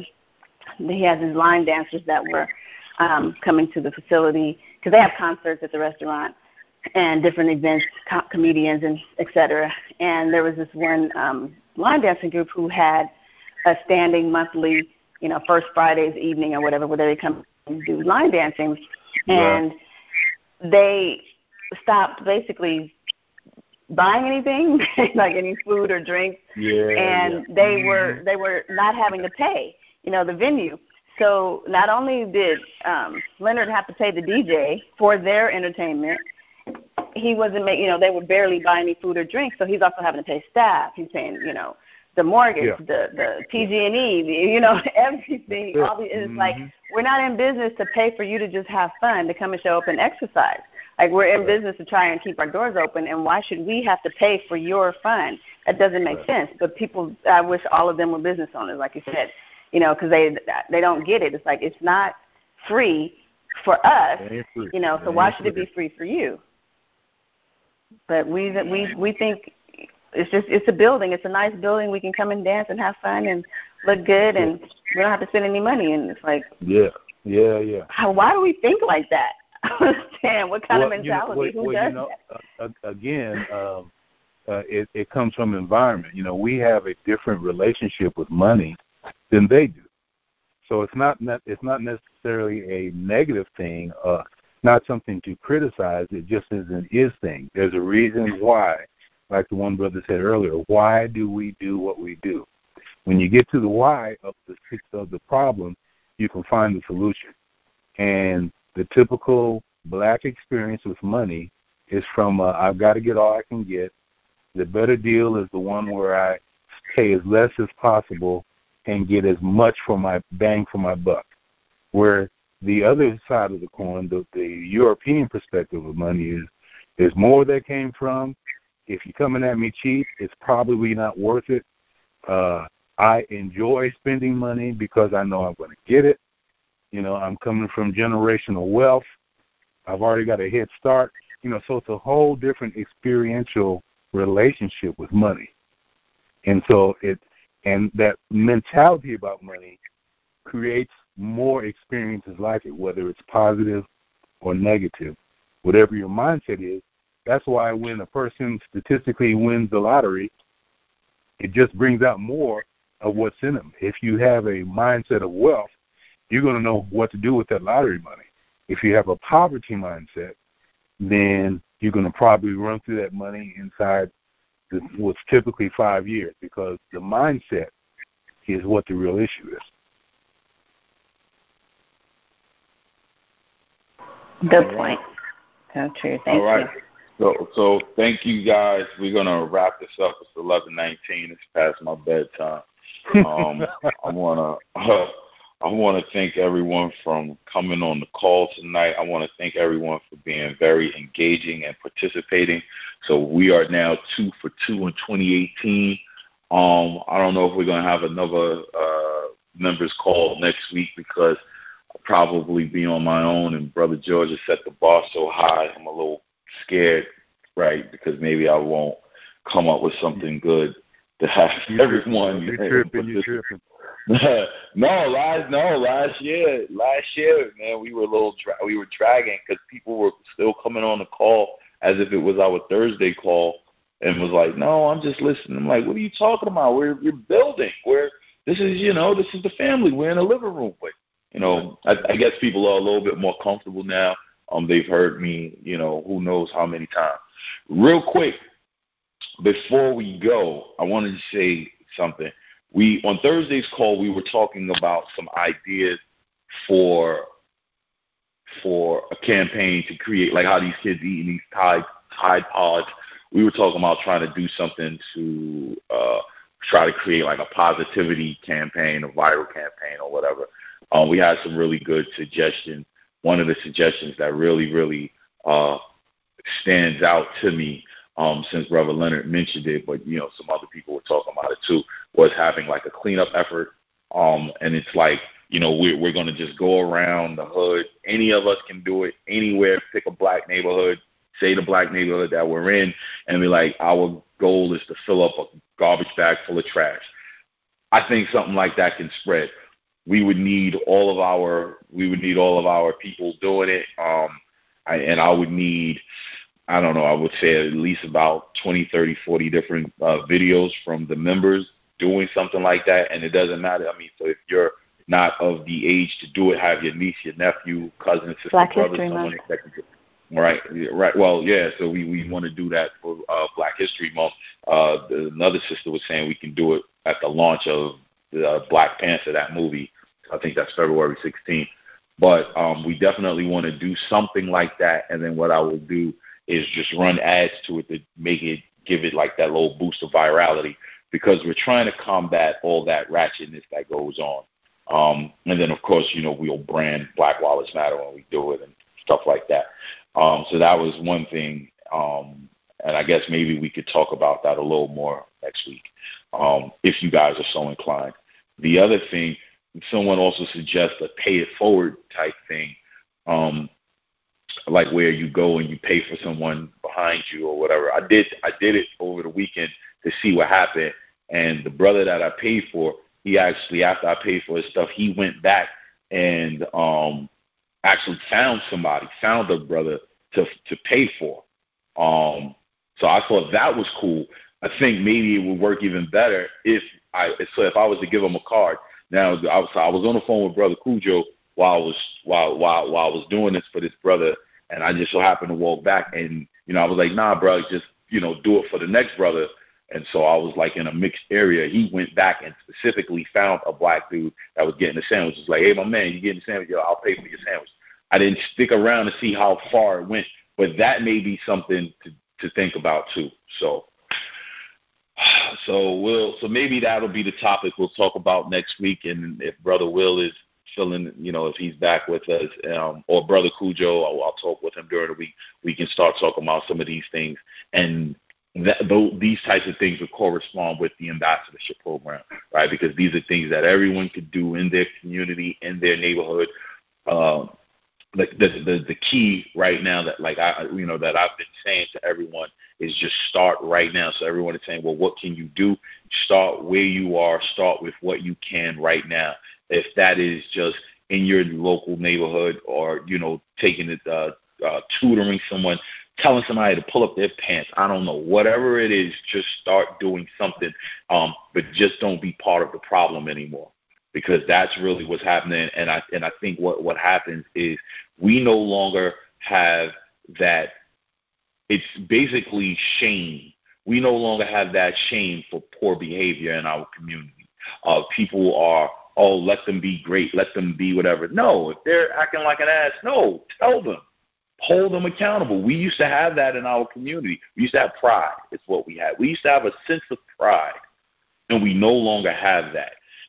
S12: he has his line dancers that were um, coming to the facility because they have concerts at the restaurant and different events, co- comedians and et cetera. And there was this one um, line dancing group who had a standing monthly, you know, first Fridays evening or whatever, where they come and do line dancing. And yeah. they stopped basically buying anything, like any food or drinks,
S4: yeah,
S12: and
S4: yeah.
S12: they were they were not having to pay, you know, the venue. So not only did um, Leonard have to pay the D J for their entertainment, he wasn't making, you know, they would barely buy any food or drinks, so he's also having to pay staff. He's paying, you know, the mortgage, yeah. the the P G and E, the, you know, everything. All the, it's mm-hmm. like we're not in business to pay for you to just have fun, to come and show up and exercise. Like we're in right. business to try and keep our doors open, and why should we have to pay for your fun? That doesn't make right. sense. But people, I wish all of them were business owners, like you said, you know, because they they don't get it. It's like it's not free for us, free. you know. So why should free. it be free for you? But we we we think. It's just, it's a building. It's a nice building. We can come and dance and have fun and look good, and we don't have to spend any money. And it's like,
S4: yeah, yeah, yeah.
S12: How, why do we think like that? I don't understand. What kind
S4: well,
S12: of mentality?
S4: You know, well,
S12: Who
S4: well,
S12: does
S4: you know,
S12: that?
S4: Uh, again, um, uh, it, it comes from environment. You know, we have a different relationship with money than they do. So it's not it's not necessarily a negative thing, uh, not something to criticize. It just is an is thing. There's a reason why. Like the one brother said earlier, why do we do what we do? When you get to the why of the of the problem, you can find the solution. And the typical black experience with money is from uh, I've got to get all I can get. The better deal is the one where I pay as less as possible and get as much for my bang for my buck. Where the other side of the coin, the, the European perspective of money is, there's more that came from. If you're coming at me cheap, it's probably not worth it. Uh, I enjoy spending money because I know I'm going to get it. You know, I'm coming from generational wealth. I've already got a head start. You know, so it's a whole different experiential relationship with money. And so it, and that mentality about money creates more experiences like it, whether it's positive or negative. Whatever your mindset is, that's why when a person statistically wins the lottery, it just brings out more of what's in them. If you have a mindset of wealth, you're going to know what to do with that lottery money. If you have a poverty mindset, then you're going to probably run through that money inside the, what's typically five years, because the mindset is what the real issue is.
S12: Good point. So true. Thank
S1: All right.
S12: you.
S1: So, so thank you guys. We're gonna wrap this up. It's eleven nineteen. It's past my bedtime. Um, I wanna, uh, I want to thank everyone from coming on the call tonight. I want to thank everyone for being very engaging and participating. So we are now two for two in twenty eighteen. Um, I don't know if we're going to have another uh, members call next week because I'll probably be on my own, and Brother George has set the bar so high. I'm a little scared, right, because maybe I won't come up with something good to have
S11: you
S1: everyone.
S11: You're tripping, you're tripping.
S1: no, last no last year, last year, man, we were a little dra- we were dragging because people were still coming on the call as if it was our Thursday call, and was like, no, I'm just listening. I'm like, what are you talking about? We're we're building. We're this is you know this is the family. We're in the living room. But you know, I, I guess people are a little bit more comfortable now. Um, they've heard me, you know, who knows how many times. Real quick, before we go, I wanted to say something. We on Thursday's call, we were talking about some ideas for for a campaign to create, like how these kids eating these Tide Tide Pods. We were talking about trying to do something to uh, try to create like a positivity campaign, a viral campaign, or whatever. Um, we had some really good suggestions. One of the suggestions that really, really uh, stands out to me. Um, since Brother Leonard mentioned it, but, you know, some other people were talking about it too, was having like a cleanup effort. Um, and it's like, you know, we're, we're going to just go around the hood. Any of us can do it anywhere, pick a black neighborhood, say the black neighborhood that we're in, and be like, our goal is to fill up a garbage bag full of trash. I think something like that can spread. We would need all of our, we would need all of our people doing it. Um, I, and I would need, I don't know, I would say at least about twenty, thirty, forty different uh, videos from the members doing something like that. And it doesn't matter. I mean, so if you're not of the age to do it, have your niece, your nephew, cousin, sister,
S12: Black
S1: brother,
S12: History
S1: someone
S12: Month.
S1: expected to. Right, right. Well, yeah, so we, we want to do that for uh, Black History Month. Uh, another sister was saying we can do it at the launch of the uh, Black Panther, that movie. I think that's February sixteenth. But um, we definitely want to do something like that. And then what I will do is just run ads to it to make it, give it like that little boost of virality, because we're trying to combat all that ratchetness that goes on. Um, and then, of course, you know, we'll brand Black Lives Matter when we do it and stuff like that. Um, so that was one thing. Um, and I guess maybe we could talk about that a little more next week, um, if you guys are so inclined. The other thing, someone also suggests a pay it forward type thing. Um, like where you go and you pay for someone behind you or whatever. I did I did it over the weekend to see what happened, and the brother that I paid for, he actually, after I paid for his stuff, he went back and um actually found somebody, found a brother to to pay for. Um so I thought that was cool. I think maybe it would work even better if I so if I was to give him a card. Now I was I was on the phone with Brother Cujo while I was while while while I was doing this for this brother, and I just so happened to walk back, and you know I was like, nah, bro, just you know do it for the next brother. And so I was like in a mixed area. He went back and specifically found a black dude that was getting a sandwich. He's like, hey, my man, you getting a sandwich? Yo, I'll pay for your sandwich. I didn't stick around to see how far it went, but that may be something to to think about too. So. So we'll so maybe that'll be the topic we'll talk about next week, and if Brother Will is feeling, you know, if he's back with us, um, or Brother Cujo, I'll, I'll talk with him during the week. We can start talking about some of these things, and that, though, these types of things will correspond with the ambassadorship program, right? Because these are things that everyone could do in their community, in their neighborhood. Um, the, the the the key right now that like I you know that I've been saying to everyone is just start right now. So everyone is saying, well, what can you do? Start where you are. Start with what you can right now. If that is just in your local neighborhood, or you know taking it, uh, uh, tutoring someone, telling somebody to pull up their pants. I don't know, whatever it is, just start doing something. Um, but just don't be part of the problem anymore. Because that's really what's happening, and I and I think what, what happens is we no longer have that. It's basically shame. We no longer have that shame for poor behavior in our community. Uh, people are, oh, let them be great, let them be whatever. No, if they're acting like an ass, no, tell them, hold them accountable. We used to have that in our community. We used to have pride. It's what we had. We used to have a sense of pride, and we no longer have that.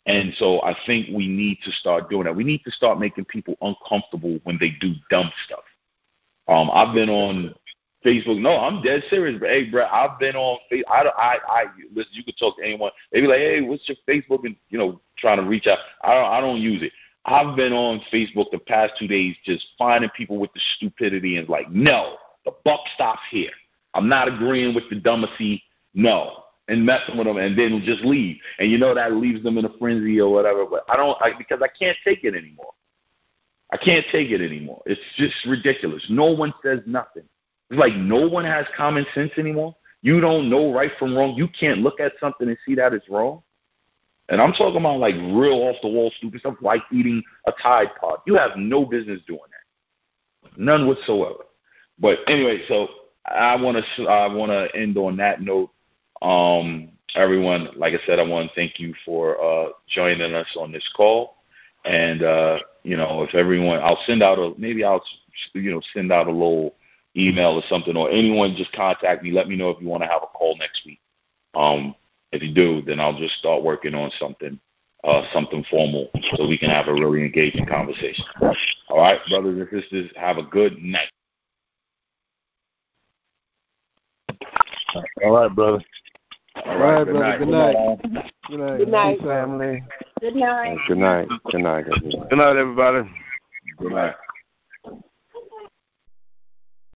S1: And so I think we need to start doing that. We need to start making people uncomfortable when they do dumb stuff. Um, I've been on Facebook. No, I'm dead serious. But hey, bro, I've been on Facebook. I, I, I, listen, you can talk to anyone. They be like, hey, what's your Facebook? And, you know, trying to reach out. I don't, I don't use it. I've been on Facebook the past two days just finding people with the stupidity and like, no, the buck stops here. I'm not agreeing with the dumbacy. No. And messing with them and then just leave. And you know that leaves them in a frenzy or whatever. But I don't, I, because I can't take it anymore. I can't take it anymore. It's just ridiculous. No one says nothing. It's like no one has common sense anymore. You don't know right from wrong. You can't look at something and see that it's wrong. And I'm talking about like real off-the-wall stupid stuff like eating a Tide Pod. You have no business doing that. None whatsoever. But anyway, so I want to I want to end on that note. Um, everyone, like I said, I want to thank you for uh, joining us on this call. And, uh, you know, if everyone, I'll send out a, maybe I'll, you know, send out a little email or something, or anyone just contact me. Let me know if you want to have a call next week. Um, if you do, then I'll just start working on something, uh, something formal so we can have a really engaging conversation. All right, brothers and sisters, have a good night.
S4: All right, brother.
S1: All right,
S6: All right,
S1: good
S6: brother.
S1: night.
S6: Good night. Good night.
S2: Good night,
S6: family.
S2: Good night.
S11: Good night. Good night, everyone.
S10: Good night, everybody.
S1: Good night.